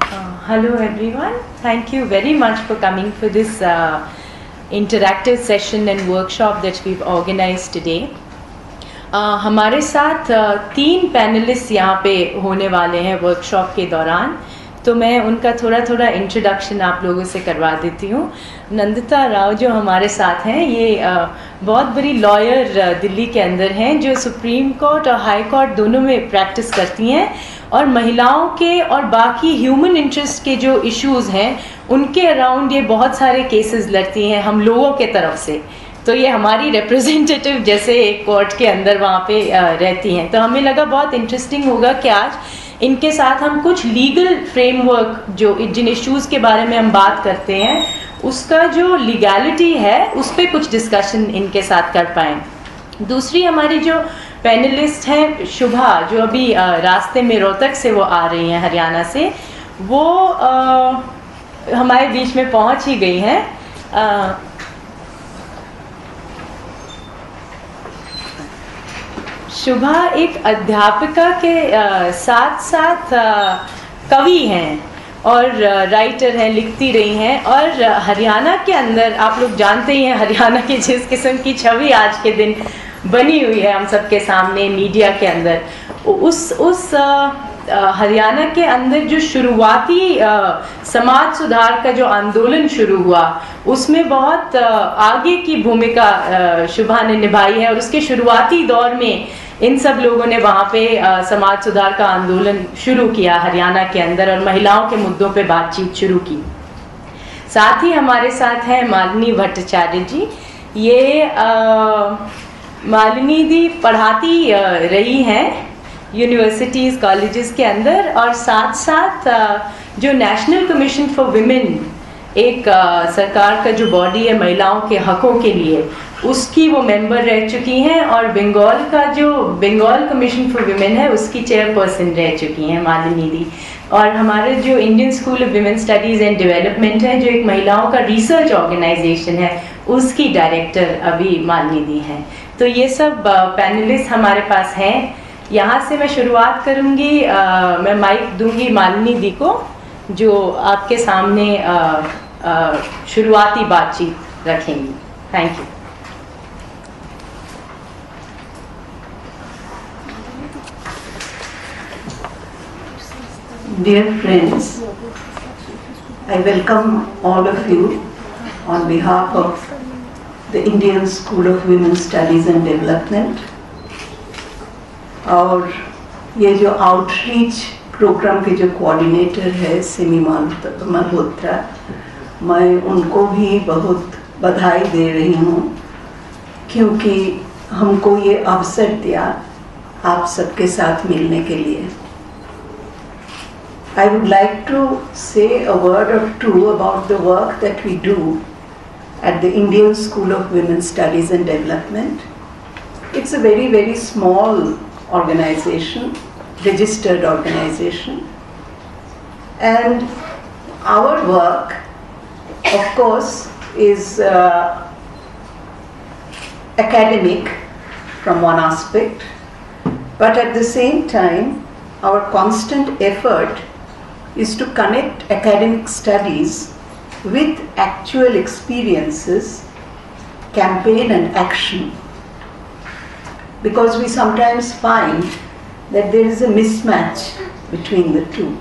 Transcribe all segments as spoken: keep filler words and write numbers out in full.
Uh, hello everyone. Thank you very much for coming for this uh, interactive session and workshop that we've organized today. Uh, हमारे साथ uh, तीन panelist यहाँ पे होने वाले हैं वर्कशॉप के दौरान, तो मैं उनका थोड़ा थोड़ा इंट्रोडक्शन आप लोगों से करवा देती हूँ। नंदिता राव जो हमारे साथ हैं, ये uh, बहुत बड़ी लॉयर uh, दिल्ली के अंदर हैं, जो सुप्रीम कोर्ट और हाई कोर्ट दोनों में प्रैक्टिस करती हैं और महिलाओं के और बाकी ह्यूमन इंटरेस्ट के जो इश्यूज़ हैं उनके अराउंड ये बहुत सारे केसेस लड़ती हैं हम लोगों के तरफ से। तो ये हमारी रिप्रेजेंटेटिव जैसे एक कोर्ट के अंदर वहाँ पे रहती हैं। तो हमें लगा बहुत इंटरेस्टिंग होगा कि आज इनके साथ हम कुछ लीगल फ्रेमवर्क जो जिन इश्यूज़ के बारे में हम बात करते हैं उसका जो लीगैलिटी है उस पर कुछ डिस्कशन इनके साथ कर पाएँ। दूसरी हमारी जो पैनलिस्ट हैं शुभा, जो अभी आ, रास्ते में रोहतक से वो आ रही हैं हरियाणा से, वो आ, हमारे बीच में पहुंच ही गई हैं। आ, शुभा एक अध्यापिका के आ, साथ साथ आ, कवि हैं और राइटर हैं, लिखती रही हैं। और हरियाणा के अंदर आप लोग जानते ही हैं हरियाणा की जिस किस्म की छवि आज के दिन बनी हुई है हम सबके सामने मीडिया के अंदर, उस उस हरियाणा के अंदर जो शुरुआती आ, समाज सुधार का जो आंदोलन शुरू हुआ उसमें बहुत आ, आगे की भूमिका शुभा ने निभाई है। और उसके शुरुआती दौर में इन सब लोगों ने वहाँ पे आ, समाज सुधार का आंदोलन शुरू किया हरियाणा के अंदर और महिलाओं के मुद्दों पे बातचीत शुरू की। साथ ही हमारे साथ हैं मालिनी भट्टाचार्य जी। ये आ, मालिनी दी पढ़ाती रही हैं यूनिवर्सिटीज़ कॉलेजेस के अंदर और साथ साथ जो नेशनल कमीशन फॉर विमेन एक सरकार का जो बॉडी है महिलाओं के हकों के लिए, उसकी वो मेंबर रह चुकी हैं और बंगाल का जो बंगाल कमीशन फॉर विमेन है उसकी चेयरपर्सन रह चुकी हैं मालिनी दी। और हमारे जो Indian School of Women Studies and Development है, जो एक महिलाओं का रिसर्च ऑर्गेनाइजेशन है, उसकी डायरेक्टर अभी मालिनी दी हैं। तो ये सब पैनलिस्ट हमारे पास हैं। यहाँ से मैं शुरुआत करूँगी, मैं माइक दूंगी मालिनी दी को, जो आपके सामने आ, आ, शुरुआती बातचीत रखेंगी। Thank you. Dear friends, I welcome all of you on behalf of the Indian School of Women Studies and Development। और ये जो आउटरीच प्रोग्राम के जो कोऑर्डिनेटर है सिमी मल्होत्रा, मैं उनको भी बहुत बधाई दे रही हूँ क्योंकि हमको ये अवसर दिया आप सबके साथ मिलने के लिए। I would like to say a word or two about the work that we do at the Indian School of Women Studies and Development. It's a very, very small organization, registered organization. And our work, of course, is uh, academic from one aspect, but at the same time, our constant effort is to connect academic studies with actual experiences, campaign and action, because we sometimes find that there is a mismatch between the two.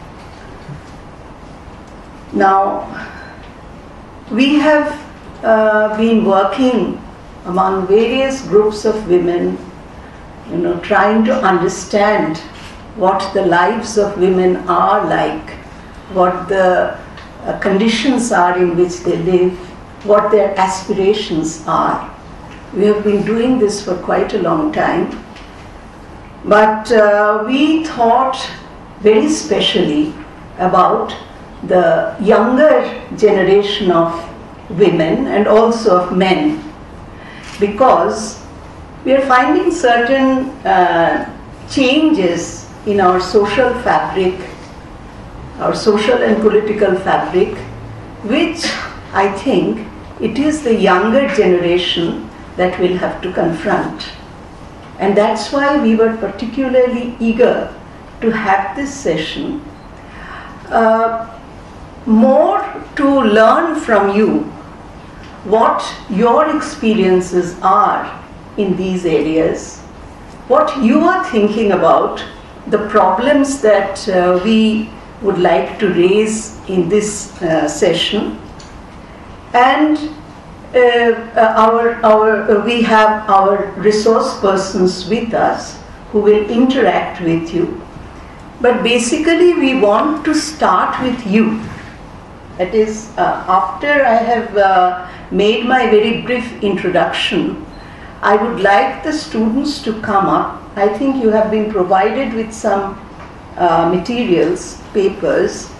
Now, we have uh, been working among various groups of women, you know, trying to understand what the lives of women are like, what the uh, conditions are in which they live, what their aspirations are. We have been doing this for quite a long time, but uh, we thought very specially about the younger generation of women and also of men, because we are finding certain uh, changes in our social fabric, our social and political fabric, which I think it is the younger generation that will have to confront. And that's why we were particularly eager to have this session. uh, more to learn from you what your experiences are in these areas, what you are thinking about, the problems that uh, we would like to raise in this uh, session. And uh, uh, our, our, uh, we have our resource persons with us who will interact with you. But basically we want to start with you. That is, uh, after I have uh, made my very brief introduction, I would like the students to come up. I think you have been provided with some uh, materials, papers,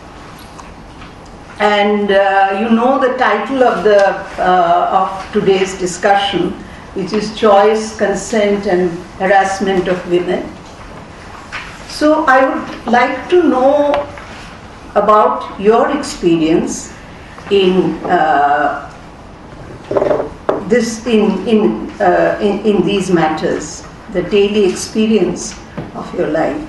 and uh, you know the title of the uh, of today's discussion, which is Choice, Consent and Harassment of Women. So I would like to know about your experience in uh, this in in, uh, in in these matters, the daily experience of your life.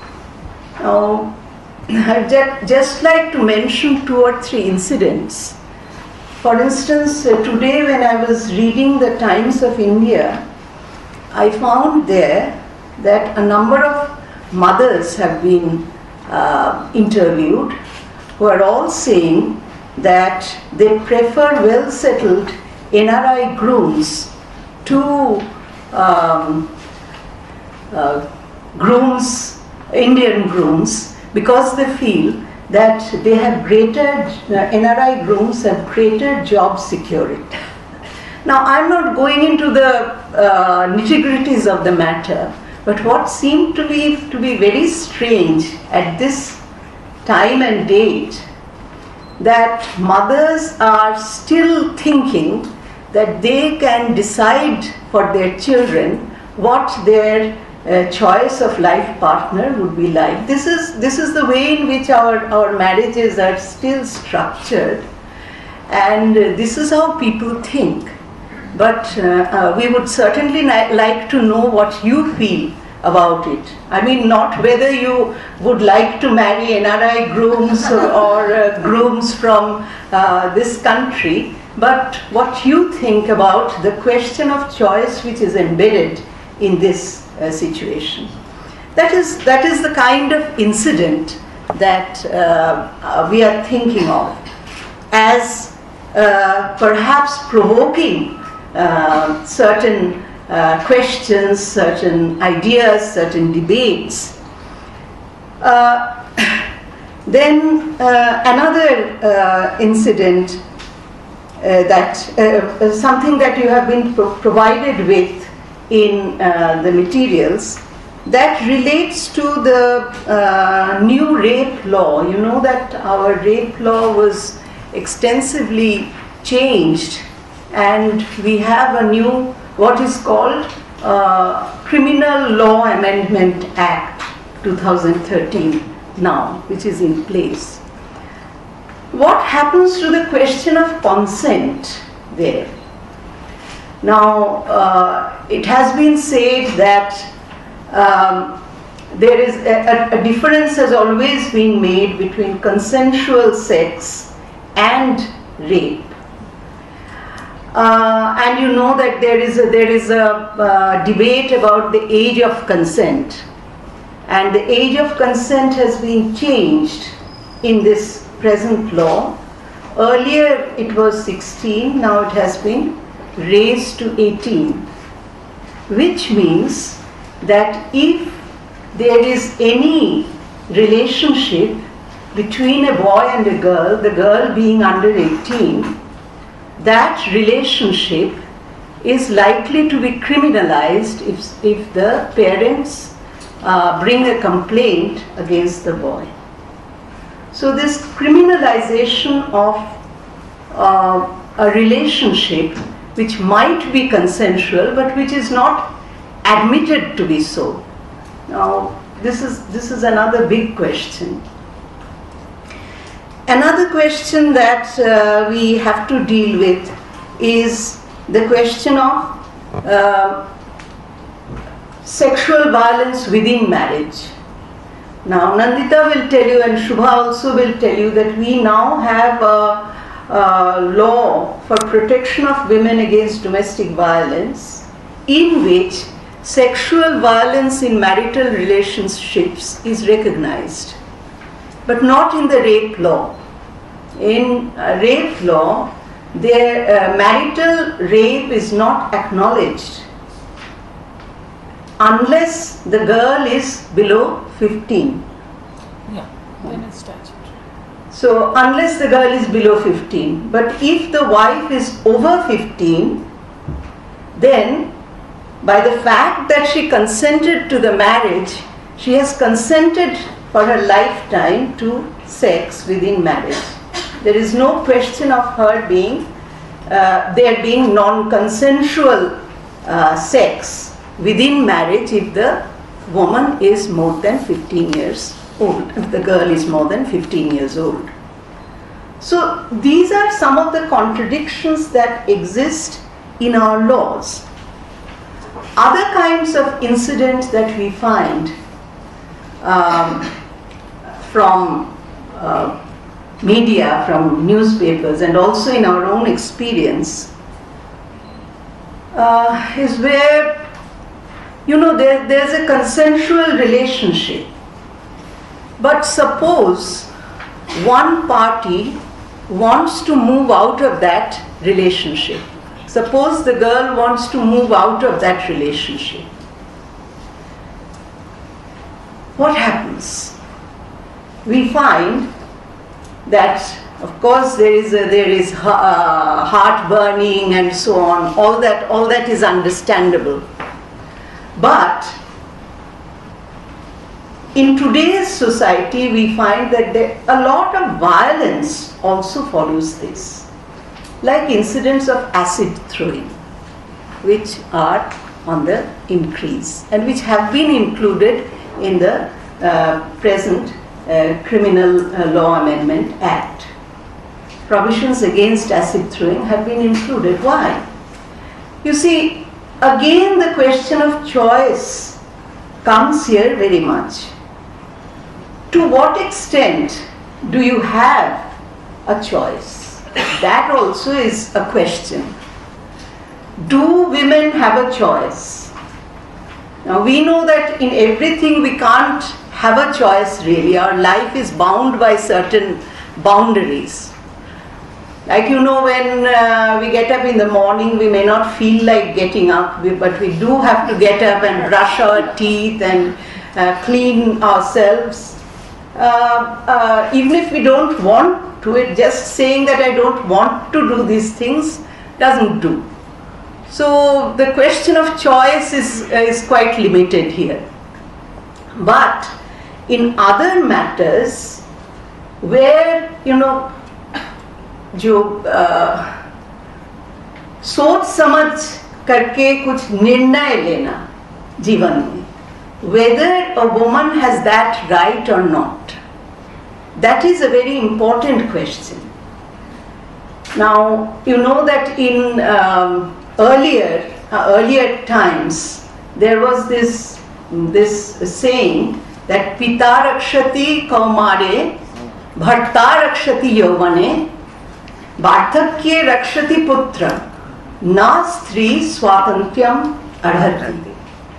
Now, I'd just like to mention two or three incidents. For instance, uh, today when I was reading the Times of India, I found there that a number of mothers have been uh, interviewed who are all saying that they prefer well-settled N R I grooms to um, uh, grooms, Indian grooms, because they feel that they have greater, uh, N R I grooms have greater job security. Now, I'm not going into the uh, nitty-gritties of the matter, but what seemed to be, to be very strange at this time and date, that mothers are still thinking that they can decide for their children what their uh, choice of life partner would be like. This is, this is the way in which our, our marriages are still structured, and uh, this is how people think. But uh, uh, we would certainly like to know what you feel about it. I mean, not whether you would like to marry N R I grooms or, or uh, grooms from uh, this country, but what you think about the question of choice which is embedded in this uh, situation. That is, that is the kind of incident that uh, uh, we are thinking of as uh, perhaps provoking uh, certain uh, questions, certain ideas, certain debates. Uh, then uh, another uh, incident Uh, that uh, something that you have been pro provided with in uh, the materials that relates to the uh, new rape law. You know that our rape law was extensively changed, and we have a new, what is called uh, Criminal Law Amendment Act two thousand thirteen now, which is in place. What happens to the question of consent there? Now, uh, it has been said that um, there is a, a difference has always been made between consensual sex and rape. Uh, and you know that there is a, there is a uh, debate about the age of consent, and the age of consent has been changed in this present law. Earlier it was sixteen, now it has been raised to eighteen, which means that if there is any relationship between a boy and a girl, the girl being under eighteen, that relationship is likely to be criminalized if, if the parents uh, bring a complaint against the boy. So this criminalization of uh, a relationship which might be consensual but which is not admitted to be so. Now this is, this is another big question. Another question that uh, we have to deal with is the question of uh, sexual violence within marriage. Now Nandita will tell you, and Shubha also will tell you, that we now have a, a law for protection of women against domestic violence, in which sexual violence in marital relationships is recognized, but not in the rape law. In uh, rape law, their uh, marital rape is not acknowledged unless the girl is below fifteen. Yeah, then it's statutory. So unless the girl is below fifteen, but if the wife is over fifteen, then by the fact that she consented to the marriage, she has consented for her lifetime to sex within marriage. There is no question of her being, uh, there being non-consensual uh, sex within marriage if the woman is more than fifteen years old, if the girl is more than fifteen years old. So these are some of the contradictions that exist in our laws. Other kinds of incidents that we find um, from uh, media, from newspapers, and also in our own experience uh, is where, you know, there, there's a consensual relationship, but suppose one party wants to move out of that relationship. Suppose the girl wants to move out of that relationship. What happens? We find that, of course, there is a, there is uh, heart burning and so on. All that all that is understandable. But in today's society, we find that there, a lot of violence also follows this, like incidents of acid throwing, which are on the increase and which have been included in the uh, present uh, Criminal uh, Law Amendment Act. Provisions against acid throwing have been included. Why? You see, again the question of choice comes here very much. To what extent do you have a choice? That also is a question. Do women have a choice? Now we know that in everything we can't have a choice really. Our life is bound by certain boundaries. Like, you know, when uh, we get up in the morning, we may not feel like getting up, but we do have to get up and brush our teeth and uh, clean ourselves. Uh, uh, even if we don't want to, it just saying that I don't want to do these things doesn't do. So the question of choice is, uh, is quite limited here. But in other matters where, you know, जो सोच समझ करके कुछ निर्णय लेना जीवन में, whether a woman has that right or not, that is a very important question. Now you know that in um, earlier uh, earlier times there was this this saying that Pita rakshati kaumare bharta rakshati yauvane वार्धक्ये रक्षति पुत्र न स्त्री स्वातंत्र्यम अर्हति.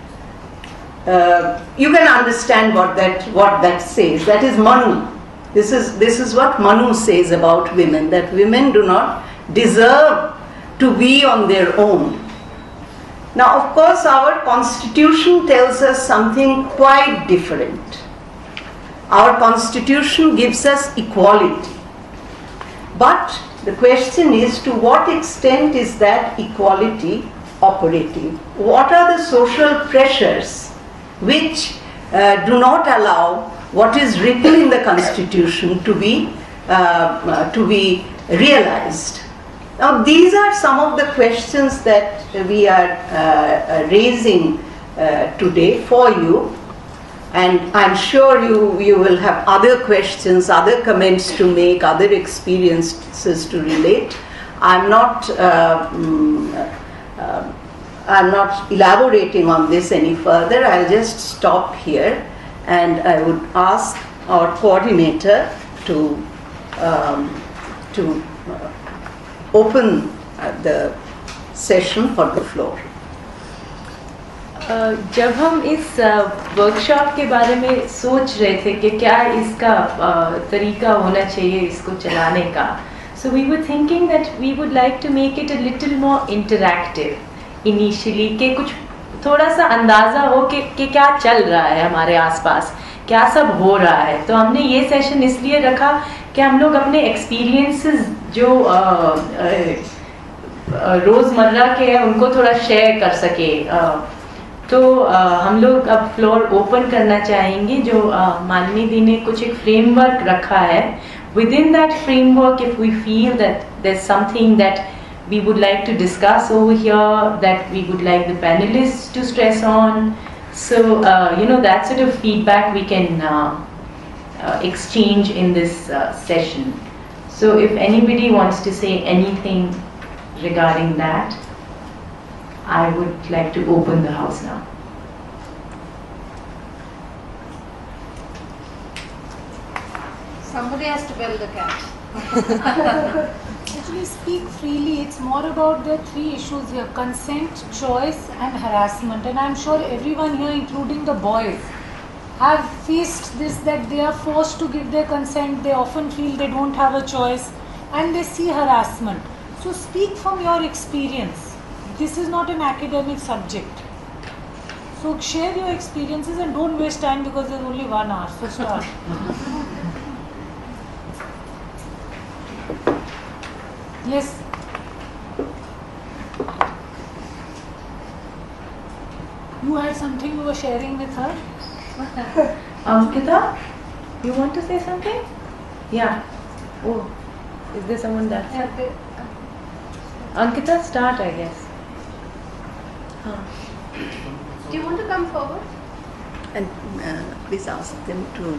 You can understand what that what that says. That is Manu. This is this is what Manu says about women, that women do not deserve to be on their own. Now, of course, our constitution tells us something quite different. Our constitution gives us equality, but the question is, to what extent is that equality operative? What are the social pressures which uh, do not allow what is written in the constitution to be uh, uh, to be realized? Now, these are some of the questions that we are uh, raising uh, today for you. And I'm sure you, you will have other questions, other comments to make, other experiences to relate. I'm not, uh, um, uh, I'm not elaborating on this any further. I'll just stop here and I would ask our coordinator to um, to uh, open uh, the session for the floor. Uh, जब हम इस workshop के बारे में सोच रहे थे कि क्या इसका uh, तरीका होना चाहिए इसको चलाने का, so we were thinking that we would like to make it a little more interactive initially, कि कुछ थोड़ा सा अंदाज़ा हो कि, कि क्या चल रहा है हमारे आसपास, क्या सब हो रहा है. तो हमने ये सेशन इसलिए रखा कि हम लोग अपने एक्सपीरियंसेस जो uh, uh, रोज़मर्रा के हैं उनको थोड़ा शेयर कर सके. uh, तो uh, हम लोग अब फ्लोर ओपन करना चाहेंगे. जो uh, माननी दी ने कुछ एक फ्रेमवर्क रखा है. Within that framework, if we feel that there's something that we would like to discuss over here, that we would like the panelists to stress on, so uh, you know, that sort of feedback we can uh, uh, exchange in this uh, session. So if anybody wants to say anything regarding that, I would like to open the house now. Somebody has to bell the cat. Actually, speak freely. It's more about the three issues here: consent, choice, and harassment. And I'm sure everyone here, including the boys, have faced this, that they are forced to give their consent. They often feel they don't have a choice, and they see harassment. So speak from your experience. This is not an academic subject. So share your experiences and don't waste time because there's only one hour. So start. Yes. You had something you were sharing with her? Ankita, you want to say something? Yeah. Oh, is there someone that? Yeah, they, Ankita, start, I guess. Huh. do you want to come forward? And uh, please ask them to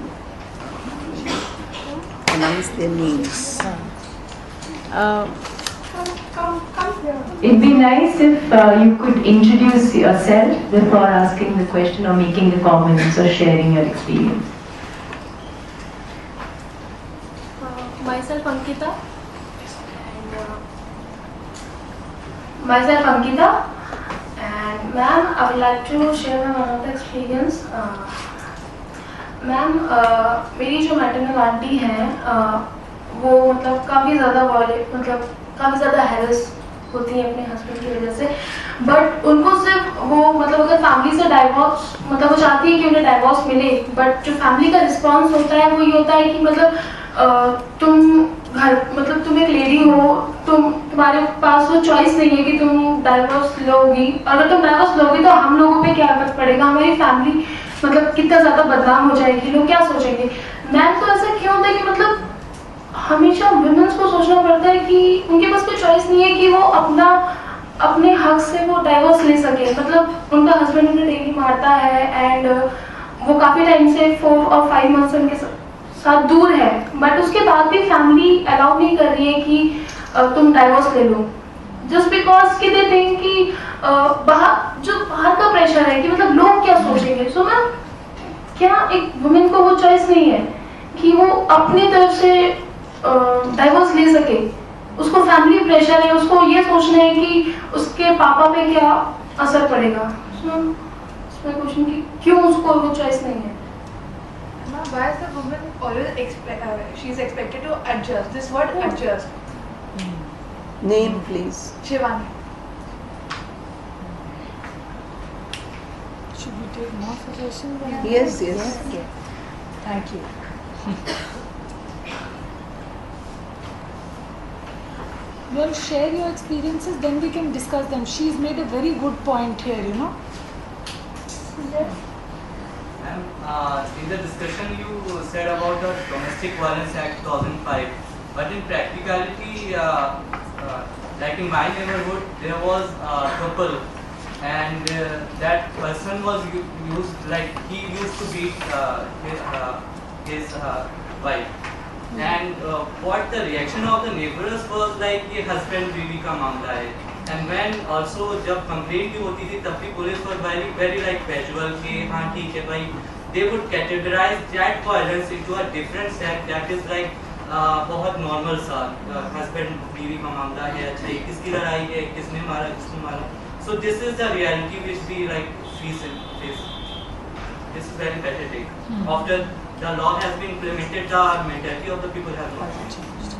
announce their names. Uh, Come, come, come here. it'd be nice if uh, you could introduce yourself before asking the question or making the comments or sharing your experience. Uh, myself Ankita. And, uh, myself Ankita. And ma'am, I would like to share my one of the experience. Uh, ma'am uh, मेरी जो maternal aunty हैं uh, वो मतलब काफ़ी ज़्यादा मतलब काफ़ी ज़्यादा हैरेस होती हैं अपने हस्बैंड की वजह से. बट उनको सिर्फ वो मतलब अगर फैमिली से डाइवोर्स मतलब वो चाहती है कि उन्हें डाइवोर्स मिले, बट जो फैमिली का रिस्पॉन्स होता है वो ये होता है कि मतलब uh, तुम घर मतलब तुम एक लेडी हो, तुम तुम्हारे पास वो चॉइस नहीं है कि तुम डाइवोर्स लोगी. अगर तुम डाइवोर्स लोगी तो हम लोगों पे क्या इफेक्ट पड़ेगा, हमारी फैमिली मतलब कितना ज़्यादा बदनाम हो जाएगी, लोग क्या सोचेंगे. मैम तो ऐसा क्यों होता है कि मतलब हमेशा वुमेन्स को सोचना पड़ता है कि उनके पास कोई चॉइस नहीं है कि वो अपना अपने हक से वो डाइवोर्स ले सके. मतलब उनका हस्बैंड उन्हें डेली मारता है एंड वो काफ़ी टाइम से फोर और फाइव मंथ से उनके साथ दूर है, बट उसके बाद भी फैमिली अलाउ नहीं कर रही है कि तुम डाइवोर्स ले लो, जस्ट बिकॉज कि दे थिंक कि बाहर जो बाहर का प्रेशर है कि मतलब लोग क्या सोचेंगे. सो मैम क्या एक वुमेन को वो चॉइस नहीं है कि वो अपनी तरफ से डाइवोर्स ले सके. उसको फैमिली प्रेशर है, उसको ये सोचना है कि उसके पापा पे क्या असर पड़ेगा. सो इसमें क्वेश्चन कि क्यों उसको वो चॉइस नहीं है. Why is the woman always expect, uh, she is expected to adjust? This word adjust. Name, please. Shivani. Should we take more suggestions? than Yes, that? yes. Yes. Thank you. You all share your experiences, then we can discuss them. She's made a very good point here, you know. Yes. Ma'am, uh, in the discussion you said about the Domestic Violence Act two thousand five, but in practicality, uh, uh, like in my neighborhood, there was a couple, and uh, that person was u- used like he used to beat uh, his uh, his uh, wife, and uh, what the reaction of the neighbors was like ये husband बीवी का मामला है. And when also जब complaint भी होती थी तब भी police was very very like casual कि हाँ ठीक है भाई they would categorize that violence into a different set that is like uh, बहुत normal सा husband बीवी का मामला है, अच्छा ये किसकी लड़ाई है, किसने मारा, किसने मारा. So this is the reality which we like face. This is very pathetic. Hmm. After the law has been implemented, the mentality of the people has not changed.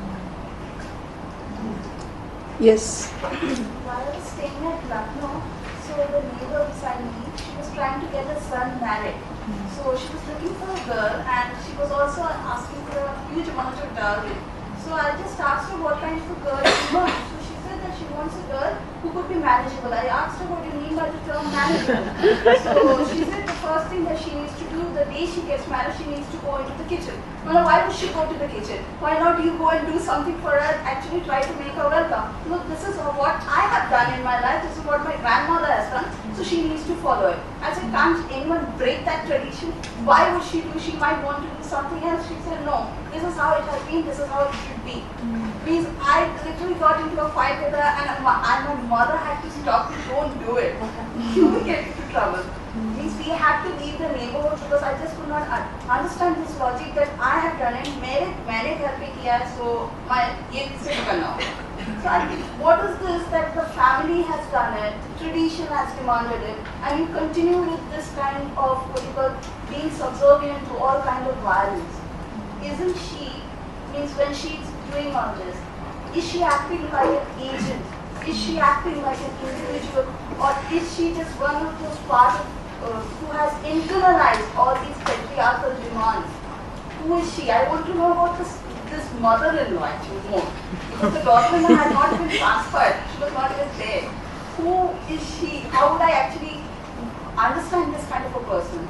Yes. While I was staying at Lucknow, so the neighbor beside me, she was trying to get her son married. So she was looking for a girl, and she was also asking for a huge amount of dowry. So I just asked her what kind of a girl she wants. So she said that she wants a girl who could be manageable. I asked her what do you mean by the term manageable. So she said the first thing that she needs to do the day she gets married, she needs to go into the kitchen. Well, why would she go to the kitchen? Why not you go and do something for her, actually try to make her welcome? Look, this is what I have done in my life, this is what my grandmother has done, so she needs to follow it. I said, can't anyone break that tradition? Why would she do? She might want to do something else. She said, no, this is how it has been, this is how it should be. Means I literally got into a fight with her, and my, and my mother had to stop me, don't do it. You will get into trouble. Means we had to leave the neighborhood because I just could not understand this logic that I have done it. मेरे मैंने घर पे किया है, so मैं ये किससे करना हो? So I think what is this that the family has done it, tradition has demanded it, and you continue with this kind of what you call being subservient to all kind of violence. Isn't she? Means when she's doing all this, is she acting like an agent? Is she acting like an individual, or is she just one of those part of uh, who has internalized all these patriarchal demands? Who is she? I want to know about this this mother-in-law actually more, because the daughter-in-law had not been transferred; she was not even there. Who is she? How would I actually understand this kind of a person?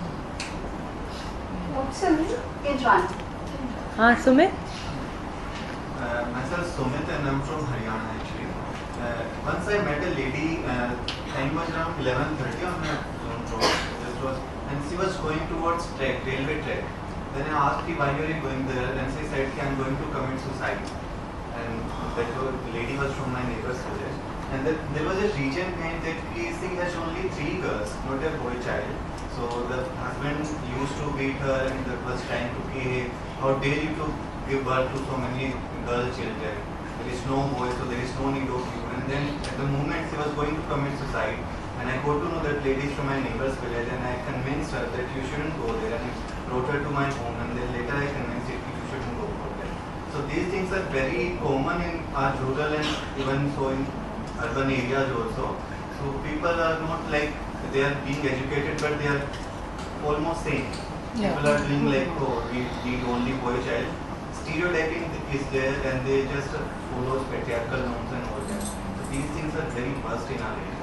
What's your name? Injan. हाँ Sumit. Uh, myself Sumit, and I'm from Haryana actually. Uh, once I met a lady, uh, time was around eleven thirty on my own road. This was, and she was going towards track, railway track. Then I asked her, why are you going there? And she said, I'm going to commit suicide. And that lady was from my neighbor's village. And that there was a reason behind that she has only three girls, not a boy child. So the husband used to beat her, and that was trying to behave. How dare you to give birth to so many girl children? There is no boy, so there is no need of you. And then at the moment she was going to commit suicide, and I got to know that lady is from my neighbor's village, and I convinced her that you shouldn't go there, and I brought her to my home, and then later I convinced her that you shouldn't go for that. So these things are very common in our rural and even so in urban areas also. So people are not like they are being educated, but they are almost same. Yeah. People are doing like, oh, we need only boy child. Stereotyping is there, and they just follow patriarchal norms and all that. So these things are very worst in our area.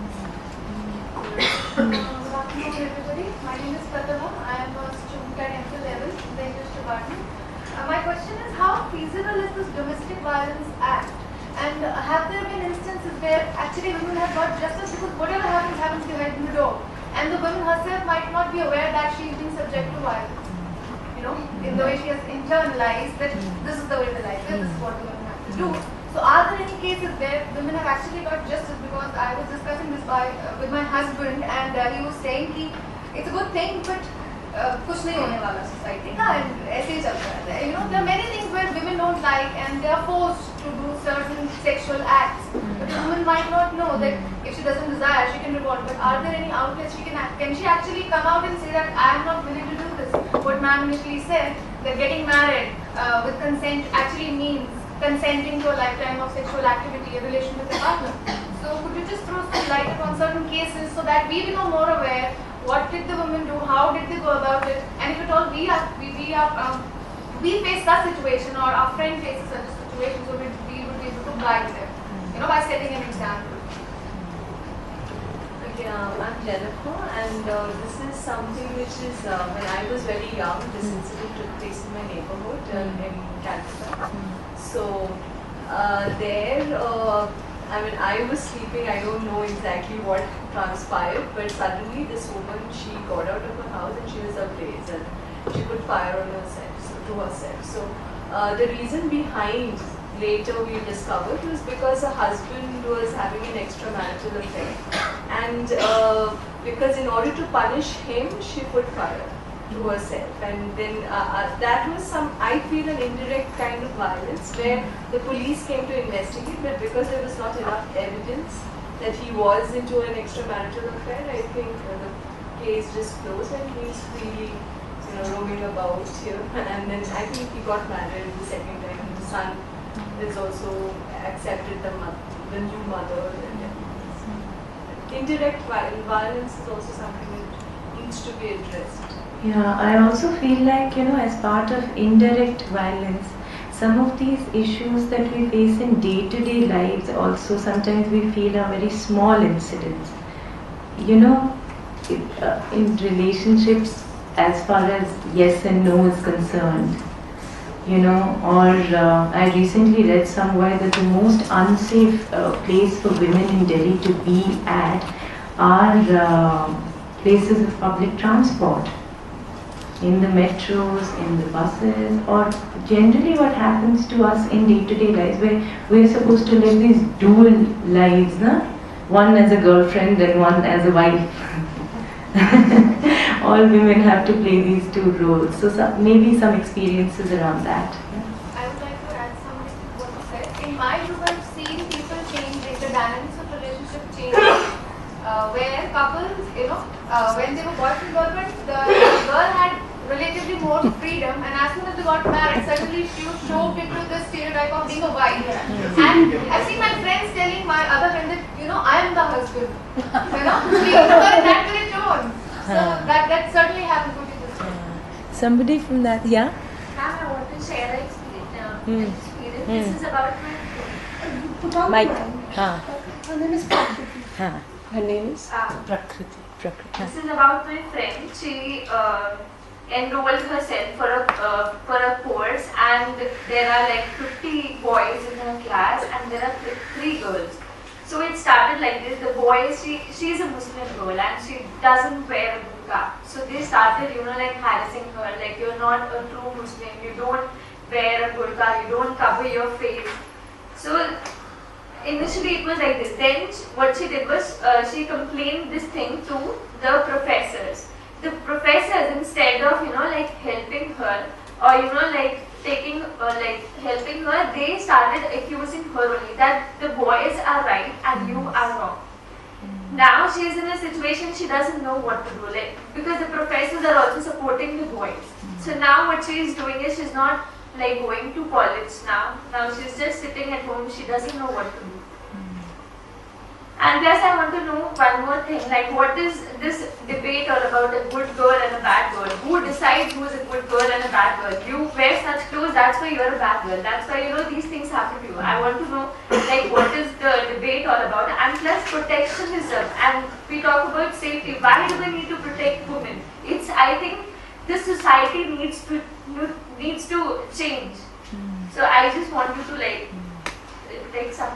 Good afternoon, everybody. My name is Pratama. I am a student at M Phil level in the English department. Uh, my question is, how feasible is this Domestic Violence Act? And uh, have there been instances where actually women have got justice because whatever happens, happens behind the door, and the woman herself might not be aware that she is being subject to violence? You know, in the way she has internalized that this is the way the life is, this is what the women have to do. So are there any cases where women have actually got justice? Because I was discussing this by, uh, with my husband, and uh, he was saying कि it's a good thing, but uh, कुछ नहीं होने वाला society का, and ऐसे ही चलता रहता है. You know, there are many things where women don't like, and they are forced to do certain sexual acts. But the woman might not know that if she doesn't desire, she can report. But are there any outlets she can act? Can she actually come out and say that I am not willing to do this? What ma'am initially said, that getting married uh, with consent actually means consenting to a lifetime of sexual activity, a relation with a partner. So could you just throw some light upon certain cases so that we become more aware? What did the women do? How did they go about it? And if at all we are, we, we are, um, we face such situation, or our friend faces such a situation, so we, we would be able to guide them, you know, by setting an example. Okay, um, I'm Jennifer, and uh, this is something which is, uh, when I was very young, this incident took place in my neighborhood uh, in Calcutta. So uh, there, uh, I mean, I was sleeping, I don't know exactly what transpired, but suddenly this woman, she got out of her house and she was ablaze, and she could fire on herself, so, to herself. So uh, the reason behind, later we discovered, was because her husband was having an extramarital affair, and uh, because in order to punish him, she put fire to herself, and then uh, uh, that was some, I feel, an indirect kind of violence where the police came to investigate, but because there was not enough evidence that he was into an extramarital affair, I think uh, the case just closed and he's freely, you know, roaming about here. And then I think he got married the second time, and the son is also accepted the mother, the new mother. And indirect violence is also something that needs to be addressed. Yeah, I also feel like, you know, as part of indirect violence, some of these issues that we face in day-to-day lives also sometimes we feel are very small incidents. You know, it, uh, in relationships, as far as yes and no is concerned, you know, or uh, I recently read somewhere that the most unsafe uh, place for women in Delhi to be at are uh, places of public transport. In the metros, in the buses, or generally what happens to us in day-to-day lives where we're supposed to live these dual lives, na? One as a girlfriend and one as a wife. All women have to play these two roles. So some, maybe some experiences around that. I would like to add something to what you said. In my group, I've seen people change, like the dynamics of relationship change, uh, where couples, you know, uh, when they were boyfriend girlfriend, the girl had relatively more freedom, and as soon as they got married, suddenly she was shoved into this stereotype of being a wife. And I've seen my friends telling my other friends that, you know, I am the husband. You know, speaking to her in that very tone. So that, that certainly happens with this. Somebody from that, yeah? Ma'am, I want to share an experience. Uh, Hmm. experience. Hmm. This is about my Mike. Haan. Her name is Prakriti. Haan. Her name is Uh, Prakriti. Prakriti. This is about my friend. She uh, enrolled herself for a uh, for a course, and there are like fifty boys in her class, and there are th- three girls. So it started like this. The boy, she she is a Muslim girl, and she doesn't wear a burqa. So they started, you know, like harassing her, like you're not a true Muslim. You don't wear a burqa. You don't cover your face. So initially it was like this. Then what she did was uh, she complained this thing to the professors. The professors, instead of, you know, like helping her or, you know, like taking uh, like helping her, they started accusing her only that the boys are right and you are wrong. Now she is in a situation she doesn't know what to do, like because the professors are also supporting the boys. So now what she is doing is she's not like going to college now. Now she's just sitting at home. She doesn't know what to do. And plus, I want to know one more thing, like what is this debate all about, a good girl and a bad girl? Who decides who is a good girl and a bad girl? You wear such clothes, that's why you're a bad girl. That's why, you know, these things happen to you. I want to know, like, what is the debate all about? And plus, protectionism. And we talk about safety. Why do we need to protect women? It's, I think, this society needs to needs to change. So I just want you to, like, like some.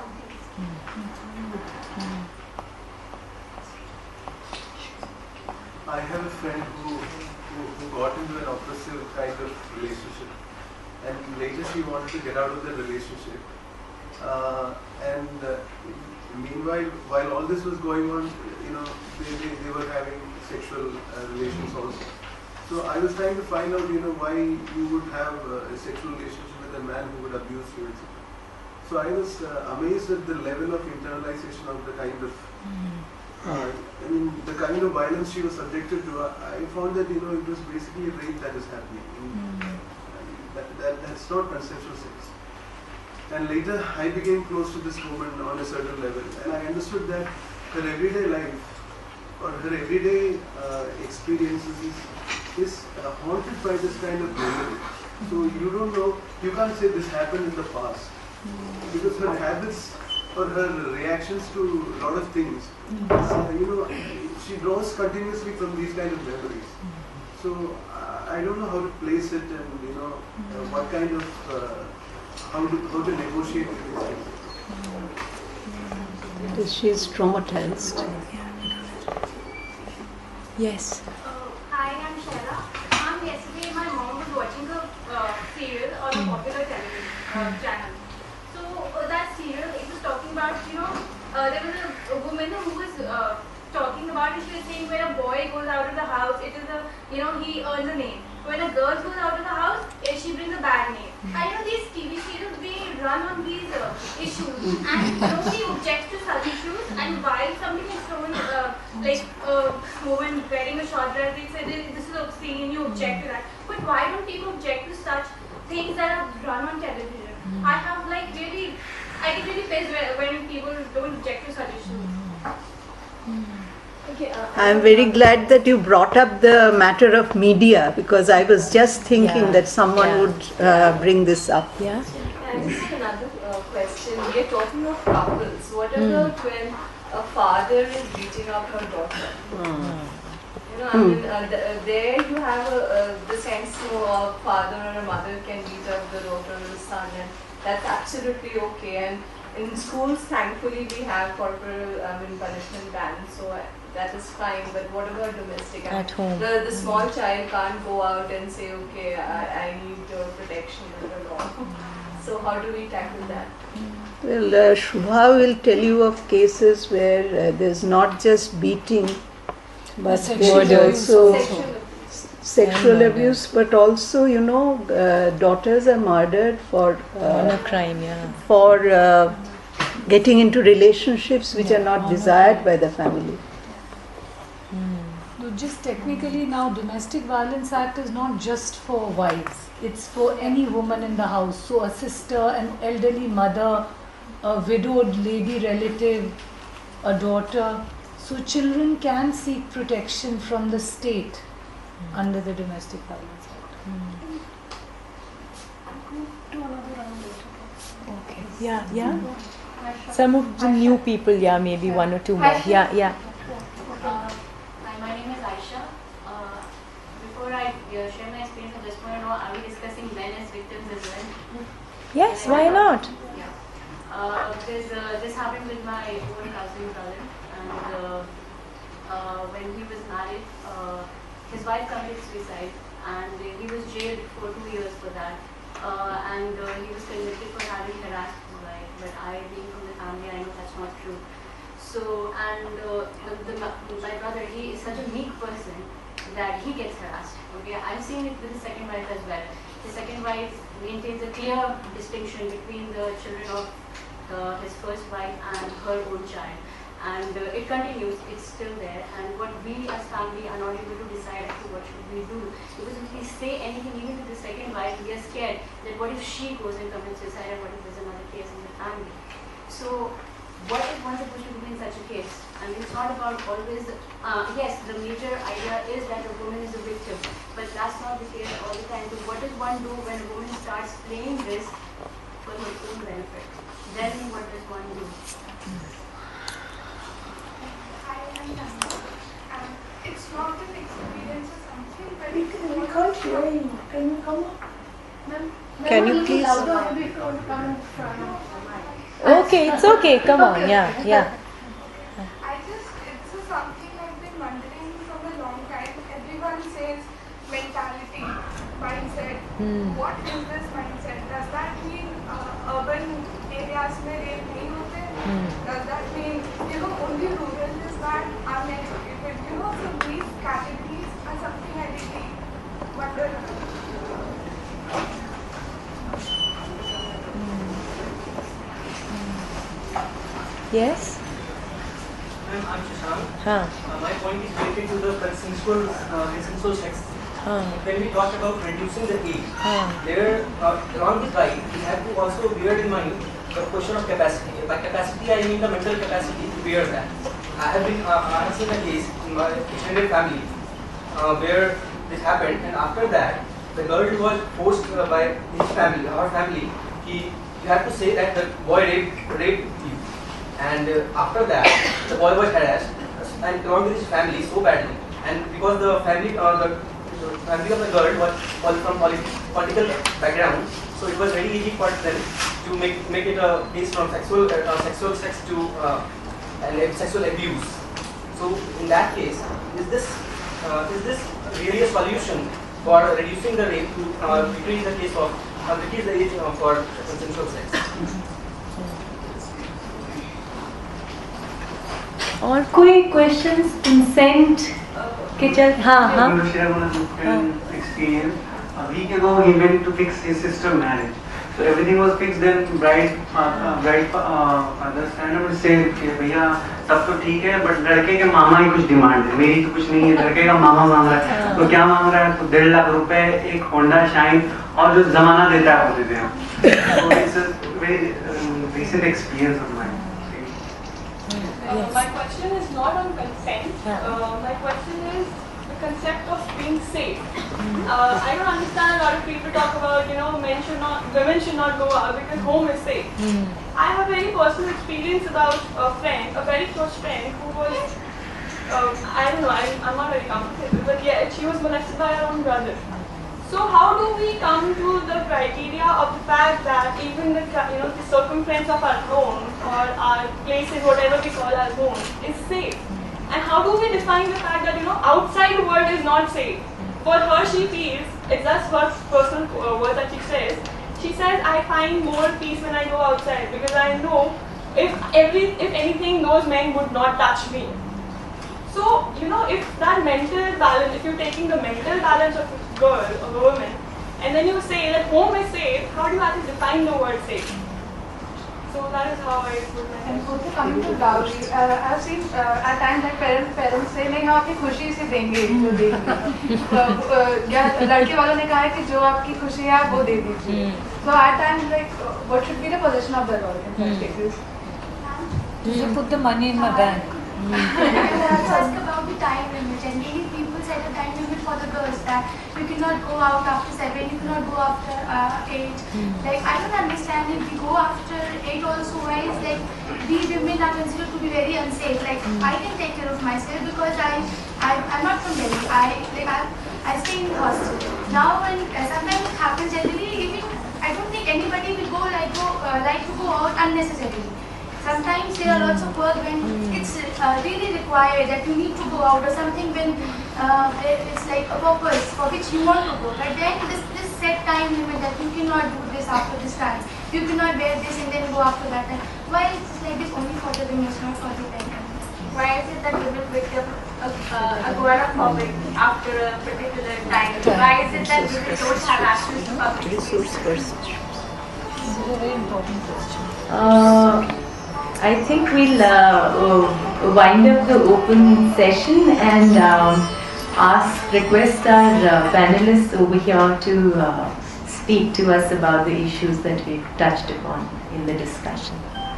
I have a friend who, who, who got into an oppressive kind of relationship, and later she wanted to get out of the relationship. Uh, and uh, meanwhile, while all this was going on, you know, they, they, they were having sexual uh, relations also. So I was trying to find out, you know, why you would have uh, a sexual relationship with a man who would abuse you, et cetera. So I was uh, amazed at the level of internalization of the kind of. Uh, I mean, the kind of violence she was subjected to, I found that, you know, it was basically a rape that is happening. Mm. That, that, that's not consensual sex. And later, I became close to this woman on a certain level, and I understood that her everyday life, or her everyday uh, experiences is, is uh, haunted by this kind of memory. So you don't know, you can't say this happened in the past, mm. because her habits or her reactions to a lot of things, uh, you know, she draws continuously from these kind of memories. So uh, I don't know how to place it, and you know, uh, what kind of uh, how to how to negotiate with these things. Because she is traumatized. Yes. Uh, hi, I'm Shaila. Ma'am, yesterday my mom was watching a uh, serial on a popular television uh, channel. So uh, that serial, it was talking about, you know, uh, there was a, a woman who was uh, talking Bharti was saying when a boy goes out of the house, it is a, you know, he earns a name. When a girl goes out of the house, eh, she brings a bad name. I know these T V serials, they run on these uh, issues, and nobody objects to such issues. And while something is shown, uh, like a woman wearing a short dress, they say this is obscene and you object to that. But why don't people object to such things that are run on television? I have like really, I get really pissed when when people don't object to such issues. Okay, uh, I am very glad that you brought up the matter of media, because I was just thinking Yeah. that someone Yeah. would uh, bring this up. Yeah. I just have another uh, question. We are talking of couples. What about when a father is beating up her daughter? You know, I mean, uh, th- uh, there you have a, uh, the sense of a father or a mother can beat up the daughter or the son, and that's absolutely okay. And in schools, thankfully, we have corporal, I mean, punishment bans, so uh, that is fine. But what about domestic? I mean, At home. The, the small child can't go out and say, okay, I, I need uh, protection under the law. So how do we tackle that? Well, uh, Shubha will tell you of cases where uh, there's not just beating, but Sexual there's abuse also Sexual sexual And abuse, but also, you know, uh, daughters are murdered for Honor uh, crime, yeah. for uh, getting into relationships which are not desired by the family. No, just technically now, Domestic Violence Act is not just for wives. It's for any woman in the house. So a sister, an elderly mother, a widowed lady relative, a daughter. So children can seek protection from the state under the Domestic Violence Act. Okay. Yeah, yeah. Some of the new people, yeah, maybe one or two more. Yeah, yeah. Uh, hi, my name is Aisha. Uh, before I uh, share my experience, I just want to know, are we discussing men as victims as well? Yes, why not? Yeah. Uh, because uh, this happened with my own cousin brother, and uh, uh, when he was married, uh, his wife committed suicide, and uh, he was jailed for two years for that. Uh, and uh, he was convicted for having harassed his wife. But I, being from the family, I know that's not true. So, and uh, the, the, my brother, he is such a meek person that he gets harassed. Okay, I've seen it with his second wife as well. His second wife maintains a clear distinction between the children of uh, his first wife and her own child. And uh, it continues, it's still there. And what we as family are not able to decide as to what should we do. Because if we say anything, even with the second wife, we are scared that what if she goes and commits suicide, and what if there's another case in the family. So what is one supposed to do in such a case? I mean, it's not about always, uh, yes, the major idea is that a woman is a victim, but that's not the case all the time. So what does one do when a woman starts playing this for her own benefit? Then what does one do? I am Nanda. Um, it's not an experience or something, but We, can, we can't hear you. Can you come up? Ma'am, Can you please? louder, maybe if you want to come in front. Okay, it's okay. Come on, yeah, yeah. I just, it's a something I've been wondering from a long time. Everyone says mentality, mindset. Hmm. What is this mindset? Does that mean uh, urban areas में rape नहीं होते? Does that mean, you know, only rural is that uneducated? You know, so these categories are something I really wonder about. Yes? Ma'am, I'm Shashank. Huh. Uh, my point is related to the consensual, uh, consensual sex. Huh. When we talk about reducing the age, Huh. there, uh, along with right, we have to also bear in mind the question of capacity. By capacity, I mean the mental capacity to bear that. I have been, uh, I have seen a case in my extended family uh, where this happened, and after that, the girl was forced uh, by his family, our family, he, you have to say that the boy raped, raped you. And uh, after that, the boy was harassed and along with his family so badly. And because the family, uh, the, the family of the girl was, was from political background, so it was very easy for them to make make it a case from sexual uh, sexual sex to uh, and sexual abuse. So in that case, is this uh, is this really a solution for reducing the rape to uh, decrease the case of uh, decrease the age uh, for consensual sex? और कोई questions consent के चल हाँ हाँ I'm going to share one of the experience. A week ago, he went to fix his sister's marriage. So everything was fixed. Then bride, uh, bride uh, father stand up and say कि भैया सब तो ठीक है, but लड़के के मामा ही कुछ demand है, मेरी तो कुछ नहीं है, लड़के का मामा मांग रहा है. तो क्या मांग रहा है? तो डेढ़ लाख रुपए, एक होंडा शाइन और जो जमाना देता है वो देते हैं. So it's a very um, recent experience of mine. Uh, my question is not on consent. Uh, my question is the concept of being safe. Uh, I don't understand a lot of people talk about, you know, men should not, women should not go out because home is safe. I have a very personal experience about a friend, a very close friend who was, uh, I don't know, I'm, I'm not very comfortable, but yeah, she was molested by her own brother. So how do we come to the criteria of the fact that even the, you know, the circumference of our home or our places, whatever we call our home, is safe? And how do we define the fact that, you know, outside the world is not safe? For her, she feels, it's just her personal uh, word that she says, she says, I find more peace when I go outside because I know if every, if anything, those men would not touch me. So, you know, if that mental balance, if you're taking the mental balance of a girl, of a woman, and then you say that home is safe, how do you actually define the word safe? So that is how I put my And also coming to dowry, uh, I've seen uh, at times that parents parents say नहीं हम आपकी खुशी से देंगे जो देंगे या लड़के वालों ने कहा है कि जो आपकी खुशी है आप वो दे दीजिए. So at times like uh, what should be the position of the law in such cases? You put the money in my bank. I want to ask about the time limit. Generally, people set a time limit for the girls that you cannot go out after seven, you cannot go after uh, eight. Like I don't understand if we go after eight also. Why is like we women are considered to be very unsafe? Like I can take care of myself because I, I I'm not from Delhi. I like I I stay in the hostel. Now when uh, sometimes it happens generally, even I don't think anybody will go like go uh, like to go out unnecessarily. Sometimes there are lots of work when it's uh, really required that you need to go out or something when uh, it's like a purpose for which you want to go. But then this, this set time limit that you cannot do this after this time. You cannot wear this and then go after that time. Why is this like this only for the women, not for the men? Why is it that women become a, uh, a agoraphobic after a particular time? Why is it that women don't have access to public spaces? This is a very important question. Uh, I think we'll uh, uh, wind up the open session and um, ask, request our uh, panelists over here to uh, speak to us about the issues that we've touched upon in the discussion.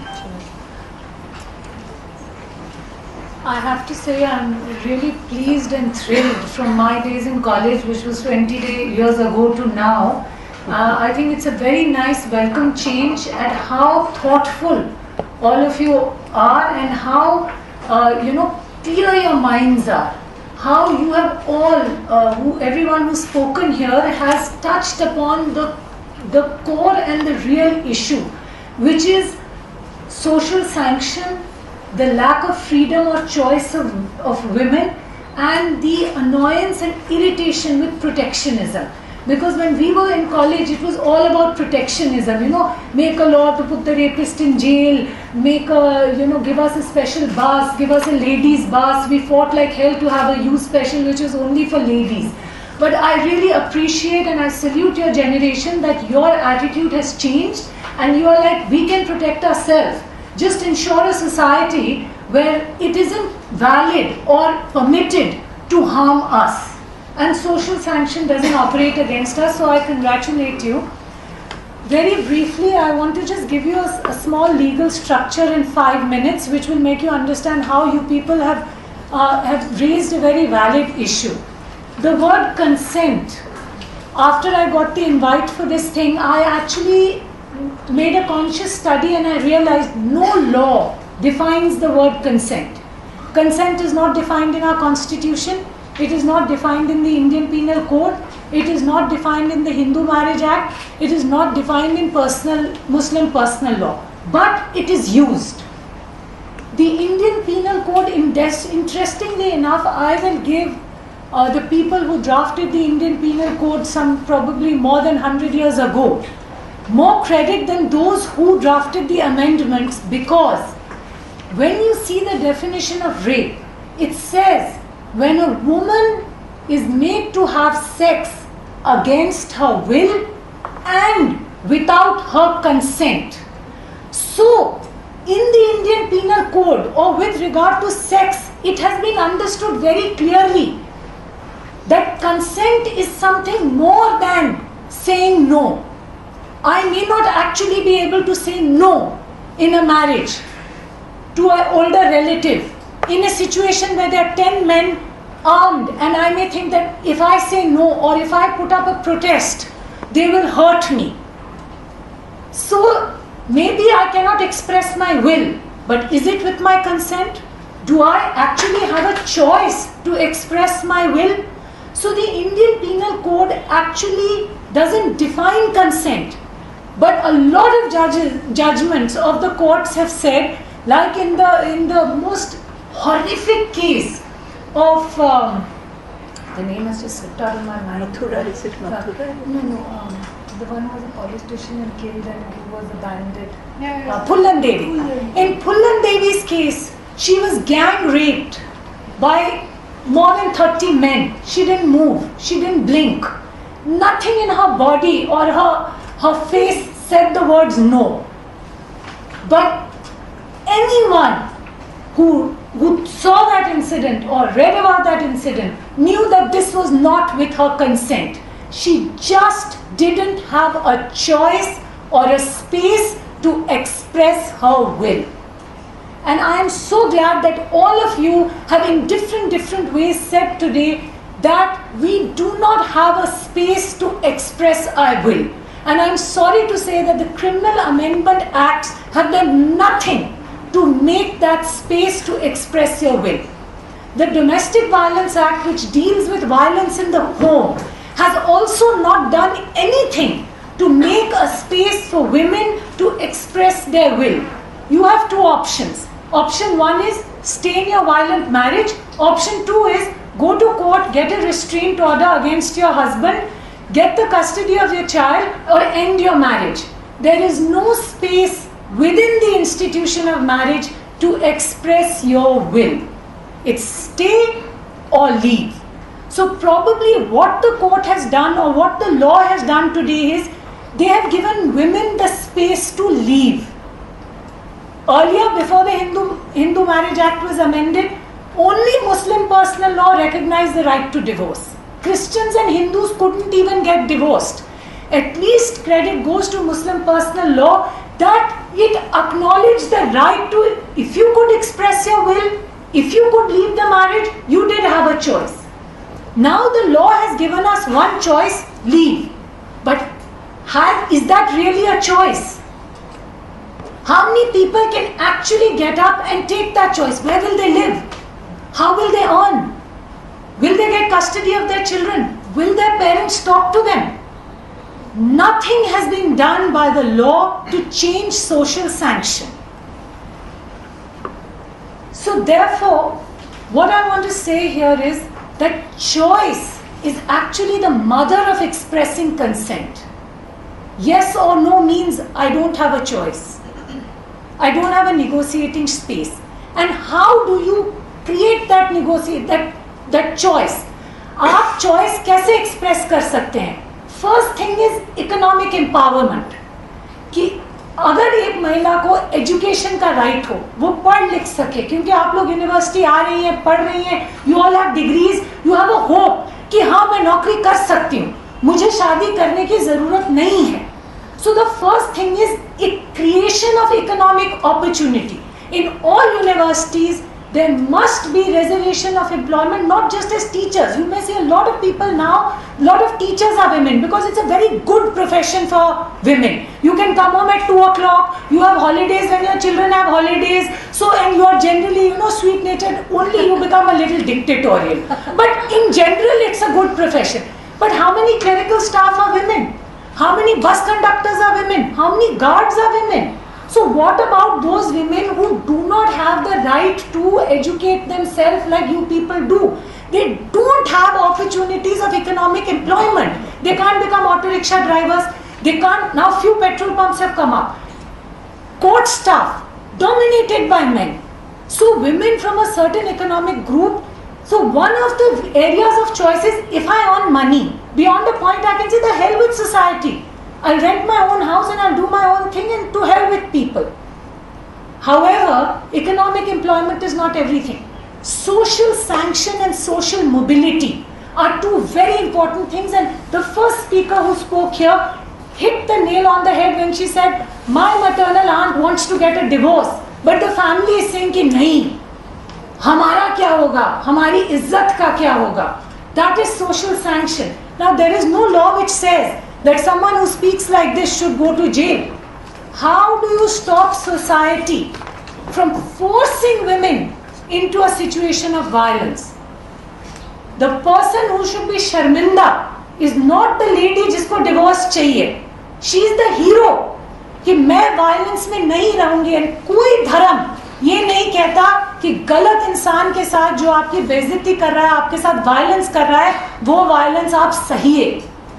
I have to say I'm really pleased and thrilled from my days in college, which was twenty years ago, to now. Uh, I think it's a very nice welcome change at how thoughtful all of you are and how uh, you know clear your minds are. How you have all, uh, who, everyone who's spoken here has touched upon the, the core and the real issue, which is social sanction, the lack of freedom or choice of, of women, and the annoyance and irritation with protectionism. Because when we were in college, it was all about protectionism, you know, make a law to put the rapist in jail, make a, you know, give us a special bus, give us a ladies' bus. We fought like hell to have a youth special which was only for ladies. But I really appreciate and I salute your generation that your attitude has changed and you are like, we can protect ourselves. Just ensure a society where it isn't valid or permitted to harm us. And social sanction doesn't operate against us, so I congratulate you. Very briefly, I want to just give you a, a small legal structure in five minutes, which will make you understand how you people have, uh, have raised a very valid issue. The word consent, after I got the invite for this thing, I actually made a conscious study and I realized no law defines the word consent. Consent is not defined in our constitution. It is not defined in the Indian Penal Code. It is not defined in the Hindu Marriage Act. It is not defined in personal Muslim personal law. But it is used. The Indian Penal Code, interestingly enough, I will give uh, the people who drafted the Indian Penal Code some probably more than one hundred years ago more credit than those who drafted the amendments, because when you see the definition of rape, it says when a woman is made to have sex against her will and without her consent. So, in the Indian Penal Code or with regard to sex, it has been understood very clearly that consent is something more than saying no. I may not actually be able to say no in a marriage to an older relative in a situation where there are ten men armed, and I may think that if I say no or if I put up a protest, they will hurt me. So maybe I cannot express my will, but is it with my consent? Do I actually have a choice to express my will? So the Indian Penal Code actually doesn't define consent, but a lot of judges, judgments of the courts have said, like in the in the most horrific case of um, the name has just slipped out of my mind. Mathura, is it Mathura? Uh, no, no. Um, the one who was a politician and killed and who was a bandit. Yeah, yeah. Uh, Pullan Devi. In Pullan Devi's case, she was gang raped by more than thirty men. She didn't move. She didn't blink. Nothing in her body or her, her face said the words no. But anyone who, who saw that incident or read about that incident knew that this was not with her consent. She just didn't have a choice or a space to express her will. And I am so glad that all of you have in different, different ways said today that we do not have a space to express our will. And I'm sorry to say that the Criminal Amendment Acts have done nothing to make that space to express your will. The Domestic Violence Act, which deals with violence in the home, has also not done anything to make a space for women to express their will. You have two options. Option one is stay in your violent marriage. Option two is go to court, get a restraint order against your husband, get the custody of your child, or end your marriage. There is no space within the institution of marriage to express your will. It's stay or leave. So probably what the court has done or what the law has done today is they have given women the space to leave. Earlier, before the Hindu, Hindu Marriage Act was amended, only Muslim personal law recognized the right to divorce. Christians and Hindus couldn't even get divorced. At least credit goes to Muslim personal law that it acknowledged the right to, if you could express your will, if you could leave the marriage, you did have a choice. Now the law has given us one choice, leave. But has, is that really a choice? How many people can actually get up and take that choice? Where will they live? How will they earn? Will they get custody of their children? Will their parents talk to them? Nothing has been done by the law to change social sanction. So therefore, what I want to say here is that choice is actually the mother of expressing consent. Yes or no means I don't have a choice. I don't have a negotiating space. And how do you create that negotiate that that choice? आप choice कैसे express कर सकते हैं? First thing is economic empowerment. कि अगर एक महिला को एजुकेशन का राइट हो, वो पढ़ लिख सके, क्योंकि आप लोग यूनिवर्सिटी आ रही हैं, पढ़ रही हैं, you all have degrees, you have a hope कि हाँ मैं नौकरी कर सकती हूँ, मुझे शादी करने की जरूरत नहीं है. So the first thing is a creation of economic opportunity. In all universities, there must be reservation of employment, not just as teachers. You may see a lot of people now, a lot of teachers are women because it's a very good profession for women. You can come home at two o'clock, you have holidays when your children have holidays, so and you are generally, you know, sweet-natured, only you become a little dictatorial. But in general, it's a good profession. But how many clerical staff are women? How many bus conductors are women? How many guards are women? So what about those women who do not have the right to educate themselves like you people do? They don't have opportunities of economic employment. They can't become auto rickshaw drivers. They can't, now few petrol pumps have come up. Court staff, dominated by men. So women from a certain economic group, so one of the areas of choice is, if I earn money, beyond a point I can say the hell with society. I'll rent my own house and I'll do my own thing, and to hell with people. However, economic employment is not everything. Social sanction and social mobility are two very important things, and the first speaker who spoke here hit the nail on the head when she said, my maternal aunt wants to get a divorce, but the family is saying कि नहीं, हमारा क्या होगा, हमारी इज्जत का क्या होगा. That is social sanction. Now there is no law which says that someone who speaks like this should go to jail. How do you stop society from forcing women into a situation of violence? The person who should be sharminda is not the lady जिसको divorce चाहिए. She is the hero. कि मैं violence में नहीं रहूंगी. और कोई धर्म ये नहीं कहता कि गलत इंसान के साथ जो आपकी बेइज्जती कर रहा है, आपके साथ violence कर रहा है, वो violence आप सहिए.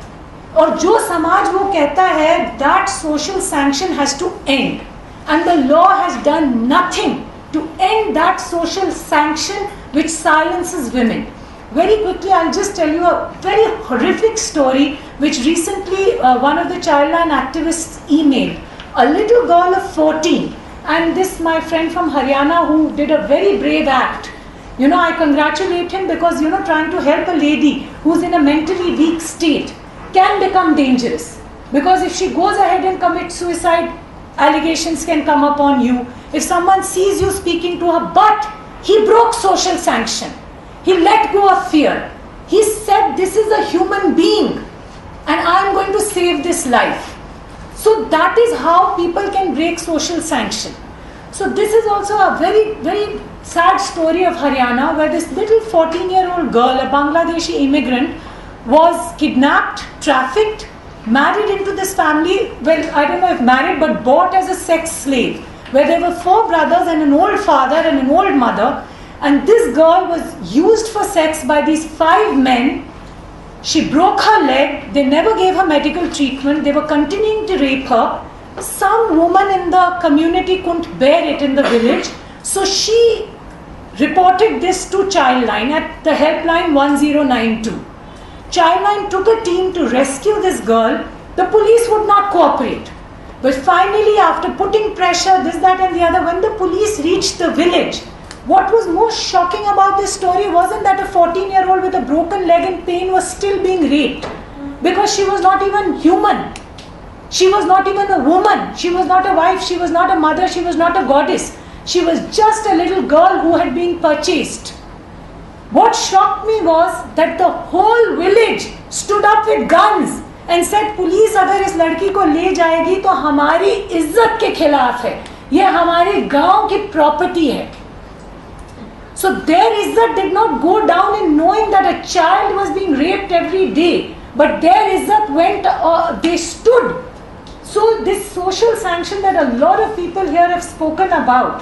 और जो समाज वो कहता है that social sanction has to end, and the law has done nothing to end that social sanction which silences women. Very quickly, I'll just tell you a very horrific story which recently uh, one of the childline activists emailed. A little girl of fourteen, and this my friend from Haryana who did a very brave act. You know, I congratulate him because, you know, trying to help a lady who's in a mentally weak state can become dangerous. Because if she goes ahead and commits suicide, allegations can come upon you. If someone sees you speaking to her, but he broke social sanction. He let go of fear. He said, this is a human being and I am going to save this life. So that is how people can break social sanction. So this is also a very, very sad story of Haryana, where this little fourteen year old girl, a Bangladeshi immigrant, was kidnapped, trafficked, married into this family, well, I don't know if married, but bought as a sex slave, where there were four brothers and an old father and an old mother. And this girl was used for sex by these five men. She broke her leg. They never gave her medical treatment. They were continuing to rape her. Some woman in the community couldn't bear it in the village. So she reported this to Childline at the helpline one zero nine two. Childline took a team to rescue this girl. The police would not cooperate. But finally, after putting pressure, this, that and the other, when the police reached the village, what was most shocking about this story wasn't that a fourteen year old with a broken leg in pain was still being raped, because she was not even human. She was not even a woman. She was not a wife. She was not a mother. She was not a goddess. She was just a little girl who had been purchased. What shocked me was that the whole village stood up with guns and said, police अगर इस लड़की को ले जाएगी तो हमारी इज्जत के खिलाफ है. ये हमारे गांव की प्रॉपर्टी है. So their izzat did not go down in knowing that a child was being raped every day, but their izzat went, uh, they stood. So this social sanction that a lot of people here have spoken about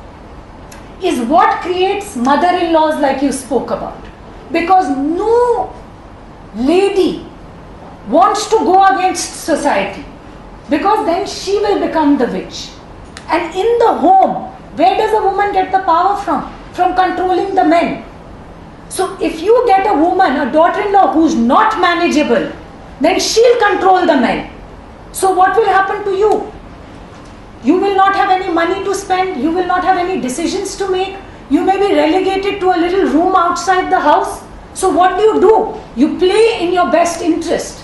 is what creates mother-in-laws like you spoke about. Because no lady wants to go against society, because then she will become the witch. And in the home, where does a woman get the power from? From controlling the men. So if you get a woman, a daughter-in-law who's not manageable, then she'll control the men. So what will happen to you? You will not have any money to spend, you will not have any decisions to make, you may be relegated to a little room outside the house. So what do you do? You play in your best interest.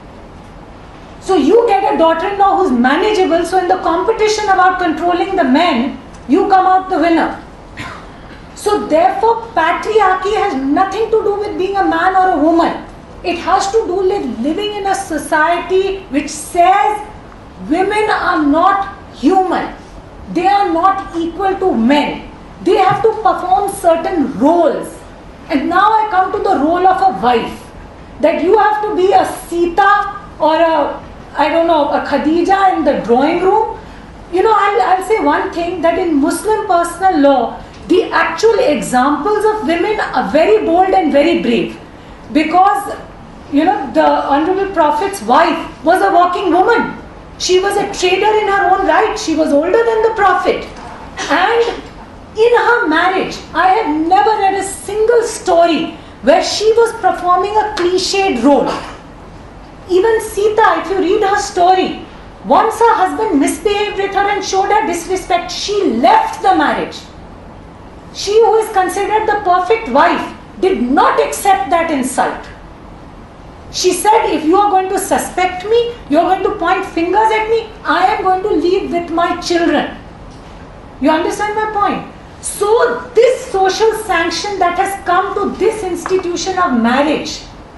So you get a daughter-in-law who's manageable, so in the competition about controlling the men, you come out the winner. So therefore, patriarchy has nothing to do with being a man or a woman. It has to do with living in a society which says women are not human. They are not equal to men. They have to perform certain roles. And now I come to the role of a wife. That you have to be a Sita or a, I don't know, a Khadija in the drawing room. You know, I'll, I'll say one thing, that in Muslim personal law, the actual examples of women are very bold and very brave. Because, you know, the Honorable Prophet's wife was a working woman. She was a trader in her own right. She was older than the Prophet. And In her marriage, I have never read a single story where she was performing a cliched role. Even Sita, if you read her story, once her husband misbehaved with her and showed her disrespect, she left the marriage. She who is considered the perfect wife did not accept that insult. She said, if you are going to suspect me, you are going to point fingers at me, I am going to leave with my children. You understand my point? So this social sanction that has come to this institution of marriage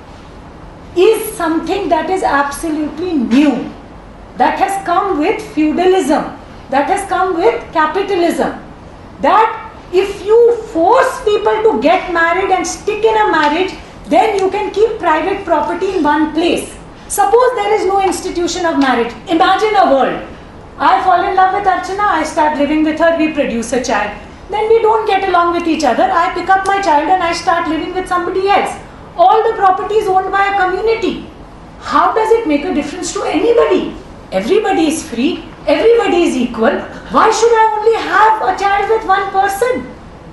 is something that is absolutely new. That has come with feudalism. That has come with capitalism. That if you force people to get married and stick in a marriage, then you can keep private property in one place. Suppose there is no institution of marriage. Imagine a world. I fall in love with Archana, I start living with her, we produce a child. Then we don't get along with each other. I pick up my child and I start living with somebody else. All the property is owned by a community. How does it make a difference to anybody? Everybody is free. Everybody is equal. Why should I only have a child with one person?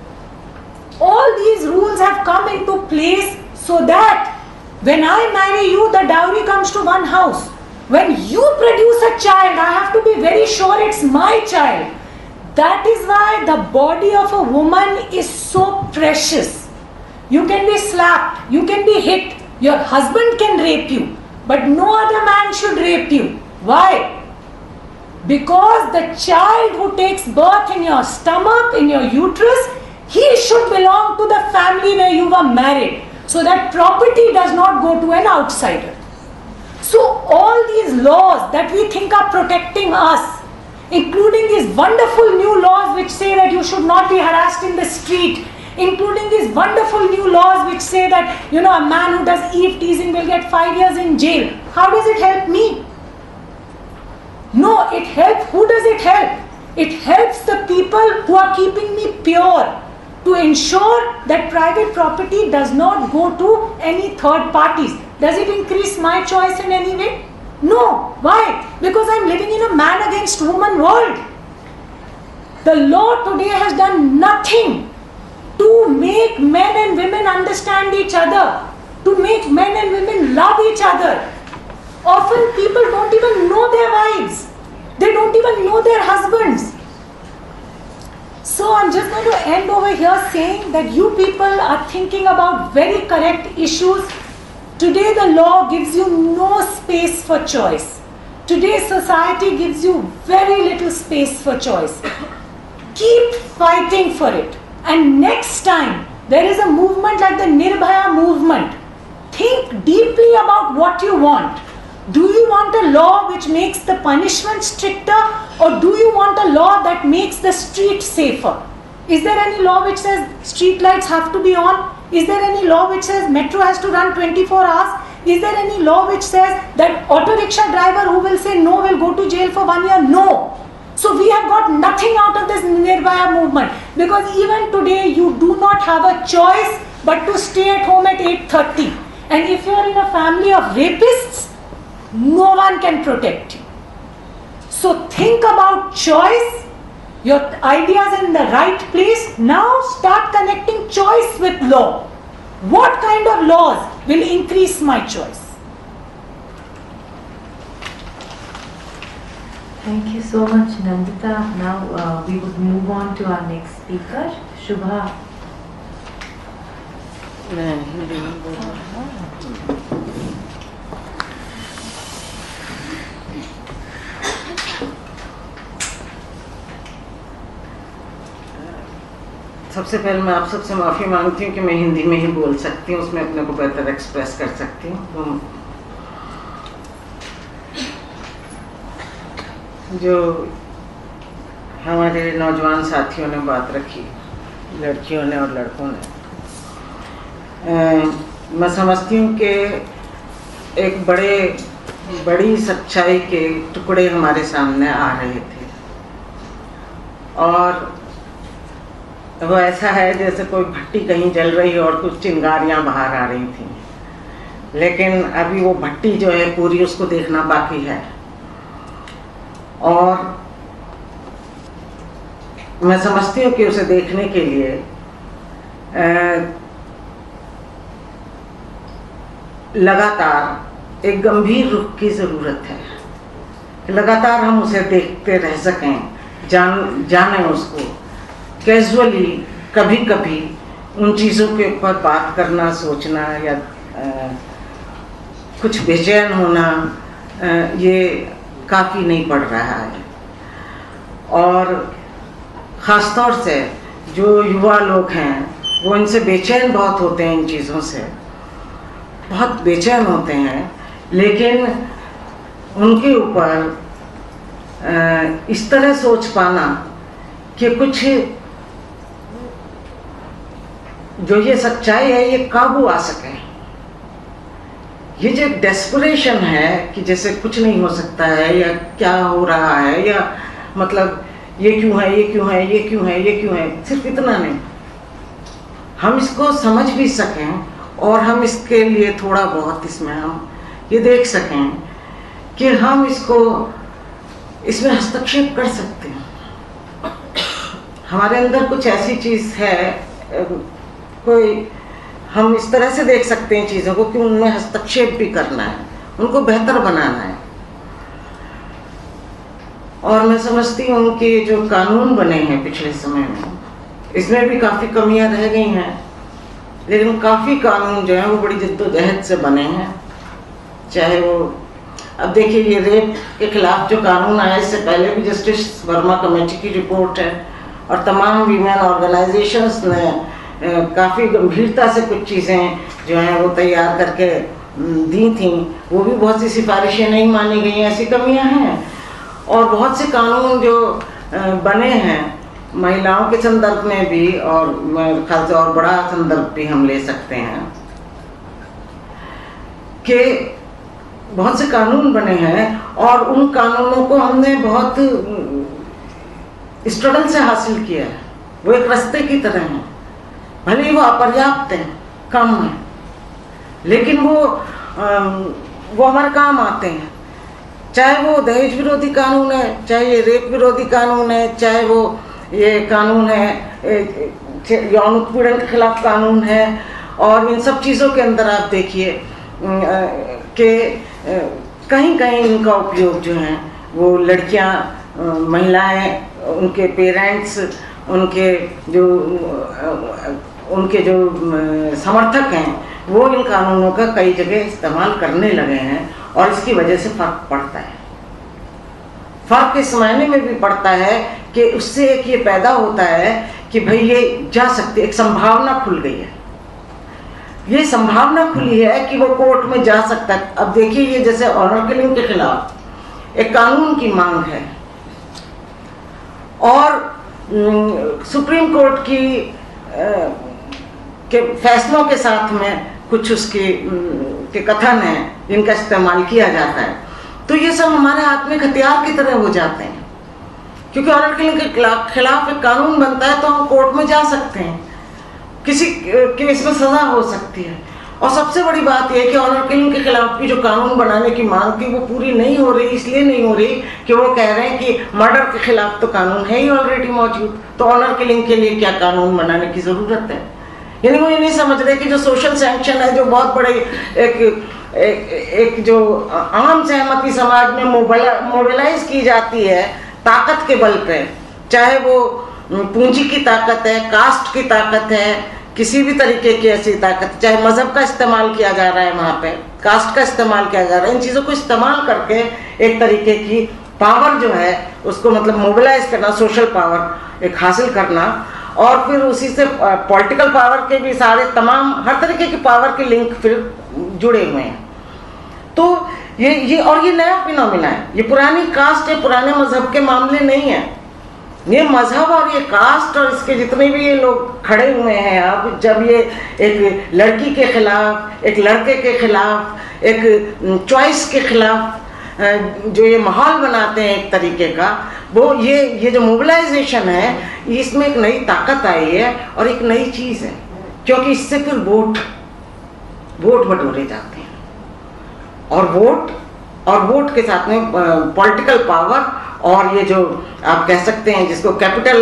All these rules have come into place so that when I marry you, the dowry comes to one house. When you produce a child, I have to be very sure it's my child. That is why the body of a woman is so precious. You can be slapped, you can be hit, your husband can rape you, but no other man should rape you. Why? Because the child who takes birth in your stomach, in your uterus, he should belong to the family where you were married, so that property does not go to an outsider. So all these laws that we think are protecting us, including these wonderful new laws which say that you should not be harassed in the street, including these wonderful new laws which say that, you know, a man who does eve teasing will get five years in jail. How does it help me? No, it helps. Who does it help? It helps the people who are keeping me pure, to ensure that private property does not go to any third parties. Does it increase my choice in any way? No. Why? Because I am living in a man against woman world. The law today has done nothing to make men and women understand each other, to make men and women love each other. Often people don't even know their wives. They don't even know their husbands. So I'm just going to end over here saying that you people are thinking about very correct issues. Today the law gives you no space for choice. Today's society gives you very little space for choice. Keep fighting for it. And next time there is a movement like the Nirbhaya movement, think deeply about what you want. Do you want a law which makes the punishment stricter, or do you want a law that makes the street safer? Is there any law which says street lights have to be on? Is there any law which says metro has to run twenty-four hours? Is there any law which says that auto rickshaw driver who will say no will go to jail for one year? No. So we have got nothing out of this Nirbhaya movement, because even today you do not have a choice but to stay at home at eight thirty. And if you are in a family of rapists, no one can protect you. So think about choice. Your ideas in the right place. Now start connecting choice with law. What kind of laws will increase my choice? Thank you so much, Nandita. Now uh, we would move on to our next speaker, Shubha. सबसे पहले मैं आप सबसे माफ़ी मांगती हूँ कि मैं हिंदी में ही बोल सकती हूँ, उसमें अपने को बेहतर एक्सप्रेस कर सकती हूँ। तो जो हमारे नौजवान साथियों ने बात रखी, लड़कियों ने और लड़कों ने, आ, मैं समझती हूँ कि एक बड़े बड़ी सच्चाई के टुकड़े हमारे सामने आ रहे थे, और वो ऐसा है जैसे कोई भट्टी कहीं जल रही है और कुछ चिंगारियां बाहर आ रही थी, लेकिन अभी वो भट्टी जो है पूरी उसको देखना बाकी है। और मैं समझती हूँ कि उसे देखने के लिए लगातार एक गंभीर रुख की ज़रूरत है। लगातार हम उसे देखते रह सकें, जान जाने उसको कैजुअली, कभी कभी उन चीज़ों के ऊपर बात करना, सोचना या आ, कुछ बेचैन होना, आ, ये काफ़ी नहीं पड़ रहा है। और ख़ास तौर से जो युवा लोग हैं वो इनसे बेचैन बहुत होते हैं, इन चीज़ों से बहुत बेचैन होते हैं, लेकिन उनके ऊपर इस तरह सोच पाना कि कुछ जो ये सच्चाई है ये काबू आ सके, ये जो डेस्परेशन है कि जैसे कुछ नहीं हो सकता है या क्या हो रहा है या मतलब ये क्यों है, ये क्यों है, ये क्यों है, ये क्यों है, सिर्फ इतना नहीं, हम इसको समझ भी सकें और हम इसके लिए थोड़ा बहुत इसमें हम ये देख सकें कि हम इसको इसमें हस्तक्षेप कर सकते हैं। हमारे अंदर कुछ ऐसी चीज़ है, कोई हम इस तरह से देख सकते हैं चीज़ों को कि उनमें हस्तक्षेप भी करना है, उनको बेहतर बनाना है। और मैं समझती हूँ कि जो कानून बने हैं पिछले समय में, इसमें भी काफ़ी कमियां रह गई हैं, लेकिन काफ़ी कानून जो हैं वो बड़ी जद्दोजहद से बने हैं। चाहे वो अब देखिए ये रेप के खिलाफ जो कानून आया, इससे पहले भी जस्टिस वर्मा कमेटी की रिपोर्ट है और तमाम वीमेन ऑर्गेनाइजेशंस ने काफ़ी गंभीरता से कुछ चीज़ें जो हैं वो तैयार करके दी थी। वो भी बहुत सी सिफारिशें नहीं मानी गई, ऐसी कमियां हैं। और बहुत से कानून जो बने हैं महिलाओं के संदर्भ में भी, और मेरे ख्याल से और बड़ा संदर्भ भी हम ले सकते हैं कि बहुत से कानून बने हैं और उन कानूनों को हमने बहुत स्ट्रगल से हासिल किया है। वो एक रास्ते की तरह हैं, भले ही वो अपर्याप्त हैं, कम हैं, लेकिन वो वो हमारे काम आते हैं। चाहे वो दहेज विरोधी कानून है, चाहे ये रेप विरोधी कानून है, चाहे वो ये कानून है यौन उत्पीड़न के खिलाफ कानून है, और इन सब चीज़ों के अंदर आप देखिए कि कहीं कहीं इनका उपयोग जो है वो लड़कियां, महिलाएं, उनके पेरेंट्स, उनके जो उनके जो समर्थक हैं वो इन कानूनों का कई जगह इस्तेमाल करने लगे हैं, और इसकी वजह से फर्क पड़ता है। फर्क इस मायने में भी पड़ता है कि उससे एक ये पैदा होता है कि भाई ये जा सकती, एक संभावना खुल गई है, ये संभावना खुली है कि वो कोर्ट में जा सकता है। अब देखिए ये जैसे ऑनर किलिंग के खिलाफ एक कानून की मांग है और सुप्रीम कोर्ट की आ, के फैसलों के साथ में कुछ उसके के कथन हैं जिनका इस्तेमाल किया जाता है, तो ये सब हमारे हाथ में हथियार की तरह हो जाते हैं। क्योंकि ऑनर किलिंग के खिलाफ एक कानून बनता है तो हम कोर्ट में जा सकते हैं, किसी केस में सजा हो सकती है। और सबसे बड़ी बात यह है कि ऑनर किलिंग के खिलाफ की जो कानून बनाने की मांग थी वो पूरी नहीं हो रही, इसलिए नहीं हो रही कि वो कह रहे हैं कि मर्डर के खिलाफ तो कानून है ही ऑलरेडी मौजूद, तो ऑनर किलिंग के लिए क्या कानून बनाने की जरूरत है। यानी वो ये नहीं समझ रहे कि जो सोशल सैंक्शन है, जो बहुत बड़े एक एक, एक जो आम सहमति समाज में मोबिलाइज की जाती है ताकत के बल पे, चाहे वो पूंजी की ताकत है, कास्ट की ताकत है, किसी भी तरीके की ऐसी ताकत, चाहे मजहब का इस्तेमाल किया जा रहा है, वहाँ पे कास्ट का इस्तेमाल किया जा रहा है, इन चीज़ों को इस्तेमाल करके एक तरीके की पावर जो है उसको मतलब मोबिलाइज करना, सोशल पावर एक हासिल करना, और फिर उसी से पॉलिटिकल पावर के भी सारे तमाम हर तरीके की पावर के लिंक फिर जुड़े हुए हैं। तो ये ये और ये नया फिनोमिना है, ये पुरानी कास्ट या पुराने मजहब के मामले नहीं है। ये मजहब और ये कास्ट और इसके जितने भी ये लोग खड़े हुए हैं अब, जब ये एक लड़की के खिलाफ, एक लड़के के खिलाफ, एक चॉइस के खिलाफ जो ये माहौल बनाते हैं एक तरीके का, वो ये ये जो मोबिलाइजेशन है इसमें एक नई ताकत आई है और एक नई चीज़ है, क्योंकि इससे फिर वोट वोट बटोरे जाते हैं, और वोट और वोट के साथ में पॉलिटिकल पावर, और ये जो आप कह सकते हैं जिसको कैपिटल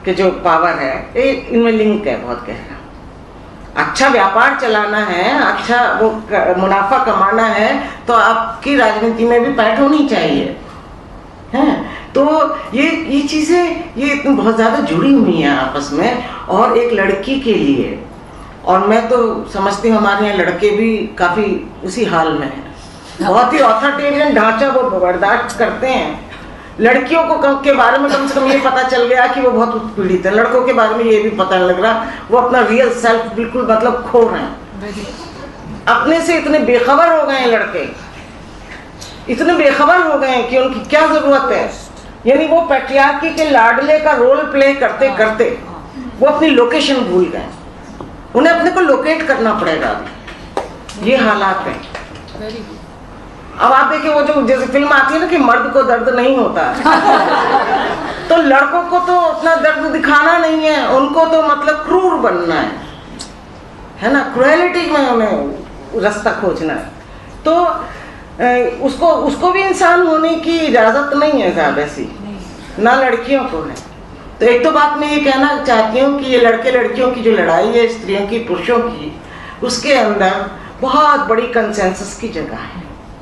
के जो पावर है ये इनमें लिंक है बहुत गहरा। अच्छा व्यापार चलाना है, अच्छा वो मुनाफा कमाना है तो आपकी राजनीति में भी पैठ होनी चाहिए है। तो ये ये चीज़ें ये बहुत ज़्यादा जुड़ी हुई हैं आपस में। और एक लड़की के लिए, और मैं तो समझती हूँ हमारे यहाँ लड़के भी काफ़ी उसी हाल में हैं, बहुत ही ऑथोरिटेरियन ढांचा वो बर्दाश्त करते हैं। लड़कियों को कम के बारे में कम से कम ये पता चल गया कि वो बहुत उत्पीड़ित है, लड़कों के बारे में ये भी पता नहीं लग रहा, वो अपना रियल सेल्फ बिल्कुल मतलब खो रहे हैं, अपने से इतने बेखबर हो गए हैं लड़के, इतने बेखबर हो गए हैं कि उनकी क्या जरूरत है। यानी वो पैट्रियार्की के लाडले का रोल प्ले करते करते वो अपनी लोकेशन भूल गए, उन्हें अपने को लोकेट करना पड़ेगा अभी, ये हालात है। अब आप देखिए वो जो जैसे फिल्म आती है ना कि मर्द को दर्द नहीं होता तो लड़कों को तो अपना दर्द दिखाना नहीं है, उनको तो मतलब क्रूर बनना है, है ना, क्रुएलिटी में उन्हें रास्ता खोजना है। तो उसको उसको भी इंसान होने की इजाजत नहीं है ज्यादा सी, ना लड़कियों को है। तो एक तो बात मैं ये कहना चाहती हूँ कि ये लड़के लड़कियों की जो लड़ाई है स्त्रियों की पुरुषों की, उसके अंदर बहुत बड़ी कंसेंसस की जगह है।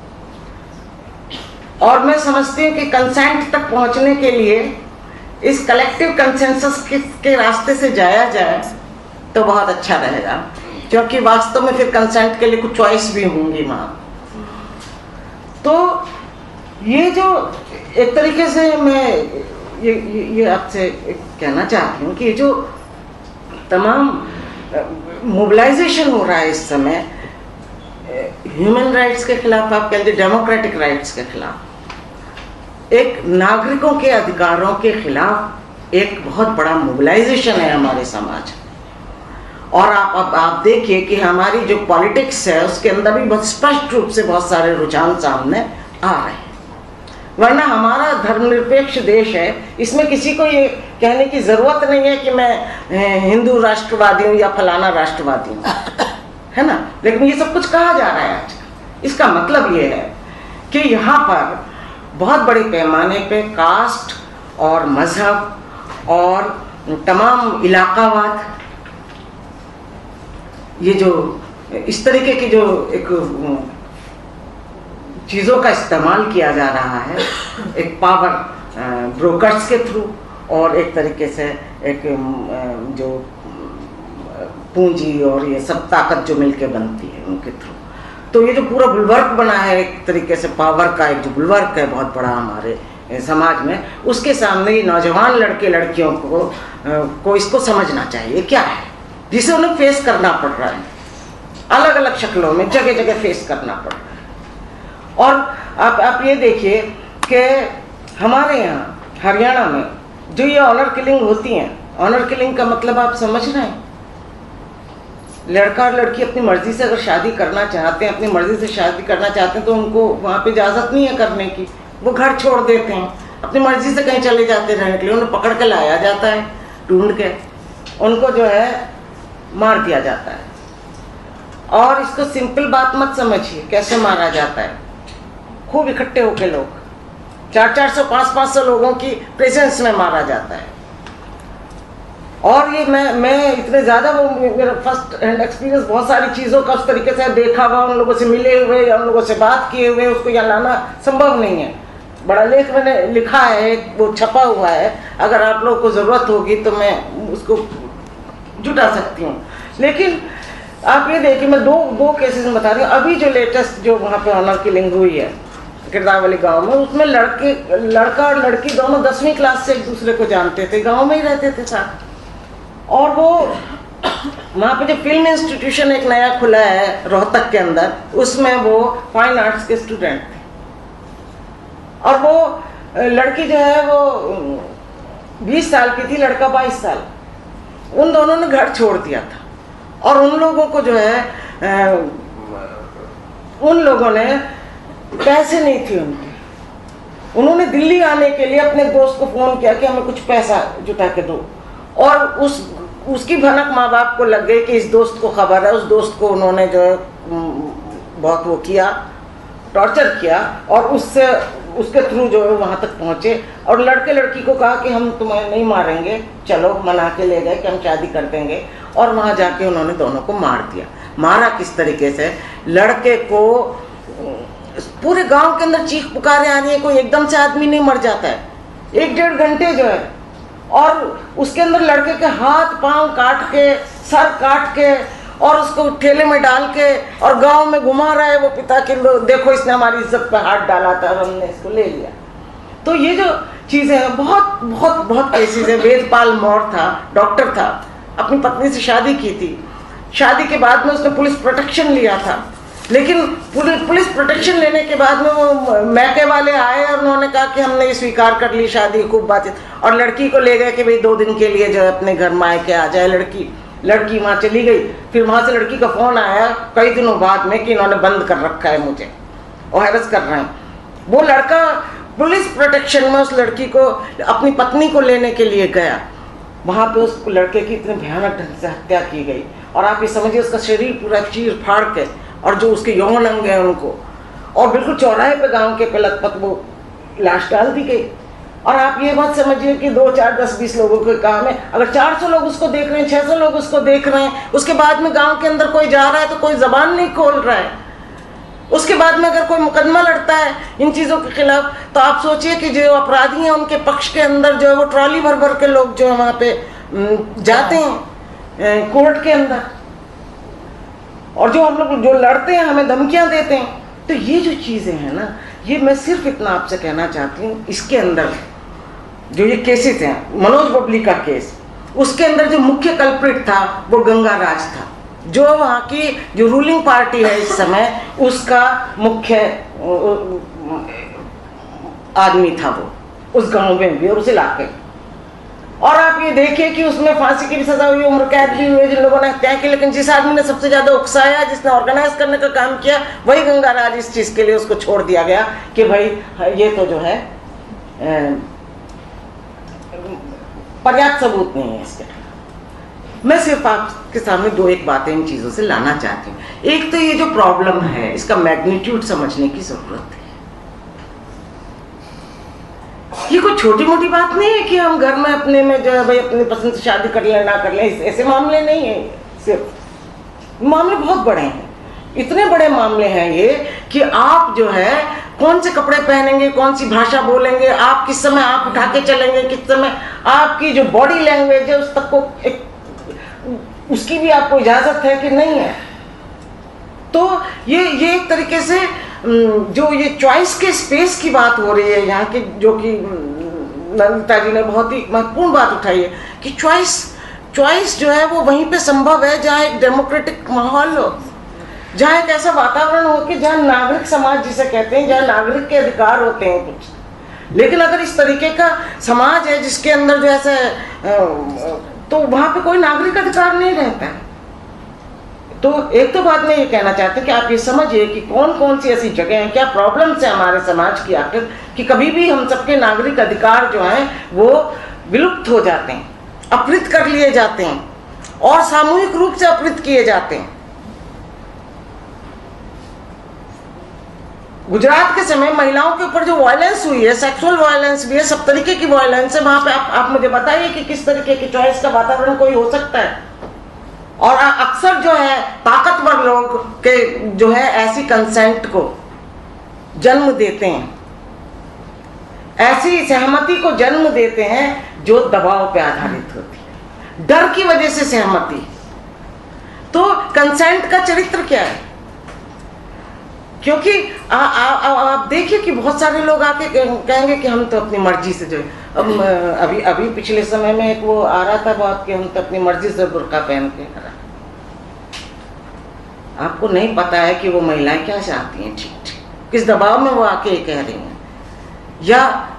और मैं समझती हूँ कि कंसेंट तक पहुँचने के लिए इस कलेक्टिव कंसेंसस के, के रास्ते से जाया जाए तो बहुत अच्छा रहेगा, क्योंकि वास्तव में फिर कंसेंट के लिए कुछ चॉइस भी होंगी वहाँ। तो ये जो एक तरीके से मैं ये ये, ये आपसे कहना चाहती हूँ कि जो तमाम मोबिलाइजेशन हो रहा है इस समय ह्यूमन राइट्स के खिलाफ, आप कह लीजिए डेमोक्रेटिक राइट्स के खिलाफ, एक नागरिकों के अधिकारों के खिलाफ एक बहुत बड़ा मोबिलाइजेशन है हमारे समाज। और आप आप, आप देखिए कि हमारी जो पॉलिटिक्स है उसके अंदर भी बहुत स्पष्ट रूप से बहुत सारे रुझान सामने आ रहे हैं। वरना हमारा धर्मनिरपेक्ष देश है, इसमें किसी को ये कहने की ज़रूरत नहीं है कि मैं हिंदू राष्ट्रवादी हूँ या फलाना राष्ट्रवादी हूँ, है ना। लेकिन ये सब कुछ कहा जा रहा है आज। इसका मतलब ये है कि यहाँ पर बहुत बड़े पैमाने पे कास्ट और मजहब और तमाम इलाकावाद, ये जो इस तरीके की जो एक चीज़ों का इस्तेमाल किया जा रहा है एक पावर ब्रोकर्स के थ्रू और एक तरीके से एक जो पूंजी और ये सब ताकत जो मिलके बनती है उनके थ्रू, तो ये जो पूरा बुलवर्क बना है एक तरीके से पावर का, एक जो बुलवर्क है बहुत बड़ा हमारे समाज में, उसके सामने ये नौजवान लड़के लड़कियों को को इसको समझना चाहिए क्या है जिसे उन्हें फेस करना पड़ रहा है, अलग अलग शक्लों में जगह जगह फेस करना पड़ रहा है। और आप आप ये देखिए कि हमारे यहाँ हरियाणा में जो ये ऑनर किलिंग होती हैं, ऑनर किलिंग का मतलब आप समझ रहे हैं, लड़का और लड़की अपनी मर्जी से अगर शादी करना चाहते हैं, अपनी मर्जी से शादी करना चाहते हैं तो उनको वहाँ पे इजाज़त नहीं है करने की, वो घर छोड़ देते हैं, अपनी मर्जी से कहीं चले जाते रहने के लिए, उन्हें पकड़ के लाया जाता है, ढूंढ के उनको जो है मार दिया जाता है। और इसको सिंपल बात मत समझिए कैसे मारा जाता है, खूब इकट्ठे होके लोग, चार चार सौ पाँच पाँच सौ लोगों की प्रेजेंस में मारा जाता है। और ये मैं मैं इतने ज़्यादा वो मेरा फर्स्ट हैंड एक्सपीरियंस बहुत सारी चीज़ों का उस तरीके से देखा हुआ, उन लोगों से मिले हुए या उन लोगों से बात किए हुए, उसको यहाँ लाना संभव नहीं है। बड़ा लेख मैंने लिखा है, वो छपा हुआ है, अगर आप लोगों को ज़रूरत होगी तो मैं उसको जुटा सकती हूँ। लेकिन आप ये देखिए, मैं दो दो केसेस में बता रही हूँ। अभी जो लेटेस्ट जो वहाँ पे ऑनर किलिंग हुई है किरदावली गांव में, उसमें लड़के लड़का और लड़की दोनों दसवीं क्लास से एक दूसरे को जानते थे, गांव में ही रहते थे साथ। और वो वहाँ पे जो फिल्म इंस्टीट्यूशन एक नया खुला है रोहतक के अंदर, उसमें वो फाइन आर्ट्स के स्टूडेंट थे। और वो लड़की जो है वो बीस साल की थी, लड़का बाईस साल। उन दोनों ने घर छोड़ दिया था और उन लोगों को जो है उन लोगों ने पैसे नहीं थे उनके, उन्होंने दिल्ली आने के लिए अपने दोस्त को फ़ोन किया कि हमें कुछ पैसा जुटा के दो। और उस उसकी भनक माँ बाप को लग गई कि इस दोस्त को खबर है। उस दोस्त को उन्होंने जो है बहुत वो किया, टॉर्चर किया और उससे उसके थ्रू जो है वहाँ तक पहुँचे और लड़के लड़की को कहा कि हम तुम्हें नहीं मारेंगे, चलो मना के ले गए कि हम शादी कर देंगे, और वहाँ जाके उन्होंने दोनों को मार दिया। मारा किस तरीके से, लड़के को पूरे गांव के अंदर चीख पुकारे आ रही है, कोई एकदम से आदमी नहीं मर जाता है, एक डेढ़ घंटे जो है, और उसके अंदर लड़के के हाथ पांव काट के, सर काट के, और उसको ठेले में डाल के और गांव में घुमा रहा है वो पिता के लोग, देखो इसने हमारी इज्जत पे हाथ डाला था और हमने इसको ले लिया। तो ये जो चीजें हैं बहुत बहुत बहुत केसेस है। वेदपाल मौर्य था, डॉक्टर था, अपनी पत्नी से शादी की थी, शादी के बाद में उसने पुलिस प्रोटेक्शन लिया था, लेकिन पुलिस प्रोटेक्शन लेने के बाद में वो मैके वाले आए और उन्होंने कहा कि हमने ये स्वीकार कर ली शादी, खूब बातचीत, और लड़की को ले गए कि भाई दो दिन के लिए जो है अपने घर मायके आ जाए लड़की। लड़की वहाँ चली गई, फिर वहाँ से लड़की का फोन आया कई दिनों बाद में कि इन्होंने बंद कर रखा है मुझे और हैरस कर रहे हैं। वो लड़का पुलिस प्रोटेक्शन में उस लड़की को, अपनी पत्नी को लेने के लिए गया, वहाँ पे उस लड़के की इतने भयानक ढंग से हत्या की गई, और आप ये समझिए उसका शरीर पूरा चीर फाड़ के, और जो उसके यौन अंग हैं उनको, और बिल्कुल चौराहे पे गांव के पे लखपत वो लाश डाल दी गई। और आप ये बात समझिए कि दो चार दस बीस लोगों के काम है, अगर चार सौ लोग उसको देख रहे हैं, छह सौ लोग उसको देख रहे हैं, उसके बाद में गांव के अंदर कोई जा रहा है तो कोई जबान नहीं खोल रहा है, उसके बाद में अगर कोई मुकदमा लड़ता है इन चीज़ों के खिलाफ, तो आप सोचिए कि जो अपराधी हैं उनके पक्ष के अंदर जो है वो ट्रॉली भर भर के लोग जो है वहाँ पे जाते हैं कोर्ट के अंदर, और जो हम लोग जो लड़ते हैं हमें धमकियाँ देते हैं। तो ये जो चीज़ें हैं ना, ये मैं सिर्फ इतना आपसे कहना चाहती हूँ, इसके अंदर जो ये केसेस हैं, मनोज बबली का केस, उसके अंदर जो मुख्य कल्प्रिट था वो गंगा राज था, जो वहाँ की जो रूलिंग पार्टी है इस समय उसका मुख्य आदमी था वो, उस गांव में भी और उस इलाके में। और आप ये देखिए कि उसमें फांसी की भी सजा हुई, उम्र कैद भी हुई, जिन लोगों ने हत्या की, लेकिन जिस आदमी ने सबसे ज्यादा उकसाया, जिसने ऑर्गेनाइज करने का काम किया, वही गंगा राज, इस चीज के लिए उसको छोड़ दिया गया कि भाई ये तो जो है पर्याप्त सबूत नहीं है इसके। मैं सिर्फ आपके सामने दो एक बातें इन चीजों से लाना चाहती हूँ। एक तो ये जो प्रॉब्लम है इसका मैग्नीट्यूड समझने की जरूरत है। ये कोई छोटी मोटी बात नहीं है कि हम घर में अपने में जो है भाई अपनी पसंद से शादी कर ले ना कर ले, ऐसे मामले नहीं है, सिर्फ मामले बहुत बड़े हैं, इतने बड़े मामले हैं ये कि आप जो है कौन से कपड़े पहनेंगे, कौन सी भाषा बोलेंगे, आप किस समय आंख उठा के चलेंगे, किस समय आपकी जो बॉडी लैंग्वेज है उस तक को एक, उसकी भी आपको इजाजत है कि नहीं है। तो ये ये एक तरीके से जो ये चॉइस के स्पेस की बात हो रही है यहाँ की, जो कि नंदिता जी ने बहुत ही महत्वपूर्ण बात उठाई है कि चॉइस चॉइस जो है वो वहीं पे संभव है जहाँ एक डेमोक्रेटिक माहौल हो, जहाँ एक ऐसा वातावरण हो कि जहाँ नागरिक समाज जिसे कहते हैं, जहाँ नागरिक के अधिकार होते हैं कुछ। लेकिन अगर इस तरीके का समाज है जिसके अंदर जो ऐसा, तो वहाँ पे कोई नागरिक अधिकार नहीं रहता है। तो एक तो बात मैं ये कहना चाहती हूँ कि आप ये समझिए कि कौन कौन सी ऐसी जगह हैं, क्या प्रॉब्लम्स है हमारे समाज की आखिर, कि कभी भी हम सबके नागरिक अधिकार जो हैं वो विलुप्त हो जाते हैं, अपहृत कर लिए जाते हैं और सामूहिक रूप से अपहृत किए जाते हैं। गुजरात के समय महिलाओं के ऊपर जो वायलेंस हुई है, सेक्सुअल वायलेंस भी है, सब तरीके की वायलेंस है, वहां पे आप, आप मुझे बताइए कि किस तरीके की चॉइस का वातावरण कोई हो सकता है। और अक्सर जो है ताकतवर लोग के जो है ऐसी कंसेंट को जन्म देते हैं, ऐसी सहमति को जन्म देते हैं जो दबाव पे आधारित होती है, डर की वजह से सहमति। तो कंसेंट का चरित्र क्या है? क्योंकि आ, आ, आ, आप देखिए कि बहुत सारे लोग आके कहेंगे कि हम तो अपनी मर्जी से जो है, अब अभी अभी पिछले समय में एक वो आ रहा था बात कि हम तो अपनी मर्जी से बुर्का पहन के आ रहा। आपको नहीं पता है कि वो महिलाएं क्या चाहती हैं, ठीक ठीक किस दबाव में वो आके कह रही हैं। या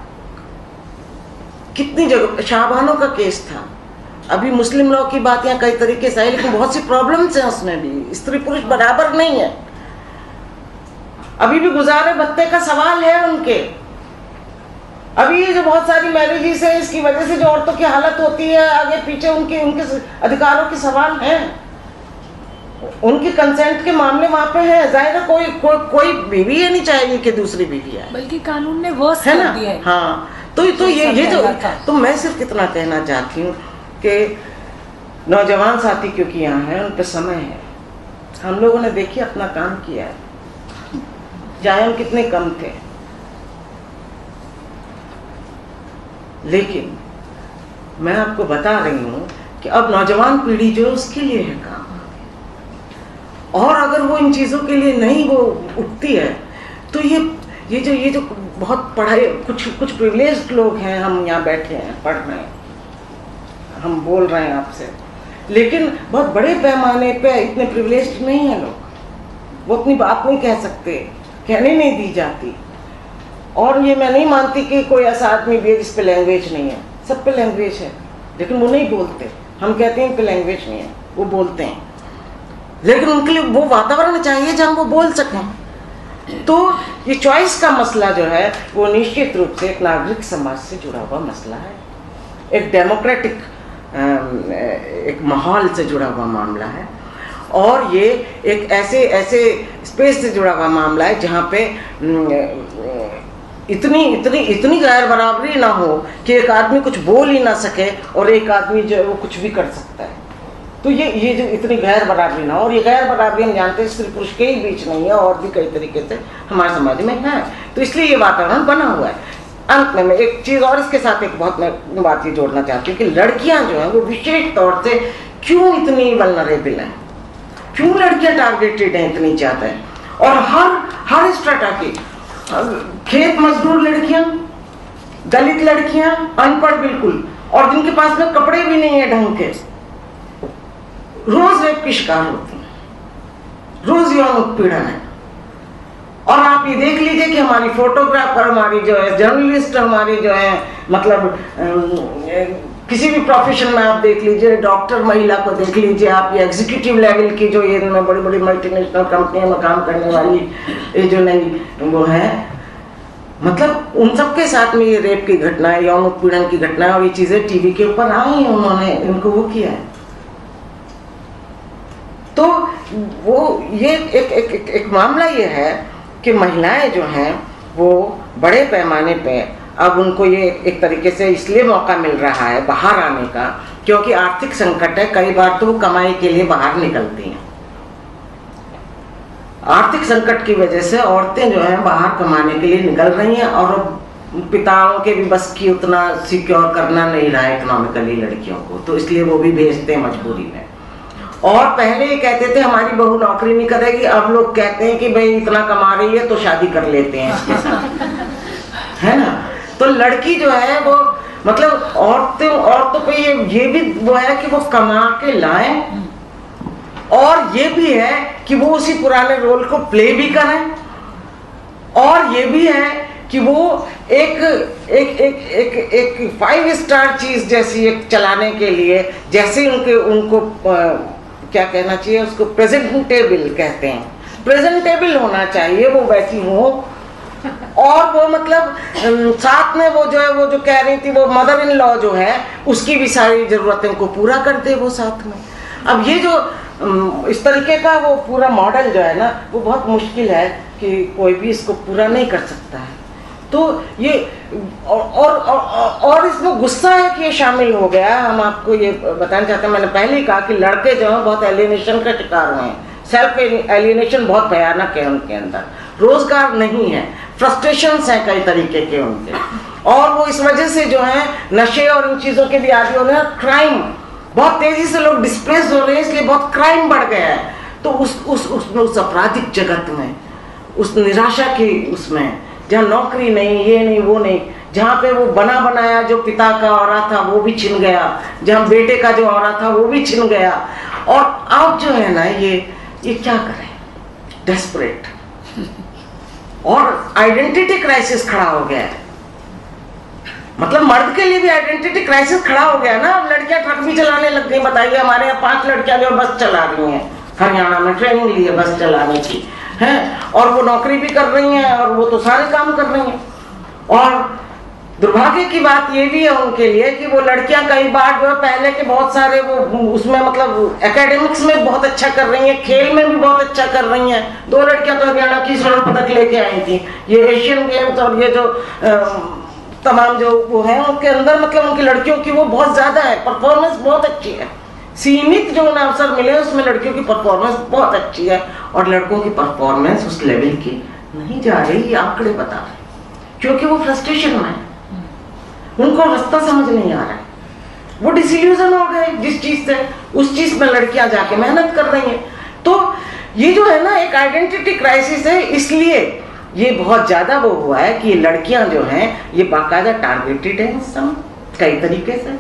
कितनी जगह शाहबानों का केस था, अभी मुस्लिम लॉ की बात यहाँ कई तरीके से आई, लेकिन बहुत सी प्रॉब्लम्स हैं उसमें भी, स्त्री पुरुष बराबर नहीं है। अभी भी गुजारे भत्ते का सवाल है उनके, अभी ये जो बहुत सारी मैरिजेस है इसकी वजह से जो औरतों की हालत होती है आगे पीछे, उनके उनके अधिकारों के सवाल हैं, उनकी कंसेंट के मामले वहाँ पे है, जाहिर है कोई कोई कोई बीवी ये नहीं चाहेगी कि दूसरी बीवी आए, बल्कि कानून ने वर्स है कर ना। दिया है। हाँ, तो तो ये ये जो तो मैं सिर्फ कितना कहना चाहती हूँ कि नौजवान साथी क्योंकि यहाँ है, उन पे समय है। हम लोगों ने देखिए अपना काम किया है, चाहे हम कितने कम थे, लेकिन मैं आपको बता रही हूँ कि अब नौजवान पीढ़ी जो उसके लिए है काम, और अगर वो इन चीज़ों के लिए नहीं वो उठती है तो ये ये जो ये जो बहुत पढ़ाई कुछ कुछ प्रिविलेज्ड लोग हैं, हम यहाँ बैठे हैं पढ़ रहे हैं, हम बोल रहे हैं आपसे, लेकिन बहुत बड़े पैमाने पे इतने प्रिविलेज्ड नहीं हैं लोग, वो अपनी बात नहीं कह सकते, कहने नहीं दी जाती। और ये मैं नहीं मानती कि कोई ऐसा आदमी भी है जिस पे लैंग्वेज नहीं है, सब पे लैंग्वेज है, लेकिन वो नहीं बोलते। हम कहते हैं इन पे लैंग्वेज नहीं है, वो बोलते हैं, लेकिन उनके लिए वो वातावरण चाहिए जहाँ वो बोल सकें। तो ये चॉइस का मसला जो है वो निश्चित रूप से एक नागरिक समाज से जुड़ा हुआ मसला है, एक डेमोक्रेटिक एक माहौल से जुड़ा हुआ मामला है, और ये एक ऐसे ऐसे स्पेस से जुड़ा हुआ मामला है जहाँ पे इतनी इतनी इतनी गैर बराबरी ना हो कि एक आदमी कुछ बोल ही ना सके और एक आदमी जो है वो कुछ भी कर सकता है। तो ये ये जो इतनी गैर बराबरी ना हो, और ये गैर बराबरी हम जानते हैं स्त्री पुरुष के ही बीच नहीं है, और भी कई तरीके से हमारे समाज में है, तो इसलिए ये वातावरण बना हुआ है। अंत में मैं एक चीज़ और इसके साथ एक बहुत मैं बात ये जोड़ना चाहती हूँ कि लड़कियाँ जो हैं वो विशेष तौर से क्यों इतनी वल्नरेबल हैं, क्यों लड़कियाँ टारगेटेड हैं इतनी ज़्यादा है, और हर हर स्ट्रेटा की, खेत मजदूर लड़कियाँ, दलित लड़कियाँ, अनपढ़ बिल्कुल, और जिनके पास में कपड़े भी नहीं है ढंग के, रोज रेप की शिकार होती हैं, रोज यौन उत्पीड़न है। और आप ये देख लीजिए कि हमारी फोटोग्राफर, हमारी जो है जर्नलिस्ट, हमारी जो है मतलब किसी भी प्रोफेशन में आप देख लीजिए, डॉक्टर महिला को देख लीजिए आप, ये एग्जीक्यूटिव लेवल की जो ये बड़ी बड़ी मल्टीनेशनल कंपनियों में काम करने वाली ये जो नहीं वो है, मतलब उन सबके साथ में ये रेप की घटना है, यौन उत्पीड़न की घटना है, और ये चीजें टीवी के ऊपर आई हैं, उन्होंने इनको वो किया है। तो वो ये एक एक, एक, एक मामला ये है कि महिलाएं जो हैं वो बड़े पैमाने पे अब उनको ये एक तरीके से इसलिए मौका मिल रहा है बाहर आने का क्योंकि आर्थिक संकट है, कई बार तो वो कमाई के लिए बाहर निकलती हैं। आर्थिक संकट की वजह से औरतें जो हैं बाहर कमाने के लिए निकल रही हैं, और पिताओं के भी बस की उतना सिक्योर करना नहीं रहा है इकोनॉमिकली लड़कियों को, तो इसलिए वो भी भेजते हैं मजबूरी में। और पहले ये कहते थे हमारी बहू नौकरी नहीं करेगी, अब लोग कहते हैं कि भाई इतना कमा रही है तो शादी कर लेते हैं इसके साथ, है ना। तो लड़की जो है वो मतलब औरतें औरतों पे ये ये भी वो है कि वो कमा के लाएं, और ये भी है कि वो उसी पुराने रोल को प्ले भी करें, और ये भी है कि वो एक एक एक एक एक फाइव स्टार चीज जैसी एक चलाने के लिए, जैसे उनके उनको आ, क्या कहना चाहिए उसको, प्रेजेंटेबल कहते हैं, प्रेजेंटेबल होना चाहिए वो वैसी हो, और वो मतलब साथ में वो जो है वो जो कह रही थी वो मदर इन लॉ जो है उसकी भी सारी जरूरतें को पूरा कर दे वो साथ में। अब ये जो इस तरीके का वो पूरा मॉडल जो है ना वो बहुत मुश्किल है कि कोई भी इसको पूरा नहीं कर सकता है। तो ये और और, और, और इसमें गुस्सा है कि ये शामिल हो गया। हम आपको ये बताना चाहते हैं, मैंने पहले ही कहा कि लड़के जो हैं बहुत एलियनेशन का शिकार हुए हैं, सेल्फ एलियनेशन बहुत भयानक है उनके अंदर, रोजगार नहीं है, फ्रस्ट्रेशंस हैं कई तरीके के उनके, और वो इस वजह से जो है नशे और इन चीज़ों के भी आदि हो रहे हैं, क्राइम बहुत तेजी से लोग डिस्प्लेस हो रहे हैं, इसलिए बहुत क्राइम बढ़ गया है। तो उस उस उसमें उस आपराधिक जगत में, उस निराशा की उसमें जहाँ नौकरी नहीं, ये नहीं वो नहीं, जहाँ पे वो बना बनाया जो पिता का औरा था वो भी छिन गया, जहाँ बेटे का जो औरा था वो भी छिन गया, और अब जो है ना ये ये क्या करें, डेस्परेट, और आइडेंटिटी क्राइसिस खड़ा हो गया है। मतलब मर्द के लिए भी आइडेंटिटी क्राइसिस खड़ा हो गया ना। अब लड़कियां ट्रक भी चलाने लग गई। बताइए, हमारे यहाँ पांच लड़कियां जो बस चला रही हैं, हरियाणा में ट्रेनिंग ली है बस चलाने की है, और वो नौकरी भी कर रही हैं और वो तो सारे काम कर रही हैं। और दुर्भाग्य की बात ये भी है उनके लिए कि वो लड़कियां कई बार जो है पहले के बहुत सारे वो उसमें मतलब एकेडमिक्स में बहुत अच्छा कर रही हैं, खेल में भी बहुत अच्छा कर रही हैं। दो लड़कियां तो हरियाणा की स्वर्ण पदक लेके आई थी। ये एशियन गेम्स और ये जो आ, तमाम जो वो है उनके अंदर मतलब उनकी लड़कियों की वो बहुत ज्यादा है, परफॉर्मेंस बहुत अच्छी है। सीमित जो उन्हें अवसर मिले उसमें लड़कियों की परफॉर्मेंस बहुत अच्छी है और लड़कों की परफॉर्मेंस उस लेवल की नहीं जा रही, ये आंकड़े बता रहे, क्योंकि वो फ्रस्ट्रेशन में है, उनको रास्ता समझ नहीं आ रहा है, वो डिसिल्यूजन हो गए जिस चीज से, उस चीज में लड़कियां जाके मेहनत कर रही हैं। तो ये जो है ना एक आइडेंटिटी क्राइसिस है, इसलिए ये बहुत ज्यादा वो हुआ है कि ये लड़कियां जो हैं ये बाकायदा टारगेटेड है इस समय कई तरीके से,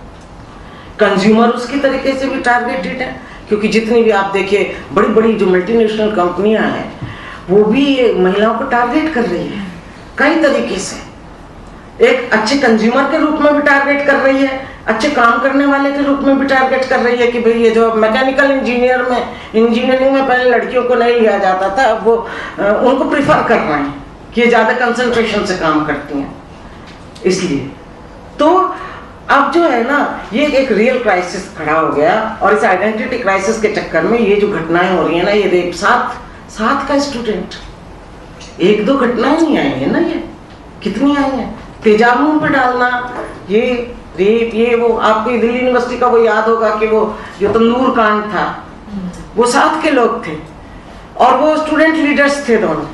कंज्यूमर उसकी तरीके से भी टारगेटेड है, क्योंकि जितनी भी आप देखिए बड़ी बड़ी जो मल्टीनेशनल कंपनियां हैं वो भी महिलाओं को टारगेट कर रही है कई तरीके से। एक अच्छे कंज्यूमर के रूप में भी टारगेट कर रही है, अच्छे काम करने वाले के रूप में भी टारगेट कर रही है कि भाई ये जो मैकेनिकल इंजीनियर में इंजीनियरिंग में पहले लड़कियों को नहीं लिया जाता था, अब वो आ, उनको प्रिफर कर रहे हैं कि ये ज्यादा कंसंट्रेशन से काम करती हैं। इसलिए तो अब जो है ना ये एक रियल क्राइसिस खड़ा हो गया और इस आइडेंटिटी क्राइसिस के चक्कर में ये जो घटनाएं हो रही है ना, ये रेप सात सात का स्टूडेंट, एक दो घटनाएं नहीं आई है ना, ये कितनी आई है, तेजाब मुंह पे डालना, ये रेप, ये वो आपको दिल्ली यूनिवर्सिटी का वो याद होगा कि वो जो तंदूर कांड था, वो साथ के लोग थे और वो स्टूडेंट लीडर्स थे दोनों,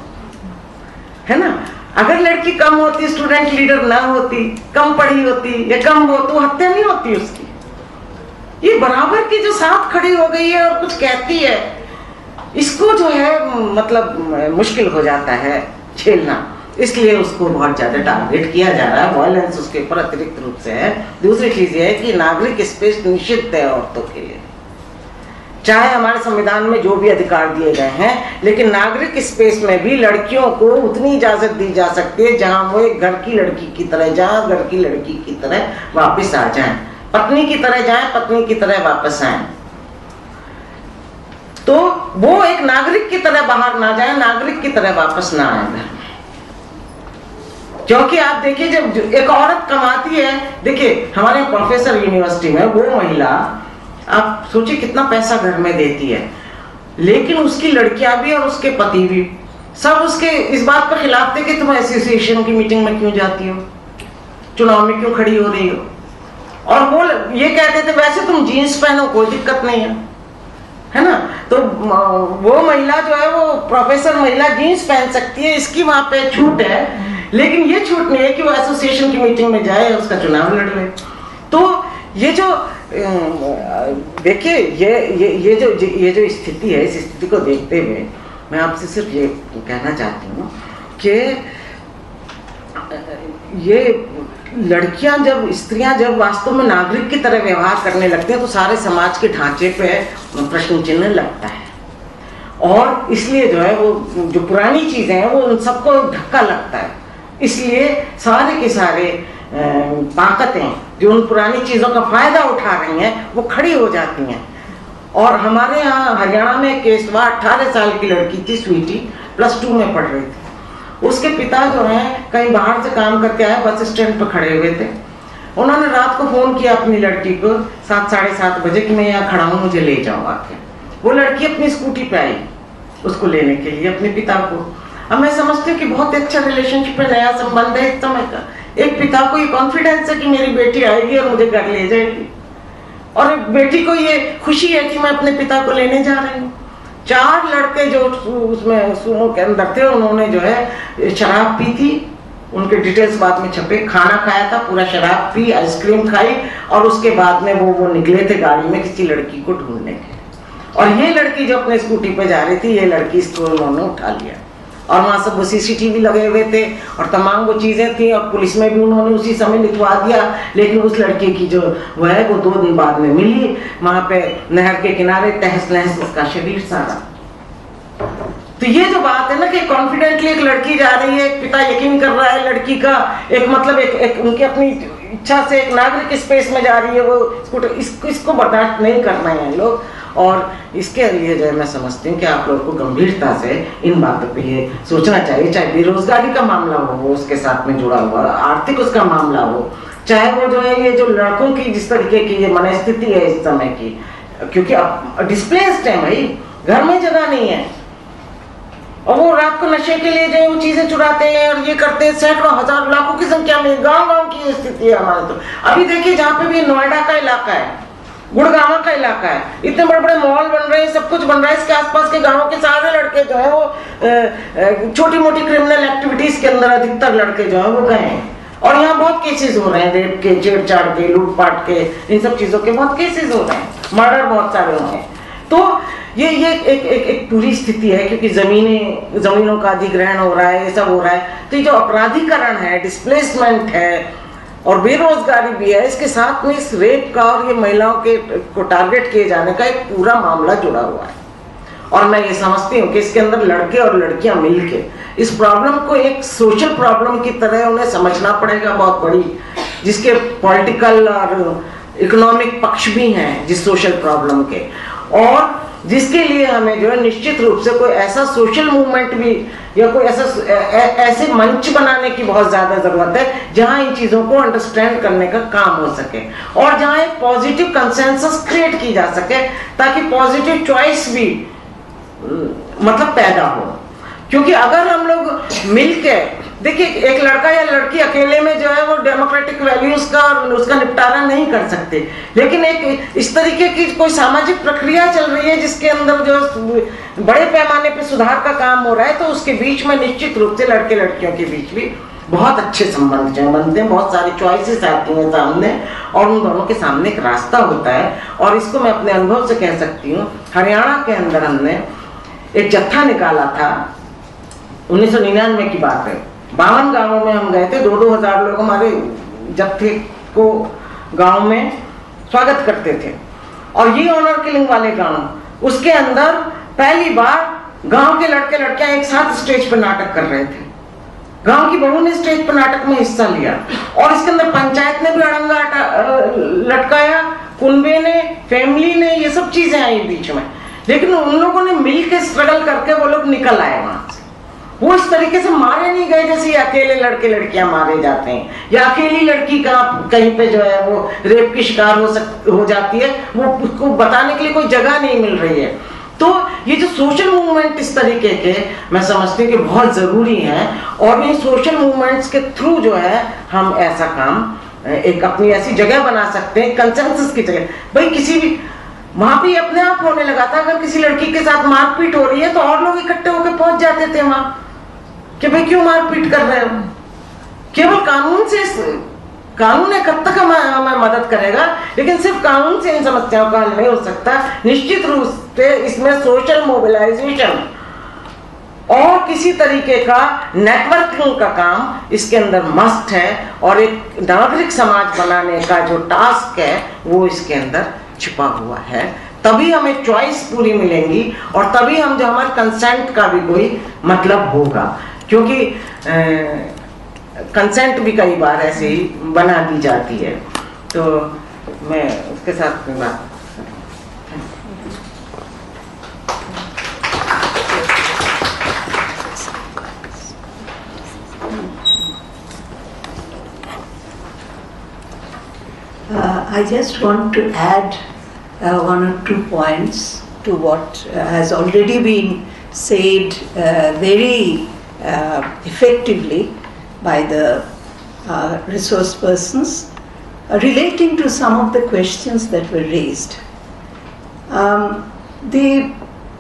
है ना। अगर लड़की कम होती, स्टूडेंट लीडर ना होती, कम पढ़ी होती या कम हो तो हत्या नहीं होती उसकी। ये बराबर की जो साथ खड़ी हो गई है और कुछ कहती है, इसको जो है मतलब मुश्किल हो जाता है झेलना, इसलिए उसको बहुत ज्यादा टारगेट किया जा रहा है। वायलेंस उसके ऊपर अतिरिक्त रूप से है। दूसरी चीज ये है कि नागरिक स्पेस निषिद्ध है औरतों के लिए, चाहे हमारे संविधान में जो भी अधिकार दिए गए हैं, लेकिन नागरिक स्पेस में भी लड़कियों को उतनी इजाजत दी जा सकती है जहां वो एक घर की लड़की की तरह, जहां घर की लड़की की तरह वापस आ जाएं, पत्नी की तरह जाएं, पत्नी की तरह वापस आएं। तो वो एक नागरिक की तरह बाहर ना जाए, नागरिक की तरह वापस ना आए घर में। क्योंकि आप देखिए जब एक औरत कमाती है, देखिए हमारे प्रोफेसर यूनिवर्सिटी में वो महिला, आप सोचिए कितना पैसा घर में देती है, लेकिन उसकी लड़कियां भी और उसके पति भी सब उसके इस बात पर खिलाफ थे कि तुम एसोसिएशन की मीटिंग में क्यों जाती हो, चुनाव में क्यों खड़ी हो रही हो, और वो ये कहते थे वैसे तुम जीन्स पहनो कोई दिक्कत नहीं है, है ना। तो वो महिला जो है वो प्रोफेसर महिला जीन्स पहन सकती है, इसकी वहां पे छूट है, लेकिन ये छूट नहीं है कि वो एसोसिएशन की मीटिंग में जाए, उसका चुनाव लड़ ले। तो ये जो देखिए ये ये ये जो ये जो स्थिति है, इस स्थिति को देखते हुए मैं आपसे सिर्फ ये कहना चाहती हूँ कि ये लड़कियां जब स्त्रियां जब वास्तव में नागरिक की तरह व्यवहार करने लगते हैं तो सारे समाज के ढांचे पे प्रश्न चिन्ह लगता है, और इसलिए जो है वो जो पुरानी चीजें हैं वो उन सबको धक्का लगता है। इसलिए सारे के सारे ताकतें जो उन पुरानी चीजों का फायदा उठा रही हैं वो खड़ी हो जाती हैं। और हमारे यहाँ हरियाणा में एक केस हुआ, अठारह साल की लड़की थी, स्वीटी, प्लस टू में पढ़ रही थी। उसके पिता जो हैं कहीं बाहर से काम करके आए, बस स्टैंड पर खड़े हुए थे। उन्होंने रात को फोन किया अपनी लड़की को सात साढ़े सात बजे कि मैं यहाँ खड़ा हूँ, मुझे ले जाओ आके। वो लड़की अपनी स्कूटी पे आई उसको लेने के लिए, अपने पिता को। अब मैं समझती हूँ कि बहुत अच्छा रिलेशनशिप है, नया संबंध है इस समय का। एक पिता को ये कॉन्फिडेंस है कि मेरी बेटी आएगी और मुझे घर ले जाएगी, और एक बेटी को ये खुशी है कि मैं अपने पिता को लेने जा रही हूँ। चार लड़के जो उसमें सुमो के अंदर थे, उन्होंने जो है शराब पी थी, उनके डिटेल्स बाद में छपे, खाना खाया था, पूरा शराब पी, आइसक्रीम खाई, और उसके बाद में वो वो निकले थे गाड़ी में किसी लड़की को ढूंढने के। और ये लड़की जो अपने स्कूटी पे जा रही थी, ये लड़की इसको उन्होंने उठा लिया, और वहां सब वो सीसीटीवी लगे हुए थे और तमाम वो चीजें थी, और पुलिस में भी उन्होंने उसी समय लिखवा दिया। लेकिन उस लड़के की जो वो है वो दो दिन बाद में मिली वहां पे नहर के किनारे, तहस नहस उसका शरीर सारा। तो ये जो बात है ना कि कॉन्फिडेंटली एक लड़की जा रही है, एक पिता यकीन कर रहा है लड़की का, एक मतलब एक, एक उनकी अपनी इच्छा से एक नागरिक स्पेस में जा रही है वो स्कूटर, इसको इसको बर्दाश्त नहीं कर रहे हैं लोग। और इसके लिए जो है मैं समझती हूँ कि आप लोगों को गंभीरता से इन बातों पे ये सोचना चाहिए, चाहे बेरोजगारी का मामला हो वो उसके साथ में जुड़ा हुआ, आर्थिक उसका मामला हो, चाहे वो जो है ये जो लड़कों की जिस तरीके की ये मनस्थिति है इस समय की, क्योंकि अब डिस्प्लेस्ड है भाई, घर में जगह नहीं है और वो रात को नशे के लिए जो है वो चीजें चुराते हैं और ये करते हैं, सैकड़ों हजार लाखों की संख्या में गांव गांव की स्थिति है हमारे। तो अभी देखिए जहाँ पे भी नोएडा का इलाका है, गुड़गांव का इलाका है, इतने बड़े बड़े मॉल बन रहे हैं, सब कुछ बन रहा है, इसके आसपास के गांवों के सारे लड़के जो है वो छोटी मोटी क्रिमिनल एक्टिविटीज के अंदर अधिकतर लड़के जो है वो गए हैं और यहाँ बहुत केसेस हो रहे हैं, रेप के, छेड़छाड़ के, लूटपाट के, इन सब चीजों के बहुत केसेस हो रहे हैं, मर्डर बहुत सारे हुए हैं। तो ये ये एक एक एक पूरी स्थिति है क्योंकि जमीनें जमीनों का अधिग्रहण हो रहा है, ये सब हो रहा है। तो ये जो अपराधीकरण है, डिस्प्लेसमेंट है और बेरोजगारी भी है, इसके साथ में इस रेप का और ये महिलाओं के को टारगेट किए जाने का एक पूरा मामला जुड़ा हुआ है। और मैं ये समझती हूँ कि इसके अंदर लड़के और लड़कियां मिलके इस प्रॉब्लम को एक सोशल प्रॉब्लम की तरह उन्हें समझना पड़ेगा, बहुत बड़ी, जिसके पॉलिटिकल और इकोनॉमिक पक्ष भी हैं जिस सोशल प्रॉब्लम के, और जिसके लिए हमें जो है निश्चित रूप से कोई ऐसा सोशल मूवमेंट भी या कोई ऐसा ऐसे मंच बनाने की बहुत ज्यादा जरूरत है जहां इन चीजों को अंडरस्टैंड करने का काम हो सके और जहां एक पॉजिटिव कंसेंसस क्रिएट की जा सके ताकि पॉजिटिव चॉइस भी मतलब पैदा हो। क्योंकि अगर हम लोग मिलके, देखिए एक लड़का या लड़की अकेले में जो है वो डेमोक्रेटिक वैल्यूज का और उसका निपटारा नहीं कर सकते, लेकिन एक इस तरीके की कोई सामाजिक प्रक्रिया चल रही है जिसके अंदर जो बड़े पैमाने पे सुधार का काम हो रहा है, तो उसके बीच में निश्चित रूप से लड़के लड़कियों के बीच भी बहुत अच्छे संबंध जो बनते हैं, बहुत सारी चॉइसेस आती हैं सामने और उन दोनों के सामने एक रास्ता होता है। और इसको मैं अपने अनुभव से कह सकती हूँ, हरियाणा के अंदर हमने एक जत्था निकाला था, उन्नीस सौ निन्यानवे की बात है, बावन गांवों में हम गए थे, दो दो हजार लोग हमारे जत्थे को गांव में स्वागत करते थे और ये ऑनर किलिंग वाले गांव, उसके अंदर पहली बार गांव के लड़के लड़कियां एक साथ स्टेज पर नाटक कर रहे थे। गांव की बहू ने स्टेज पर नाटक में हिस्सा लिया और इसके अंदर पंचायत ने भी अड़ंगा लटकाया, कुनबे ने, फैमिली ने, ये सब चीजें आई बीच में, लेकिन उन लोगों ने मिलकर स्ट्रगल करके वो लोग निकल आए वहां से। वो इस तरीके से मारे नहीं गए जैसे अकेले लड़के लड़कियां मारे जाते हैं या अकेली लड़की का कहीं पे जो है वो रेप की शिकार हो सक हो जाती है, वो उसको बताने के लिए कोई जगह नहीं मिल रही है। तो ये जो सोशल मूवमेंट इस तरीके के मैं समझती हूँ कि बहुत जरूरी है और ये सोशल मूवमेंट्स के थ्रू जो है हम ऐसा काम एक अपनी ऐसी जगह बना सकते हैं, कंसेंसस की जगह। भाई किसी भी वहां पे अपने आप होने लगा था, अगर किसी लड़की के साथ मारपीट हो रही है तो और लोग इकट्ठे होकर पहुंच जाते थे वहां कि भाई क्यों मारपीट कर रहे हो। केवल कानून से, कानून एक हद तक हमें मदद करेगा, लेकिन सिर्फ कानून से इन समस्याओं का हल नहीं हो सकता। निश्चित रूप से इसमें सोशल मोबिलाइजेशन और किसी तरीके का नेटवर्किंग का काम इसके अंदर मस्ट है और एक नागरिक समाज बनाने का जो टास्क है वो इसके अंदर छिपा हुआ है। तभी हमें चॉइस पूरी मिलेंगी और तभी हम जो हमारे कंसेंट का भी कोई मतलब होगा, क्योंकि कंसेंट भी कई बार ऐसे ही बना दी जाती है। तो मैं उसके साथ में बात Uh, I just want to add uh, one or two points to what uh, has already been said uh, very uh, effectively by the uh, resource persons uh, relating to some of the questions that were raised. Um, the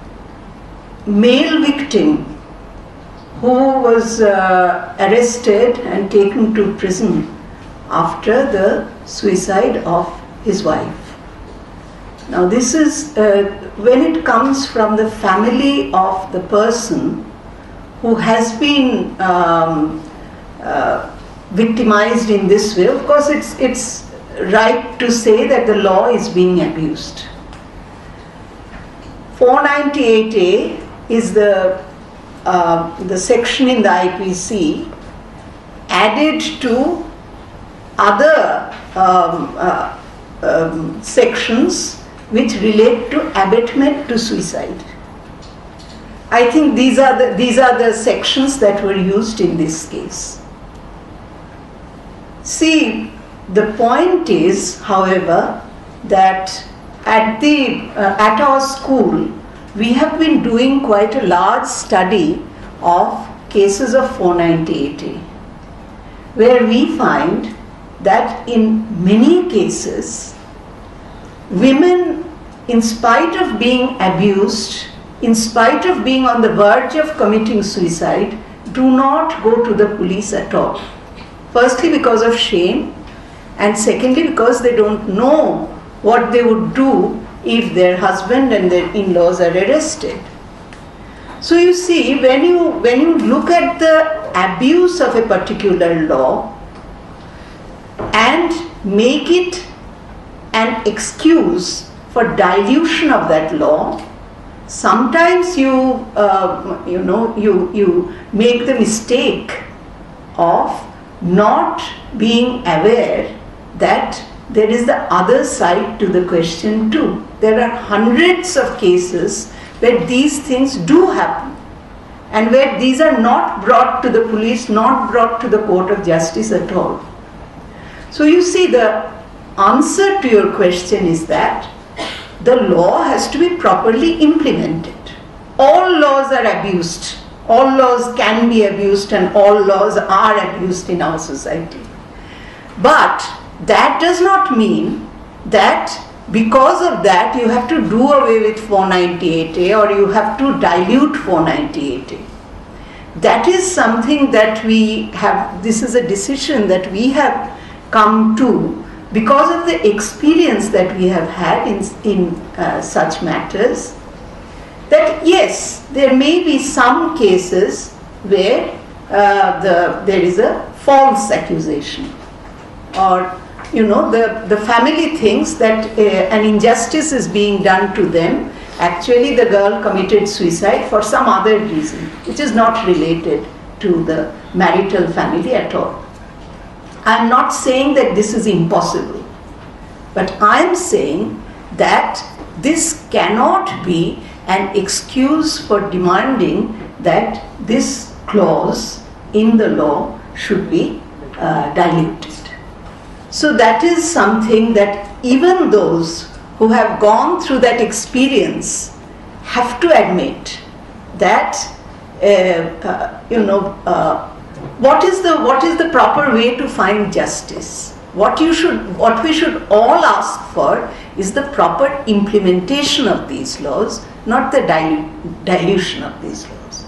male victim who was uh, arrested and taken to prison after the suicide of his wife. Now this is, uh, when it comes from the family of the person who has been um, uh, victimized in this way, of course it's, it's right to say that the law is being abused. four ninety-eight A is the, uh, the section in the I P C added to other um, uh, um, sections which relate to abatement to suicide. I think these are the, these are the sections that were used in this case. See, the point is, however, that at, the, uh, at our school, we have been doing quite a large study of cases of four ninety-eight A, where we find that in many cases, women, in spite of being abused, in spite of being on the verge of committing suicide, do not go to the police at all. Firstly, because of shame, and secondly, because they don't know what they would do if their husband and their in-laws are arrested. So you see, when you, when you look at the abuse of a particular law and make it an excuse for dilution of that law, sometimes you, uh, you know, you, you make the mistake of not being aware that there is the other side to the question too. There are hundreds of cases where these things do happen and where these are not brought to the police, not brought to the court of justice at all. So you see, the answer to your question is that the law has to be properly implemented. All laws are abused. All laws can be abused and all laws are abused in our society. But that does not mean that because of that you have to do away with four ninety-eight A or you have to dilute four ninety-eight A. That is something that we have, this is a decision that we have come to because of the experience that we have had in, in uh, such matters, that yes, there may be some cases where uh, the, there is a false accusation, or you know, the, the family thinks that uh, an injustice is being done to them. Actually, the girl committed suicide for some other reason, which is not related to the marital family at all. I am not saying that this is impossible, but I am saying that this cannot be an excuse for demanding that this clause in the law should be uh, diluted. So that is something that even those who have gone through that experience have to admit that uh, uh, you know uh, what is the what is the proper way to find justice. What you should what we should all ask for is the proper implementation of these laws, not the dilu- dilution of these laws.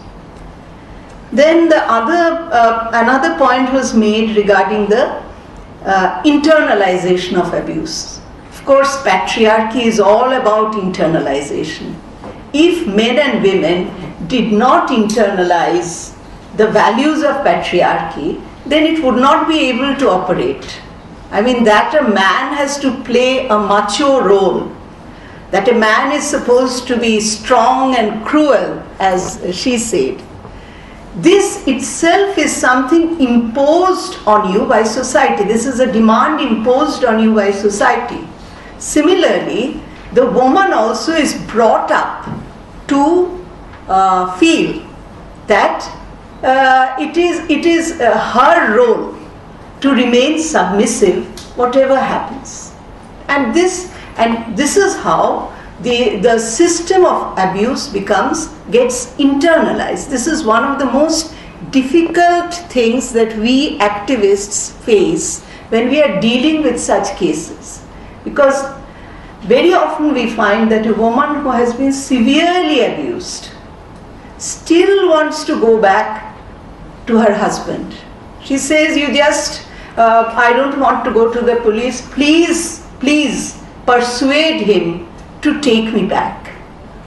Then the other uh, another point was made regarding the uh, internalization of abuse. Of course, patriarchy is all about internalization. If men and women did not internalize the values of patriarchy, then it would not be able to operate. I mean, that a man has to play a macho role, that a man is supposed to be strong and cruel, as she said. This itself is something imposed on you by society. This is a demand imposed on you by society. Similarly, the woman also is brought up to uh, feel that uh, it is, it is uh, her role to remain submissive whatever happens. And this, and this is how the, the system of abuse becomes, gets internalized. This is one of the most difficult things that we activists face when we are dealing with such cases. Because very often we find that a woman who has been severely abused still wants to go back to her husband. She says, you just, uh, I don't want to go to the police, please, please persuade him to take me back.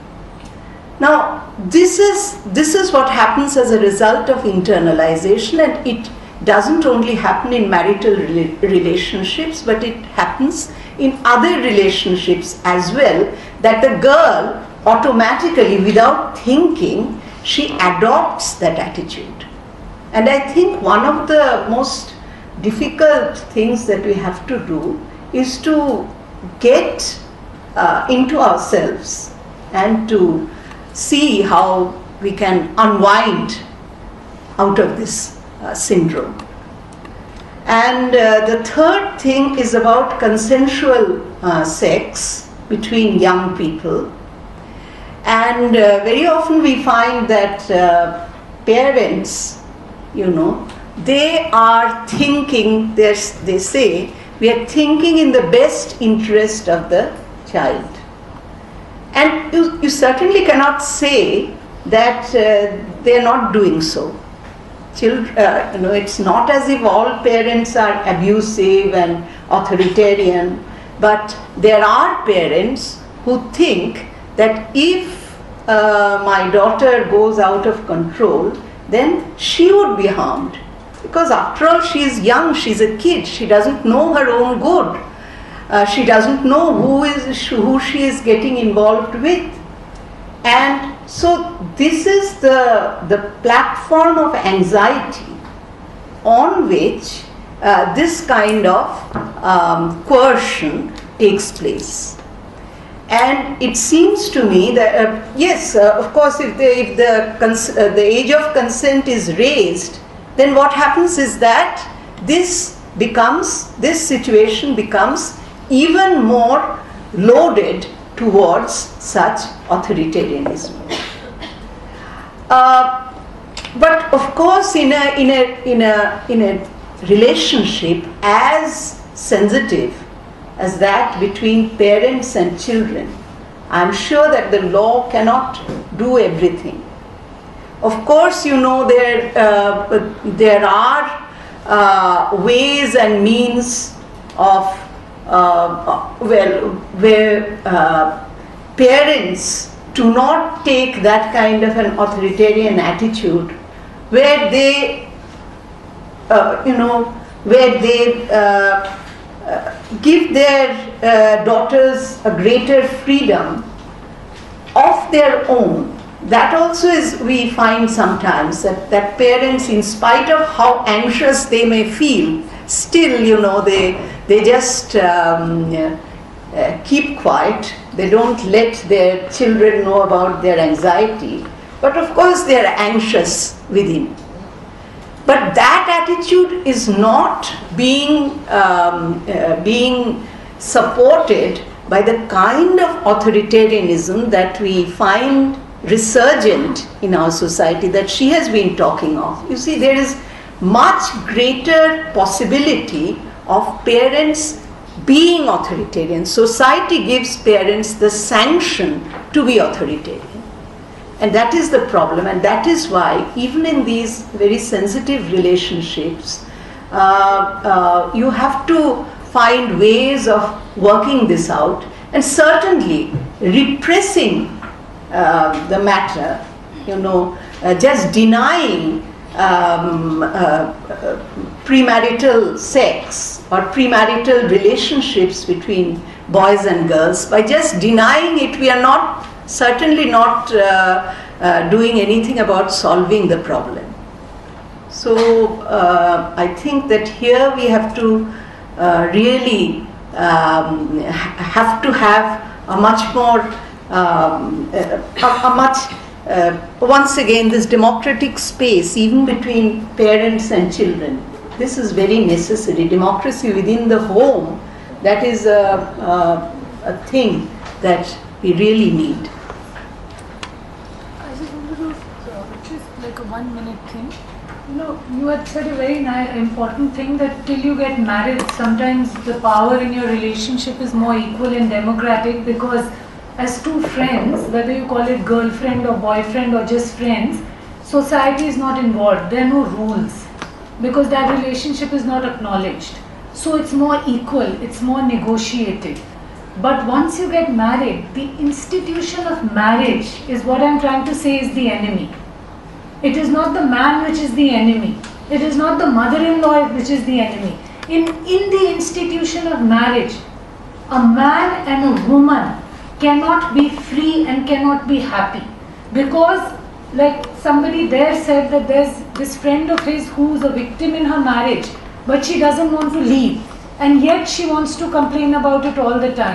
Now, this is, this is what happens as a result of internalization, and it doesn't only happen in marital rela- relationships, but it happens in other relationships as well, that the girl automatically, without thinking, she adopts that attitude. And I think one of the most difficult things that we have to do is to get uh, into ourselves and to see how we can unwind out of this uh, syndrome. And uh, the third thing is about consensual uh, sex between young people. And uh, very often we find that uh, parents, you know, they are thinking, they say, we are thinking in the best interest of the child. And you, you certainly cannot say that uh, they are not doing so. Children, uh, you know, it's not as if all parents are abusive and authoritarian, but there are parents who think that if uh, my daughter goes out of control, then she would be harmed. Because after all, she is young, she's a kid, she doesn't know her own good. Uh, she doesn't know who is who she is getting involved with. And so this is the, the platform of anxiety on which uh, this kind of um, coercion takes place. And it seems to me that, uh, yes, uh, of course, if, the, if the, cons- uh, the age of consent is raised, then what happens is that this becomes, this situation becomes even more loaded towards such authoritarianism. Uh, but of course, in a, in, a, in, a, in a relationship as sensitive as that between parents and children, I am sure that the law cannot do everything. Of course, you know, there, uh, there are uh, ways and means of, uh, well, where uh, parents do not take that kind of an authoritarian attitude, where they, uh, you know, where they uh, uh, give their uh, daughters a greater freedom of their own. That also is, we find sometimes that, that parents, in spite of how anxious they may feel, still, you know, they, they just um, uh, keep quiet. They don't let their children know about their anxiety. But of course they are anxious within. But that attitude is not being, um, uh, being supported by the kind of authoritarianism that we find resurgent in our society, that she has been talking of. You see, there is much greater possibility of parents being authoritarian. Society gives parents the sanction to be authoritarian. And that is the problem, and that is why even in these very sensitive relationships, uh, uh, you have to find ways of working this out, and certainly repressing Uh, the matter, you know, uh, just denying um, uh, uh, premarital sex or premarital relationships between boys and girls, by just denying it, we are not, certainly not uh, uh, doing anything about solving the problem. So uh, I think that here we have to uh, really um, have to have a much more Um, a, a much, uh, once again, this democratic space, even between parents and children, this is very necessary. Democracy within the home, that is a, a, a thing that we really need. I just wanted to, uh, just like a one minute thing. You know, you had said a very nice, important thing, that till you get married, sometimes the power in your relationship is more equal and democratic, because as two friends, whether you call it girlfriend or boyfriend or just friends, society is not involved. There are no rules, because that relationship is not acknowledged. So it's more equal, it's more negotiated. But once you get married, the institution of marriage is what I'm trying to say is the enemy. It is not the man which is the enemy. It is not the mother-in-law which is the enemy. In, in the institution of marriage, a man and a woman cannot be free and cannot be happy, because like somebody there said that there's this friend of his who's a victim in her marriage, but she doesn't want to leave, and yet she wants to complain about it all the time.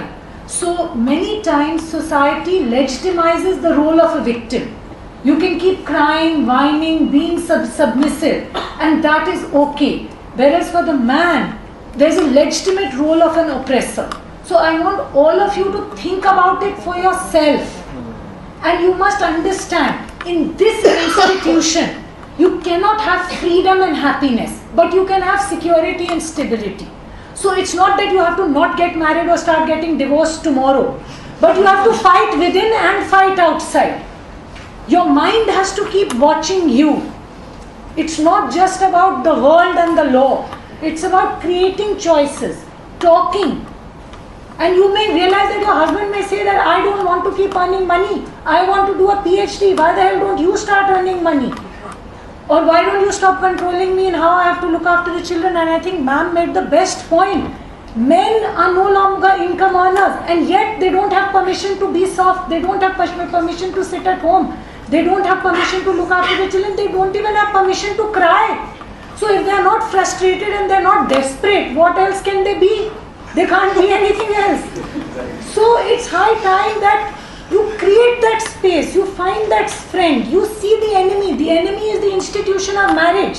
So many times society legitimizes the role of a victim. You can keep crying, whining, being sub submissive, and that is okay. Whereas for the man, there's a legitimate role of an oppressor. So I want all of you to think about it for yourself. And you must understand, in this institution, you cannot have freedom and happiness, but you can have security and stability. So it's not that you have to not get married or start getting divorced tomorrow, but you have to fight within and fight outside. Your mind has to keep watching you. It's not just about the world and the law. It's about creating choices, talking. And you may realize that your husband may say that I don't want to keep earning money. I want to do a PhD. Why the hell don't you start earning money? Or why don't you stop controlling me in how I have to look after the children? And I think ma'am made the best point. Men are no longer income earners, and yet they don't have permission to be soft. They don't have permission to sit at home. They don't have permission to look after the children. They don't even have permission to cry. So if they are not frustrated and they are not desperate, what else can they be? They can't be anything else. So it's high time that you create that space, you find that friend, you see the enemy. The enemy is the institution of marriage.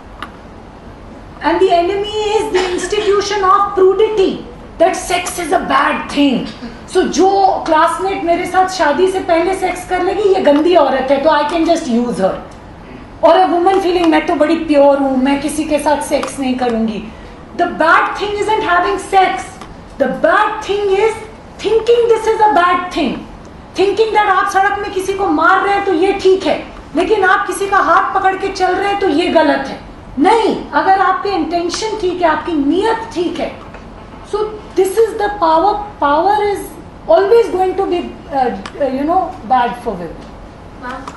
And the enemy is the institution of prudity. That sex is a bad thing. So जो classmate मेरे साथ शादी से पहले sex कर लेगी, ये गंदी औरत है, तो I can just use her. Or a woman feeling मैं तो बड़ी pure हूँ, मैं किसी के साथ sex नहीं करूँगी. The bad thing isn't having sex. The bad thing is thinking this is a bad thing. Thinking that आप सड़क में किसी को मार रहे हैं तो ये ठीक है, लेकिन आप किसी का हाथ पकड़ के चल रहे हैं तो ये गलत है. नहीं, अगर आपके इंटेंशन ठीक है, आपकी नीयत ठीक है. So this is the power. Power is always going to be, uh, uh, you know, bad for women.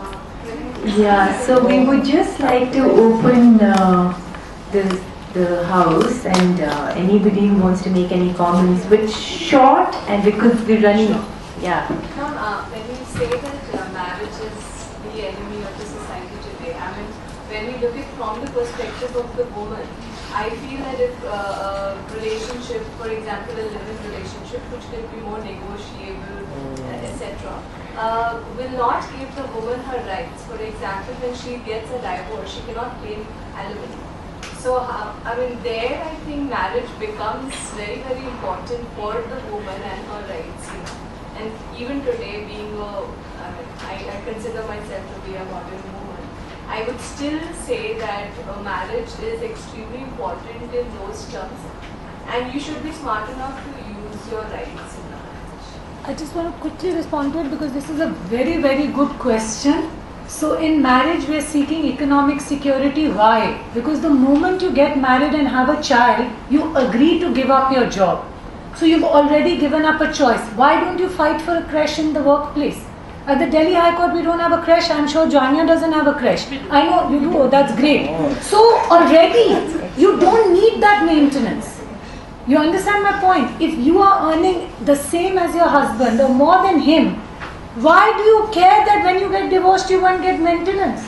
Yeah, so we would just like to open uh, the, the house, and uh, anybody who wants to make any comments, but short, and because we're running, yeah. Ma'am, uh, when we say that uh, marriage is the enemy of the society today, I mean, when we look at from the perspective of the woman, I feel that if uh, a relationship, for example, a live-in relationship, which can be more negotiable, uh, et cetera, uh, will not give the woman her rights. For example, when she gets a divorce, she cannot claim alimony. So, uh, I mean, there I think marriage becomes very, very important for the woman and her rights. You know. And even today, being a, I mean, I, I consider myself to be a modern woman, I would still say that uh, marriage is extremely important in those terms, and you should be smart enough to use your rights in that. I just want to quickly respond to it because this is a very, very good question. So in marriage, we are seeking economic security. Why? Because the moment you get married and have a child, you agree to give up your job. So you've already given up a choice. Why don't you fight for a creche in the workplace? At the Delhi High Court, we don't have a creche. I'm sure Jania doesn't have a creche. I know you do. Oh, that's great. So already, you don't need that maintenance. You understand my point? If you are earning the same as your husband or more than him, why do you care that when you get divorced, you won't get maintenance?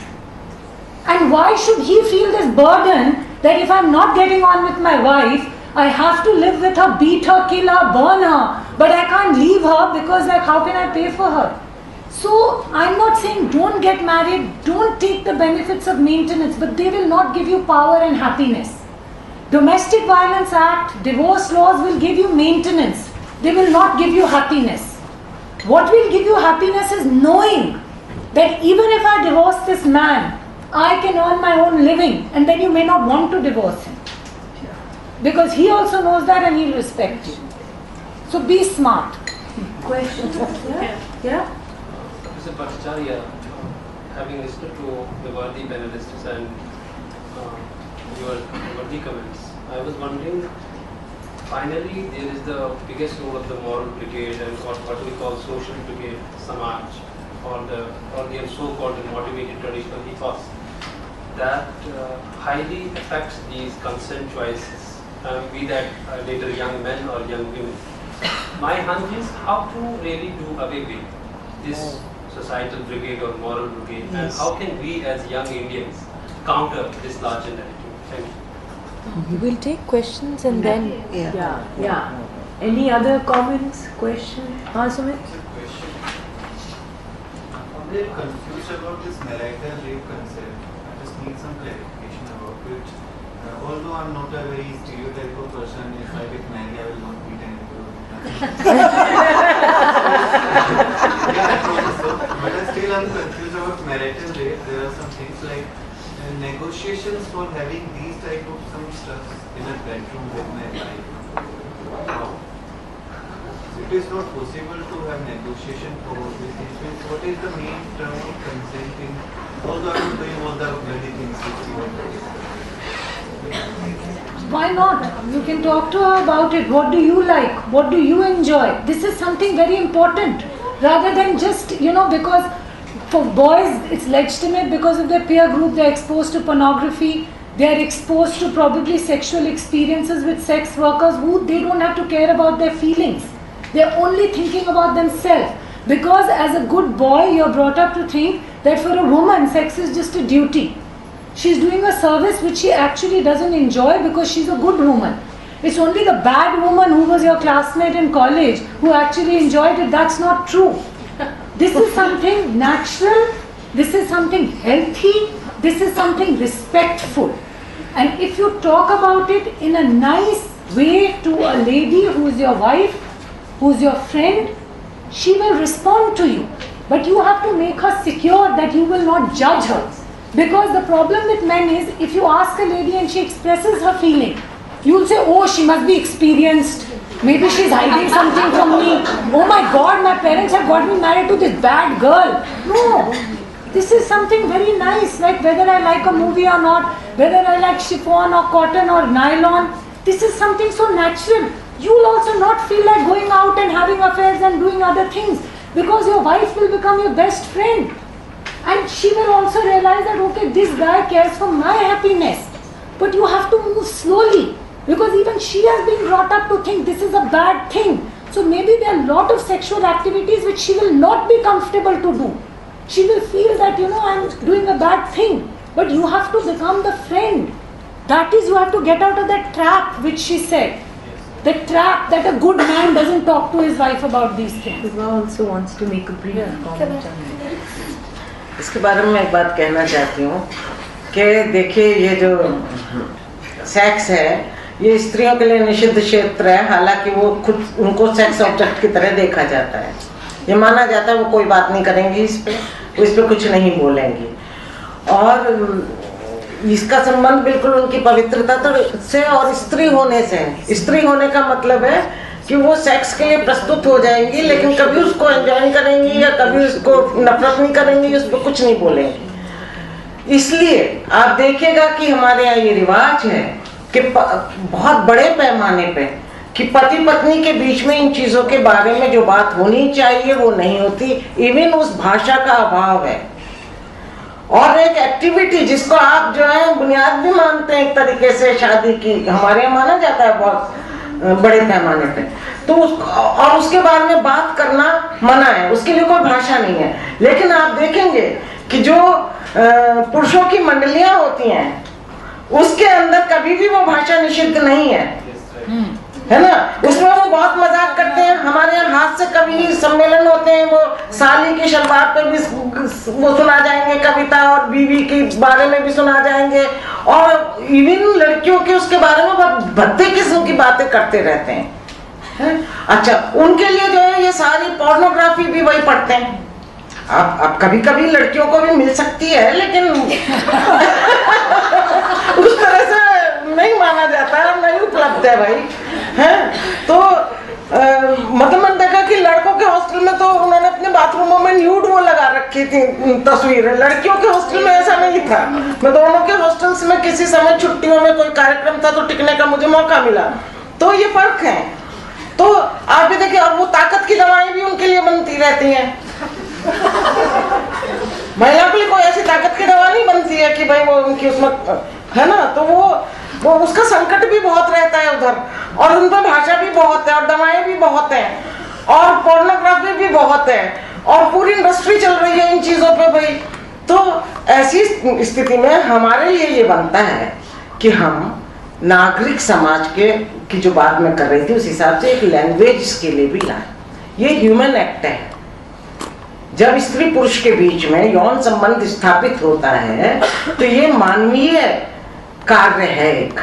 And why should he feel this burden that if I'm not getting on with my wife, I have to live with her, beat her, kill her, burn her, but I can't leave her because, like, how can I pay for her? So I'm not saying don't get married, don't take the benefits of maintenance, but they will not give you power and happiness. Domestic Violence Act, divorce laws will give you maintenance. They will not give you happiness. What will give you happiness is knowing that even if I divorce this man, I can earn my own living, and then you may not want to divorce him. Because he also knows that and he'll respect you. So be smart. Questions? Yeah? Yeah? Mister Bhattacharya, having listened to the worthy panelists and uh, your worthy comments, I was wondering, finally there is the biggest role of the moral brigade and what, what we call social brigade, Samaj, or the, or the so-called motivated traditional ethos, that uh, highly affects these consent choices, um, be that uh, later young men or young women. My hunch is how to really do away with this societal brigade or moral brigade, yes. And how can we as young Indians counter this larger narrative? Thank you. We will take questions and then yeah, yeah, yeah. Any other comments, question? हाँ Sumit? I'm a little confused about this marital rape concept. I just need some clarification about it. Uh, although I'm not a very stereotypical person, if I get married, I will not beat anyone. But I still am confused about marital rape. There are some things like uh, negotiations for having these type of some stuff in a bedroom with my wife. How? It is not possible to have negotiation for all these things. What is the main term of consenting? Although I am doing all the bloody things which you want to do. Why not? You can talk to her about it. What do you like? What do you enjoy? This is something very important. Rather than just, you know, because for boys it's legitimate because of their peer group, they're exposed to pornography, they're exposed to probably sexual experiences with sex workers who they don't have to care about their feelings. They're only thinking about themselves. Because as a good boy, you're brought up to think that for a woman, sex is just a duty. She's doing a service which she actually doesn't enjoy because she's a good woman. It's only the bad woman who was your classmate in college who actually enjoyed it. That's not true. This is something natural. This is something healthy. This is something respectful. And if you talk about it in a nice way to a lady who is your wife, who is your friend, she will respond to you. But you have to make her secure that you will not judge her. Because the problem with men is, if you ask a lady and she expresses her feeling, you will say, oh, she must be experienced. Maybe she's hiding something from me. Oh my God, my parents have got me married to this bad girl. No, this is something very nice, like whether I like a movie or not, whether I like chiffon or cotton or nylon. This is something so natural. You will also not feel like going out and having affairs and doing other things because your wife will become your best friend. And she will also realize that, okay, this guy cares for my happiness. But you have to move slowly because even she has been brought up to think this is a bad thing. So maybe there are a lot of sexual activities which she will not be comfortable to do. She will feel that, you know, I'm doing a bad thing. But you have to become the friend. That is, you have to get out of that trap which she said. The trap that a good man doesn't talk to his wife about these things. Shiva also wants to make a brief comment. इसके बारे में एक बात कहना चाहती हूँ कि देखिए ये जो सेक्स है ये स्त्रियों के लिए निषिद्ध क्षेत्र है, हालांकि वो खुद उनको सेक्स ऑब्जेक्ट की तरह देखा जाता है। ये माना जाता है वो कोई बात नहीं करेंगी इस पे, वो इस पे कुछ नहीं बोलेंगी और इसका संबंध बिल्कुल उनकी पवित्रता तो से और स्त्री होने से है। स्त्री होने का मतलब है कि वो सेक्स के लिए प्रस्तुत हो जाएंगी लेकिन कभी उसको एंजॉय नहीं करेंगी या कभी उसको नफरत नहीं करेंगी, उस पर कुछ नहीं बोलेंगी। इसलिए आप देखिएगा कि हमारे यहाँ ये रिवाज है कि बहुत बड़े पैमाने पे कि पति पत्नी के बीच में इन चीजों के बारे में जो बात होनी चाहिए वो नहीं होती। इवन उस भाषा का अभाव है। और एक एक्टिविटी जिसको आप जो है बुनियाद भी मानते हैं एक तरीके से शादी की, हमारे यहाँ माना जाता है बहुत बड़े पैमाने पे, तो उस, और उसके बारे में बात करना मना है, उसके लिए कोई भाषा नहीं है। लेकिन आप देखेंगे कि जो पुरुषों की मंडलियां होती हैं उसके अंदर कभी भी वो भाषा निषिद्ध नहीं है, है ना। उसमें वो बहुत मजाक करते हैं। हमारे यहाँ हाथ से कवि सम्मेलन होते हैं, वो साली की शलवार पे भी वो सुना जाएंगे कविता और बीवी के बारे में भी सुना जाएंगे और इवन लड़कियों के उसके बारे में बहुत भद्दे किस्म की बातें करते रहते हैं, है? अच्छा, उनके लिए जो है ये सारी पोर्नोग्राफी भी वही पढ़ते हैं। अब अब कभी कभी लड़कियों को भी मिल सकती है लेकिन उस तरह से नहीं माना जाता है, नहीं उपलब्ध है भाई, है। तो आ, मतलब मैंने देखा कि लड़कों के हॉस्टल में तो उन्होंने अपने बाथरूमों में न्यूड वो लगा रखी थी तस्वीरें, लड़कियों के हॉस्टल में ऐसा नहीं था। मैं दोनों के हॉस्टल्स में किसी समय छुट्टियों में कोई कार्यक्रम था तो टिकने का मुझे मौका मिला, तो ये फर्क है। तो आप भी देखिए, और वो ताकत की दवाएं भी उनके लिए बनती रहती हैं। महिला के लिए कोई ऐसी ताकत की दवा नहीं बनती है कि भाई वो उनकी उसमें, है ना। तो वो वो उसका संकट भी बहुत रहता है उधर, और उन पर भाषा भी बहुत है और दवाएं भी बहुत हैं और पोर्नोग्राफी भी बहुत है और पूरी इंडस्ट्री चल रही है इन चीजों पे भाई। तो ऐसी स्थिति में हमारे लिए ये बनता है कि हम नागरिक समाज के की जो बात मैं कर रही थी उस हिसाब से एक लैंग्वेज इसके लिए भी लाए। ये ह्यूमन एक्ट है। जब स्त्री पुरुष के बीच में यौन संबंध स्थापित होता है तो ये मानवीय कार्य है एक,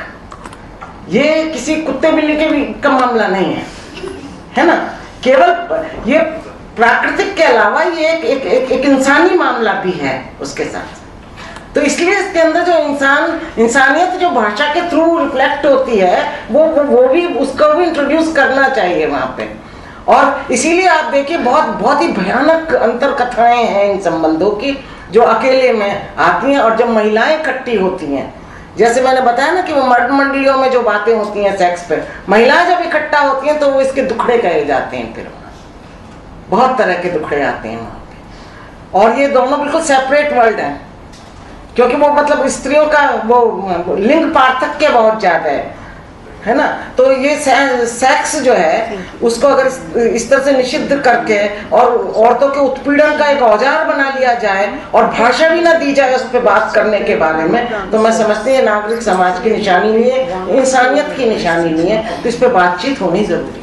ये किसी कुत्ते बिल्ली के भी का मामला नहीं है, है ना। केवल ये प्राकृतिक के अलावा ये एक एक, एक, एक इंसानी मामला भी है उसके साथ। तो इसलिए इसके अंदर जो इंसान इंसानियत जो भाषा के थ्रू रिफ्लेक्ट होती है वो वो, वो भी उसको भी इंट्रोड्यूस करना चाहिए वहाँ पे। और इसीलिए आप देखिए बहुत बहुत ही भयानक अंतर कथाएं हैं इन संबंधों की जो अकेले में आती हैं और जब महिलाएं इकट्ठी होती हैं। जैसे मैंने बताया ना कि वो मर्द मंडलियों में जो बातें होती हैं सेक्स पे, महिलाएं जब इकट्ठा होती हैं तो वो इसके दुखड़े कहे जाते हैं। फिर बहुत तरह के दुखड़े आते हैं वहाँ पे। और ये दोनों बिल्कुल सेपरेट वर्ल्ड हैं, क्योंकि वो मतलब स्त्रियों का वो लिंग पार्थक्य बहुत ज्यादा है, है ना। तो ये सेक्स जो है उसको अगर इस तरह से निषिद्ध करके और औरतों के उत्पीड़न का एक औजार बना लिया जाए और भाषा भी ना दी जाए उस पर बात करने के बारे में, तो मैं समझती हूँ नागरिक समाज की निशानी नहीं है, इंसानियत की निशानी नहीं है। तो इस पर बातचीत होनी जरूरी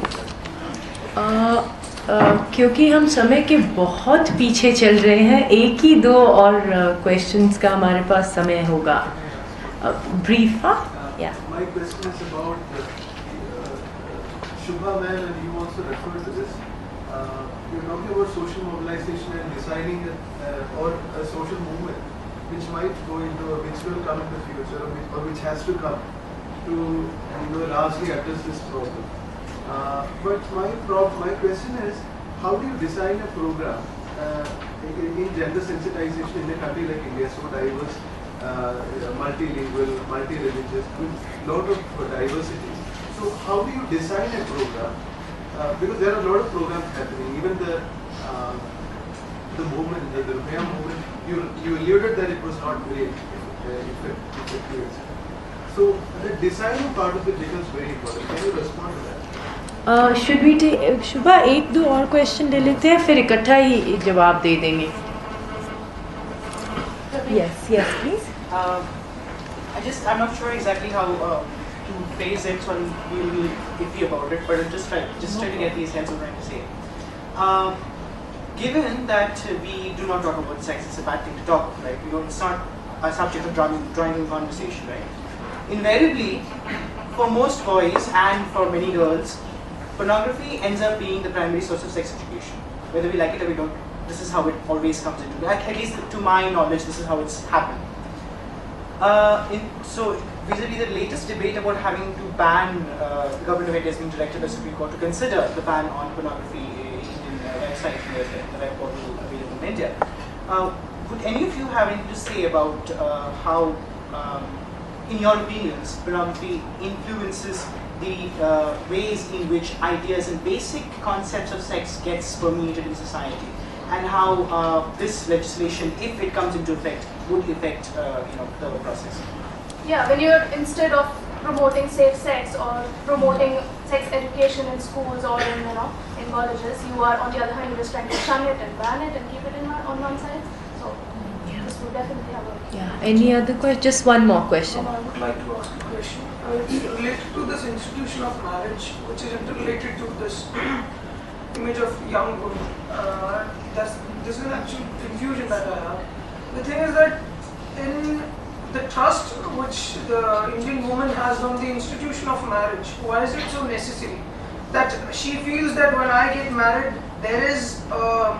है। Uh, क्योंकि हम समय के बहुत पीछे चल रहे हैं, एक ही दो और क्वेश्चंस uh, का हमारे पास समय होगा। ब्रीफ हाँ या My question is about the, uh, Shubha ma'am, and you also referred to this. Uh, you're talking about social mobilization and designing a, uh, or a social movement which might go into, a, which will come in the future, or which, or which has to come to, you know, largely address this problem. Uh, but my prob my question is, how do you design a program uh, in, in gender sensitization in a country like India, so diverse, uh, multilingual, multi-religious, with lot of diversity? So how do you design a program? Uh, because there are a lot of programs happening. Even the uh, the movement, the, the Rumaya movement, you you alluded that it was not very uh, effective. So the designing part of it becomes very important. Can you respond to that? Should we take Shubha एक दो और question ले लेते हैं फिर इकट्ठा ही जवाब दे देंगे। Yes yes please. I just I'm not sure exactly how uh, to phrase it, so I'm really iffy about it, but I'm just trying just trying to get the sense of what I'm trying to say. Uh, given that we do not talk about sex, it's a bad thing to talk about, right? We don't, it's not a subject of drawing drawing conversation, right? Invariably, for most boys and for many girls, pornography ends up being the primary source of sex education. Whether we like it or we don't, this is how it always comes into, at, at least to my knowledge, this is how it's happened. Uh, in, so, vis-a-vis the latest debate about having to ban, uh, the government of India has been directed by the Supreme Court to consider the ban on pornography in Indian uh, websites, in the, the web portal available in India. Uh, would any of you have anything to say about uh, how, um, in your opinions, pornography influences the uh, ways in which ideas and basic concepts of sex gets permeated in society, and how uh, this legislation, if it comes into effect, would affect uh, you know the process? Yeah, when you're, instead of promoting safe sex or promoting sex education in schools or in you know in colleges, you are on the other hand you're just trying to shun it and ban it and keep it in one, on one side. So yeah. This would definitely have a yeah. Any other question? Just one more question. I would like to ask a question. Uh, it's related to this institution of marriage, which is interrelated to this image of young women. Uh, that's, this is an actual confusion that I have. The thing is that in the trust which the Indian woman has on the institution of marriage, why is it so necessary? That she feels that when I get married, there is a,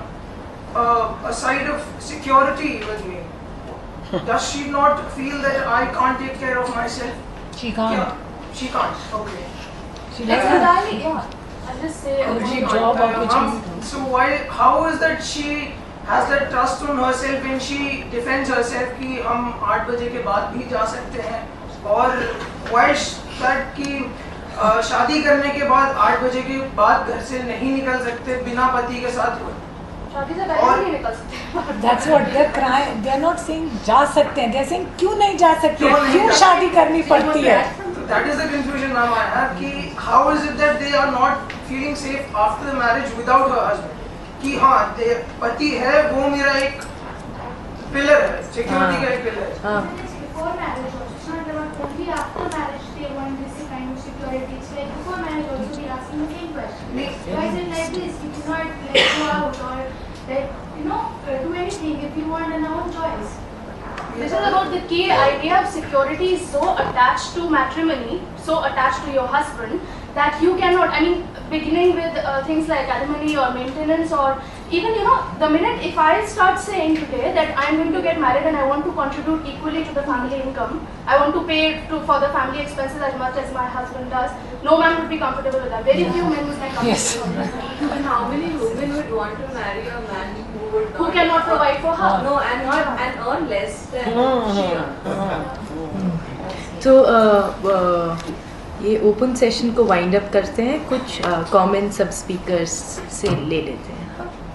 a, a side of security with me. Does she not feel that I can't take care of myself? She can't. Yeah, she can't. Okay. She It's doesn't. entirely, yeah. I'll just say Okay, okay. fine. job Uh, opportunity. ma'am, So why? How is that she has that trust on herself when she defends herself कि हम आठ बजे के बाद भी जा सकते हैं, और why is that कि uh, शादी करने के बाद आठ बजे के बाद घर से नहीं निकल सकते बिना पति के साथ हुए? शादी से पहले नहीं निकल सकते। That's what they're crying. They're not saying जा सकते हैं. They're saying क्यों नहीं जा सकते? क्यों नहीं क्यों जा शादी करनी पड़ती है? That is the confusion now I have कि how is it that they are not feeling safe after the marriage without her husband? कि हाँ दे- पति है वो मेरा एक पिलर है, सिक्योरिटी का एक पिलर है. Before marriage also, it's not about only after marriage. they want this kind of security. So like before marriage also we are asking the same question. Like, why is it like this? You cannot like go out or like you know uh, do anything if you want an own choice. This is about the key idea of security is so attached to matrimony, so attached to your husband that you cannot, I mean, beginning with uh, things like alimony or maintenance or even, you know, the minute if I start saying today that I am going to get married and I want to contribute equally to the family income, I want to pay to, for the family expenses as much as my husband does, no man would be comfortable with that. Very few men would be comfortable Yes. with that. And how many women would want to marry a man who would not Who cannot provide for her? No, and not and earn less than she earns. तो uh, uh, ये open session को wind up करते हैं, कुछ comment सब speakers से ले लेते हैं.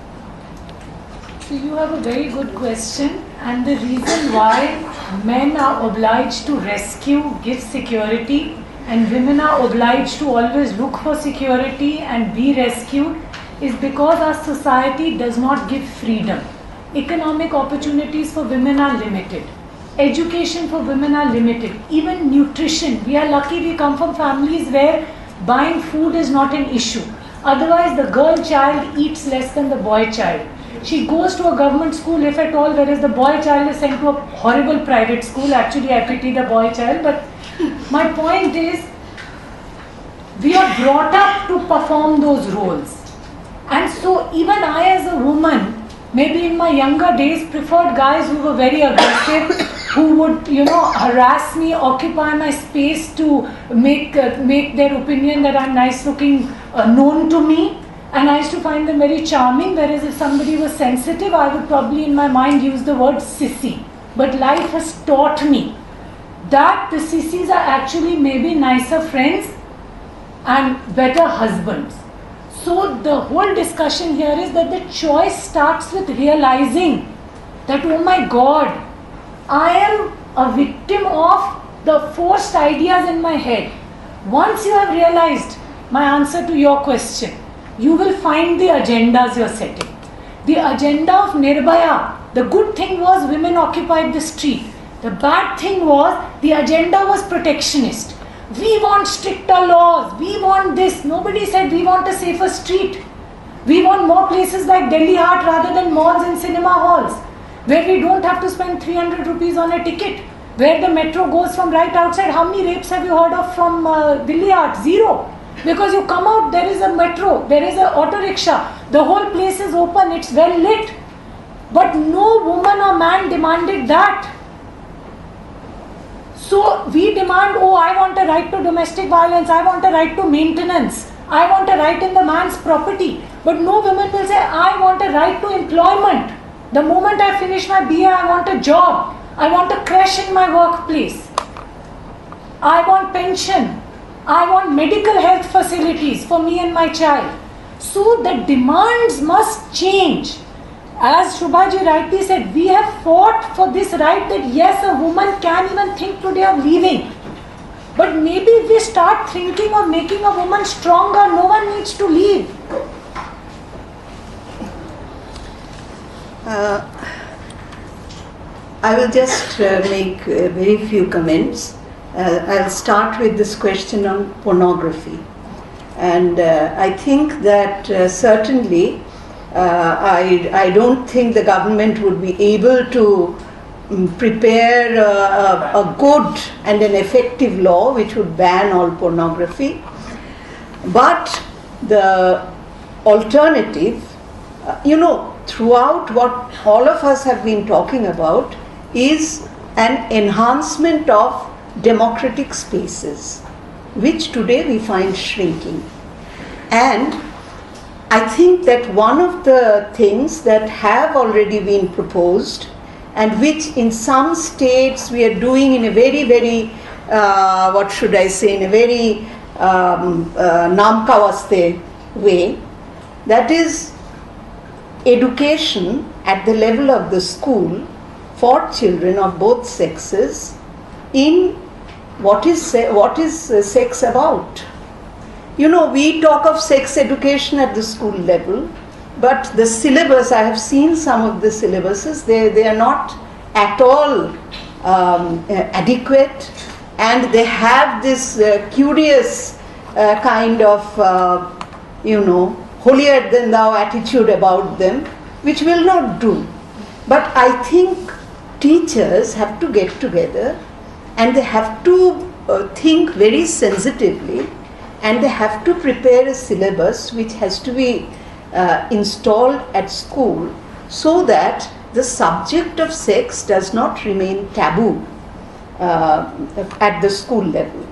So you have a very good question, and the reason why men are obliged to rescue, give security, and women are obliged to always look for security and be rescued is because our society does not give freedom. Economic opportunities for women are limited. Education for women are limited. Even nutrition. We are lucky we come from families where buying food is not an issue. Otherwise the girl child eats less than the boy child. She goes to a government school if at all, whereas the boy child is sent to a horrible private school. Actually I pity the boy child, but my point is we are brought up to perform those roles. And so even I as a woman, maybe in my younger days, preferred guys who were very aggressive, who would, you know, harass me, occupy my space to make uh, make their opinion that I'm nice looking uh, known to me. And I used to find them very charming, whereas if somebody was sensitive, I would probably in my mind use the word sissy. But life has taught me that the sissies are actually maybe nicer friends and better husbands. So the whole discussion here is that the choice starts with realizing that, oh my God, I am a victim of the forced ideas in my head. Once you have realized my answer to your question, you will find the agendas you are setting. The agenda of Nirbhaya, the good thing was women occupied the street. The bad thing was the agenda was protectionist. We want stricter laws, we want this. Nobody said we want a safer street. We want more places like Delhi Heart rather than malls and cinema halls, where we don't have to spend three hundred rupees on a ticket, where the metro goes from right outside. How many rapes have you heard of from uh, Delhi Heart? Zero. Because you come out, there is a metro, there is a auto rickshaw, the whole place is open, it's well lit. But no woman or man demanded that. So we demand, oh, I want a right to domestic violence, I want a right to maintenance, I want a right in the man's property. But no woman will say, I want a right to employment. The moment I finish my B A, I want a job. I want a creche in my workplace. I want pension. I want medical health facilities for me and my child. So the demands must change. As Shubhaji rightly said, we have fought for this right that yes, a woman can even think today of leaving. But maybe if we start thinking of making a woman stronger, no one needs to leave. Uh, I will just uh, make uh, very few comments. Uh, I'll start with this question on pornography. And uh, I think that uh, certainly uh, I, I don't think the government would be able to um, prepare uh, a, a good and an effective law which would ban all pornography. But the alternative, uh, you know, throughout what all of us have been talking about is an enhancement of democratic spaces, which today we find shrinking. And I think that one of the things that have already been proposed and which in some states we are doing in a very, very, uh, what should I say, in a very um, uh, namkawaste way, that is education at the level of the school for children of both sexes in what is what is uh, sex about. You know, we talk of sex education at the school level, but the syllabus, I have seen some of the syllabuses, they, they are not at all um, uh, adequate. and they have this uh, curious uh, kind of, uh, you know, holier than thou attitude about them, which will not do. But I think teachers have to get together and they have to uh, think very sensitively, and they have to prepare a syllabus which has to be uh, installed at school, so that the subject of sex does not remain taboo uh, at the school level.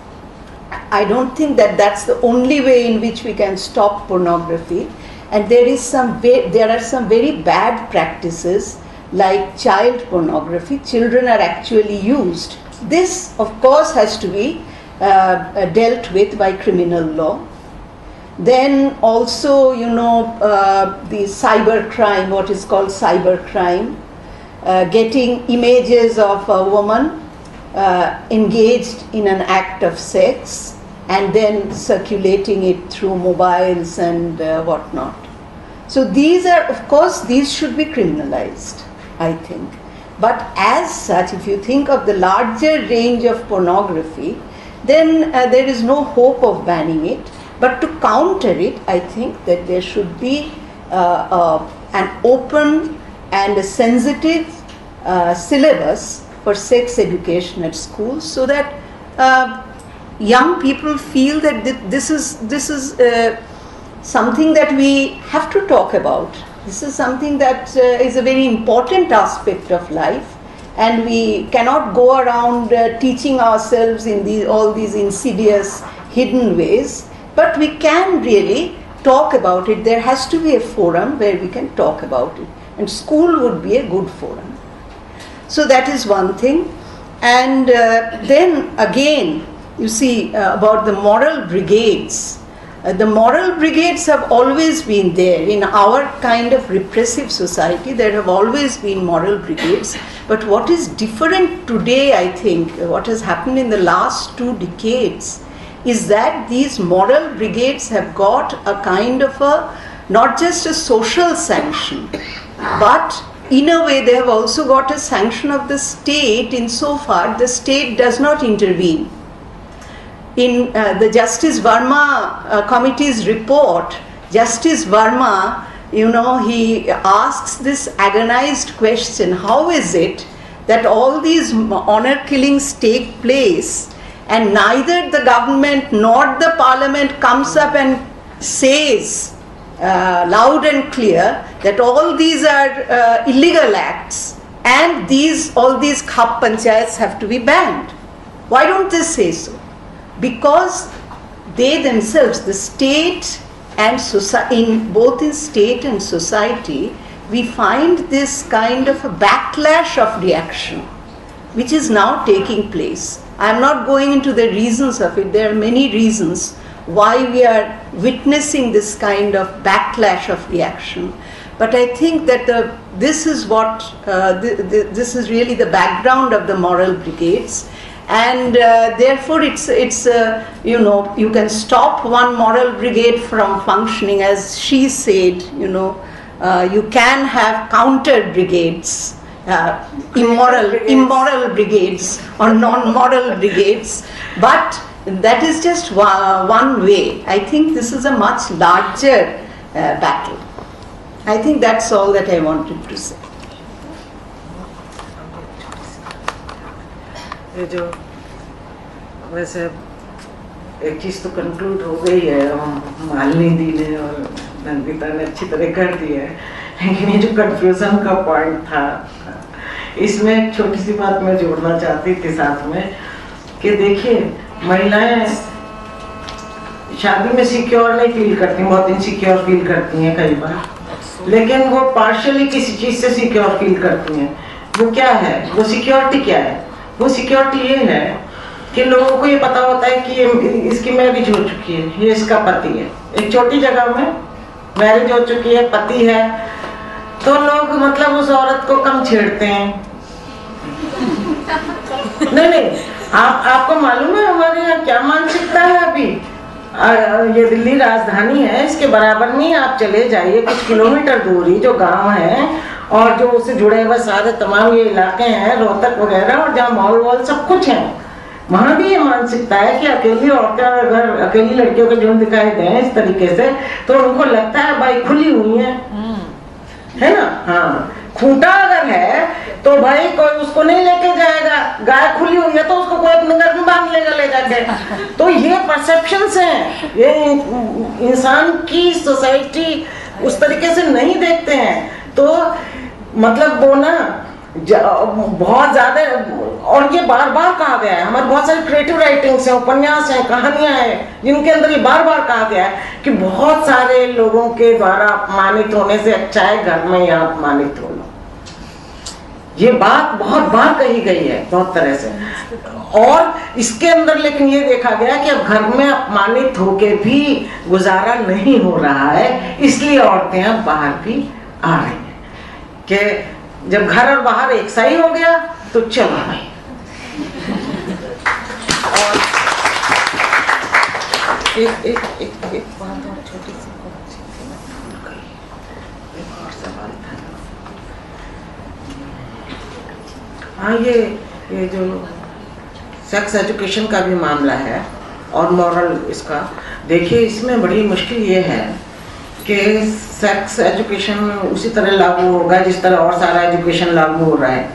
I don't think that that's the only way in which we can stop pornography, and there is some ve- there are some very bad practices like child pornography. Children are actually used. This, of course, has to be uh, dealt with by criminal law. Then also, you know, uh, the cyber crime, what is called cyber crime, uh, getting images of a woman uh, engaged in an act of sex and then circulating it through mobiles and uh, whatnot. So these are, of course, these should be criminalized, I think. But as such, if you think of the larger range of pornography, then uh, there is no hope of banning it. But to counter it, I think that there should be uh, uh, an open and a sensitive uh, syllabus for sex education at schools, so that uh, young people feel that th- this is this is uh, something that we have to talk about. This is something that uh, is a very important aspect of life, and we cannot go around uh, teaching ourselves in the, all these insidious, hidden ways. But we can really talk about it. There has to be a forum where we can talk about it, and school would be a good forum. So that is one thing. And uh, then again, you see uh, about the moral brigades. Uh, the moral brigades have always been there. In our kind of repressive society, there have always been moral brigades. But what is different today, I think, what has happened in the last two decades, is that these moral brigades have got a kind of a, not just a social sanction, but in a way they have also got a sanction of the state, insofar the state does not intervene. In uh, the Justice Verma uh, committee's report, Justice Verma, you know, he asks this agonized question: how is it that all these honor killings take place and neither the government nor the parliament comes up and says uh, loud and clear that all these are uh, illegal acts and these all these khap panchayats have to be banned? Why don't they say so? Because they themselves, the state and society, in both in state and society, we find this kind of a backlash of reaction, which is now taking place. I am not going into the reasons of it. There are many reasons why we are witnessing this kind of backlash of reaction. But I think that the, this is what, uh, the, the, this is really the background of the moral brigades. And uh, therefore it's, it's uh, you know, you can stop one moral brigade from functioning, as she said, you know, uh, you can have counter brigades. Uh, immoral, immoral brigades or non-moral brigades, but that is just one, one way. I think this is a much larger uh, battle. I think that's all that I wanted to say. ये जो वैसे एक चीज़ तो conclude हो गई है, मालिनी दी ने और नंदिता ने अच्छी तरह कर दी है, लेकिन ये जो कंफ्यूजन का पॉइंट था, इसमें एक छोटी सी बात मैं जोड़ना चाहती थी साथ में कि देखिए, महिलाएं शादी में सिक्योर नहीं फील करती, बहुत इनसिक्योर फील करती हैं कई बार, लेकिन वो पार्शियली किसी चीज से सिक्योर फील करती हैं। वो क्या है, वो सिक्योरिटी क्या है? वो सिक्योरिटी ये है कि लोगों को ये पता होता है कि ये इसकी मैरिज हो चुकी है, ये इसका पति है। एक छोटी जगह में मैरिज हो चुकी है, पति है, तो लोग मतलब उस औरत को कम छेड़ते हैं। नहीं नहीं, आप आपको मालूम है हमारे यहाँ क्या मानसिकता है अभी? आ, ये दिल्ली राजधानी है, इसके बराबर में आप चले जाइए कुछ किलोमीटर दूरी जो गांव है और जो उससे जुड़े हुए सारे तमाम ये इलाके हैं, रोहतक वगैरह, और जहाँ मॉल वॉल सब कुछ है, वहां भी ये मानसिकता है कि अकेली औरतें अगर अकेली लड़कियों के झुंड दिखाई दें इस तरीके से तो उनको लगता है भाई खुली हुई है, है ना। हाँ, खूंटा अगर है तो भाई कोई उसको नहीं लेके जाएगा, गाय खुली हुई है तो उसको कोई अपने घर में बांध लेगा ले जाके। तो ये परसेप्शंस हैं, ये इंसान की सोसाइटी उस तरीके से नहीं देखते हैं। तो मतलब वो ना बहुत ज्यादा, और ये बार बार कहा गया है, हमारे बहुत सारी क्रिएटिव राइटिंग्स हैं, उपन्यास हैं, कहानियां हैं जिनके अंदर ये बार बार कहा गया है कि बहुत सारे लोगों के द्वारा अपमानित होने से अच्छा है घर में यहाँ अपमानित हो लो। ये बात बहुत बार कही गई है बहुत तरह से। और इसके अंदर लेकिन ये देखा गया कि अब घर में अपमानित होके भी गुजारा नहीं हो रहा है, इसलिए औरतें अब बाहर भी आ रही हैं कि जब घर और बाहर एक सा ही हो गया तो चलो भाई। और एक एक एक एक बात और छोटी सी एक और सवाल था। हाँ, ये ये जो सेक्स एजुकेशन का भी मामला है और मॉरल इसका, देखिए इसमें बड़ी मुश्किल ये है कि सेक्स एजुकेशन उसी तरह लागू होगा जिस तरह और सारा एजुकेशन लागू हो रहा है,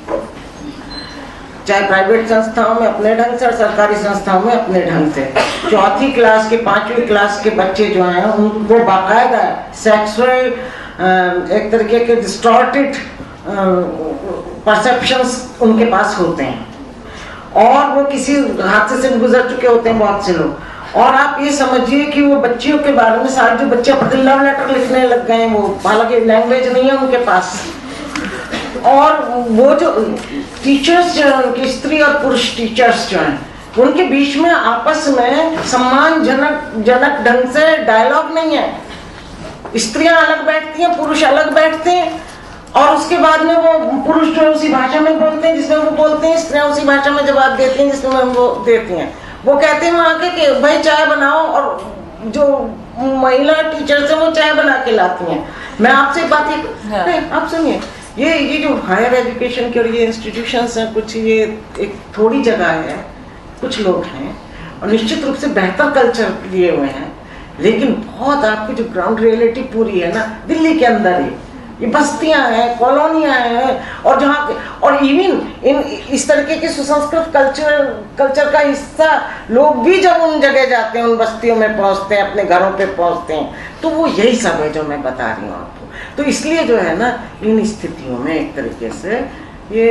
चाहे प्राइवेट संस्थाओं में अपने ढंग से और सरकारी संस्थाओं में अपने ढंग से। चौथी क्लास के पांचवी क्लास के बच्चे जो हैं उनको बाकायदा सेक्सुअल एक तरीके के डिस्टॉर्टेड परसेप्शंस उनके पास होते हैं और वो किसी हादसे से गुजर चुके होते हैं बहुत से लोग। और आप ये समझिए कि वो बच्चियों के बारे में सारे जो बच्चे अपने लव लेटर लिखने लग गए हैं, वो हालांकि लैंग्वेज नहीं है उनके पास। और वो जो टीचर्स जो हैं उनकी स्त्री और पुरुष टीचर्स जो हैं उनके बीच में आपस में सम्मानजनक जनक ढंग से डायलॉग नहीं है। स्त्रियां अलग बैठती हैं, पुरुष अलग बैठते हैं और उसके बाद में वो पुरुष जो उसी भाषा में बोलते हैं जिसमें वो बोलते हैं, स्त्रियां उसी भाषा में जवाब देती हैं जिसमें वो देती हैं। वो कहते हैं वहाँ के कि भाई चाय बनाओ और जो महिला टीचर्स हैं वो चाय बना के लाती हैं। मैं आपसे बात ये आप सुनिए, ये ये जो हायर एजुकेशन के और ये इंस्टीट्यूशंस हैं कुछ, ये एक थोड़ी जगह है, कुछ लोग हैं और निश्चित रूप से बेहतर कल्चर लिए हुए हैं, लेकिन बहुत आपकी जो ग्राउंड रियलिटी पूरी है ना दिल्ली के अंदर ही ये बस्तियां हैं, कॉलोनियां हैं और जहाँ और इवन इन इस तरीके के सुसंस्कृत कल्चर कल्चर का हिस्सा लोग भी जब उन जगह जाते हैं, उन बस्तियों में पहुंचते हैं, अपने घरों पे पहुंचते हैं, तो वो यही सब है जो मैं बता रही हूँ आपको। तो इसलिए जो है ना इन स्थितियों में एक तरीके से ये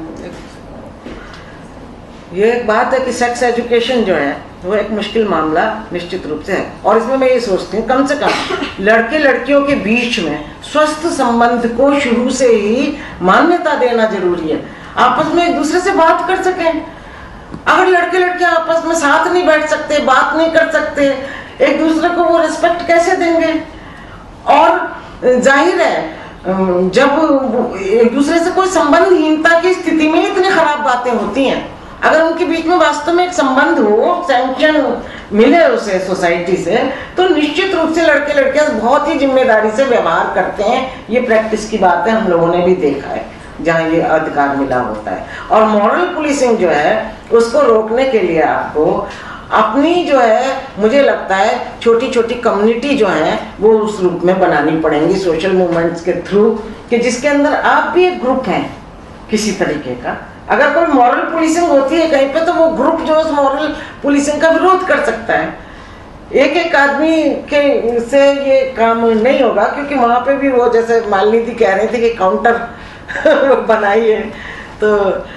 ये एक बात है कि सेक्स एजुकेशन जो है वो एक मुश्किल मामला निश्चित रूप से है। और इसमें मैं ये सोचती हूँ कम से कम लड़के लड़कियों के बीच में स्वस्थ संबंध को शुरू से ही मान्यता देना जरूरी है, आपस में एक दूसरे से बात कर सकें। अगर लड़के लड़कियां आपस में साथ नहीं बैठ सकते, बात नहीं कर सकते, एक दूसरे को वो रिस्पेक्ट कैसे देंगे? और जाहिर है जब एक दूसरे से कोई संबंधहीनता की स्थिति में इतनी खराब बातें होती हैं, अगर उनके बीच में वास्तव में एक संबंध हो, सैंक्शन मिले उसे सोसाइटी से, तो निश्चित रूप से लड़के लड़कियां बहुत ही जिम्मेदारी से व्यवहार करते हैं। ये प्रैक्टिस की बात है, हम लोगों ने भी देखा है जहाँ ये अधिकार मिला होता है। और मॉरल पुलिसिंग जो है उसको रोकने के लिए आपको अपनी जो है मुझे लगता है छोटी छोटी कम्युनिटी जो है वो उस रूप में बनानी पड़ेंगी सोशल मूवमेंट्स के थ्रू, कि जिसके अंदर आप भी एक ग्रुप हैं किसी तरीके का। अगर कोई मॉरल पुलिसिंग होती है कहीं पे तो वो ग्रुप जो उस मॉरल पुलिसिंग का विरोध कर सकता है। एक एक आदमी के से ये काम नहीं होगा, क्योंकि वहां पे भी वो जैसे मालिनी दी कह रही थी कि काउंटर बनाई है, तो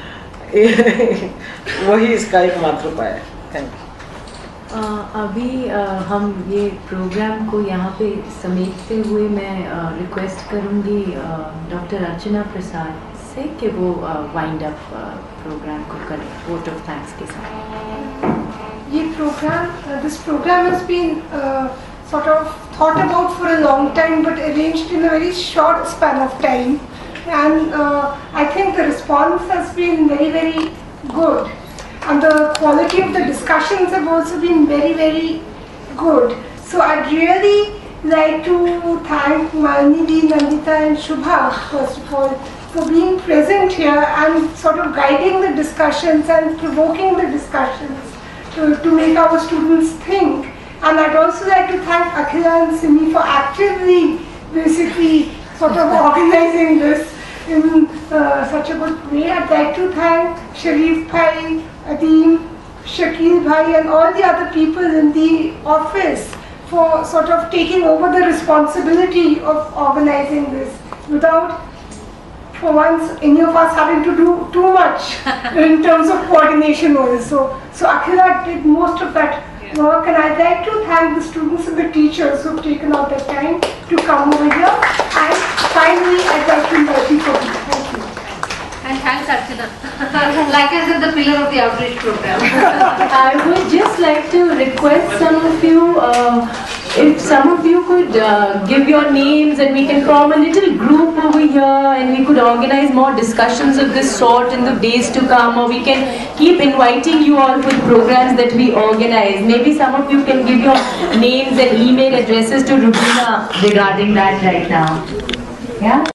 वही इसका एक मात्र उपाय है। Thank you. अभी आ, हम ये प्रोग्राम को यहाँ पे समेटते हुए मैं रिक्वेस्ट करूँगी डॉक्टर अर्चना प्रसाद से कि वो वाइंड अप प्रोग्राम को करें वोट ऑफ थैंक्स के साथ। ये programme this programme has been sort of thought about for a long time but arranged in a very short span of time, and uh, I think the response has been very very good and the quality of the discussions have also been very very good. So I'd really like to thank Malini, Nandita and Shubha first of all for being present here and sort of guiding the discussions and provoking the discussions to, to make our students think. And I'd also like to thank Akhila and Simi for actively, basically, sort of organizing this in uh, such a good way. I'd like to thank Sharif Bhai, Adeem, Shakil Bhai and all the other people in the office for sort of taking over the responsibility of organizing this without, for once, any of us having to do too much in terms of coordination also. So Akhila did most of that work, and I'd like to thank the students and the teachers who've taken out their time to come over here. And finally, I'd like to invite you for me. Thank you. And thanks, Archana. Like I said, the pillar of the outreach program. I would just like to request some of you, uh, if some of you could uh, give your names and we can form a little group over here and we could organize more discussions of this sort in the days to come, or we can keep inviting you all with programs that we organize. Maybe some of you can give your names and email addresses to Rubina regarding that right now. Yeah?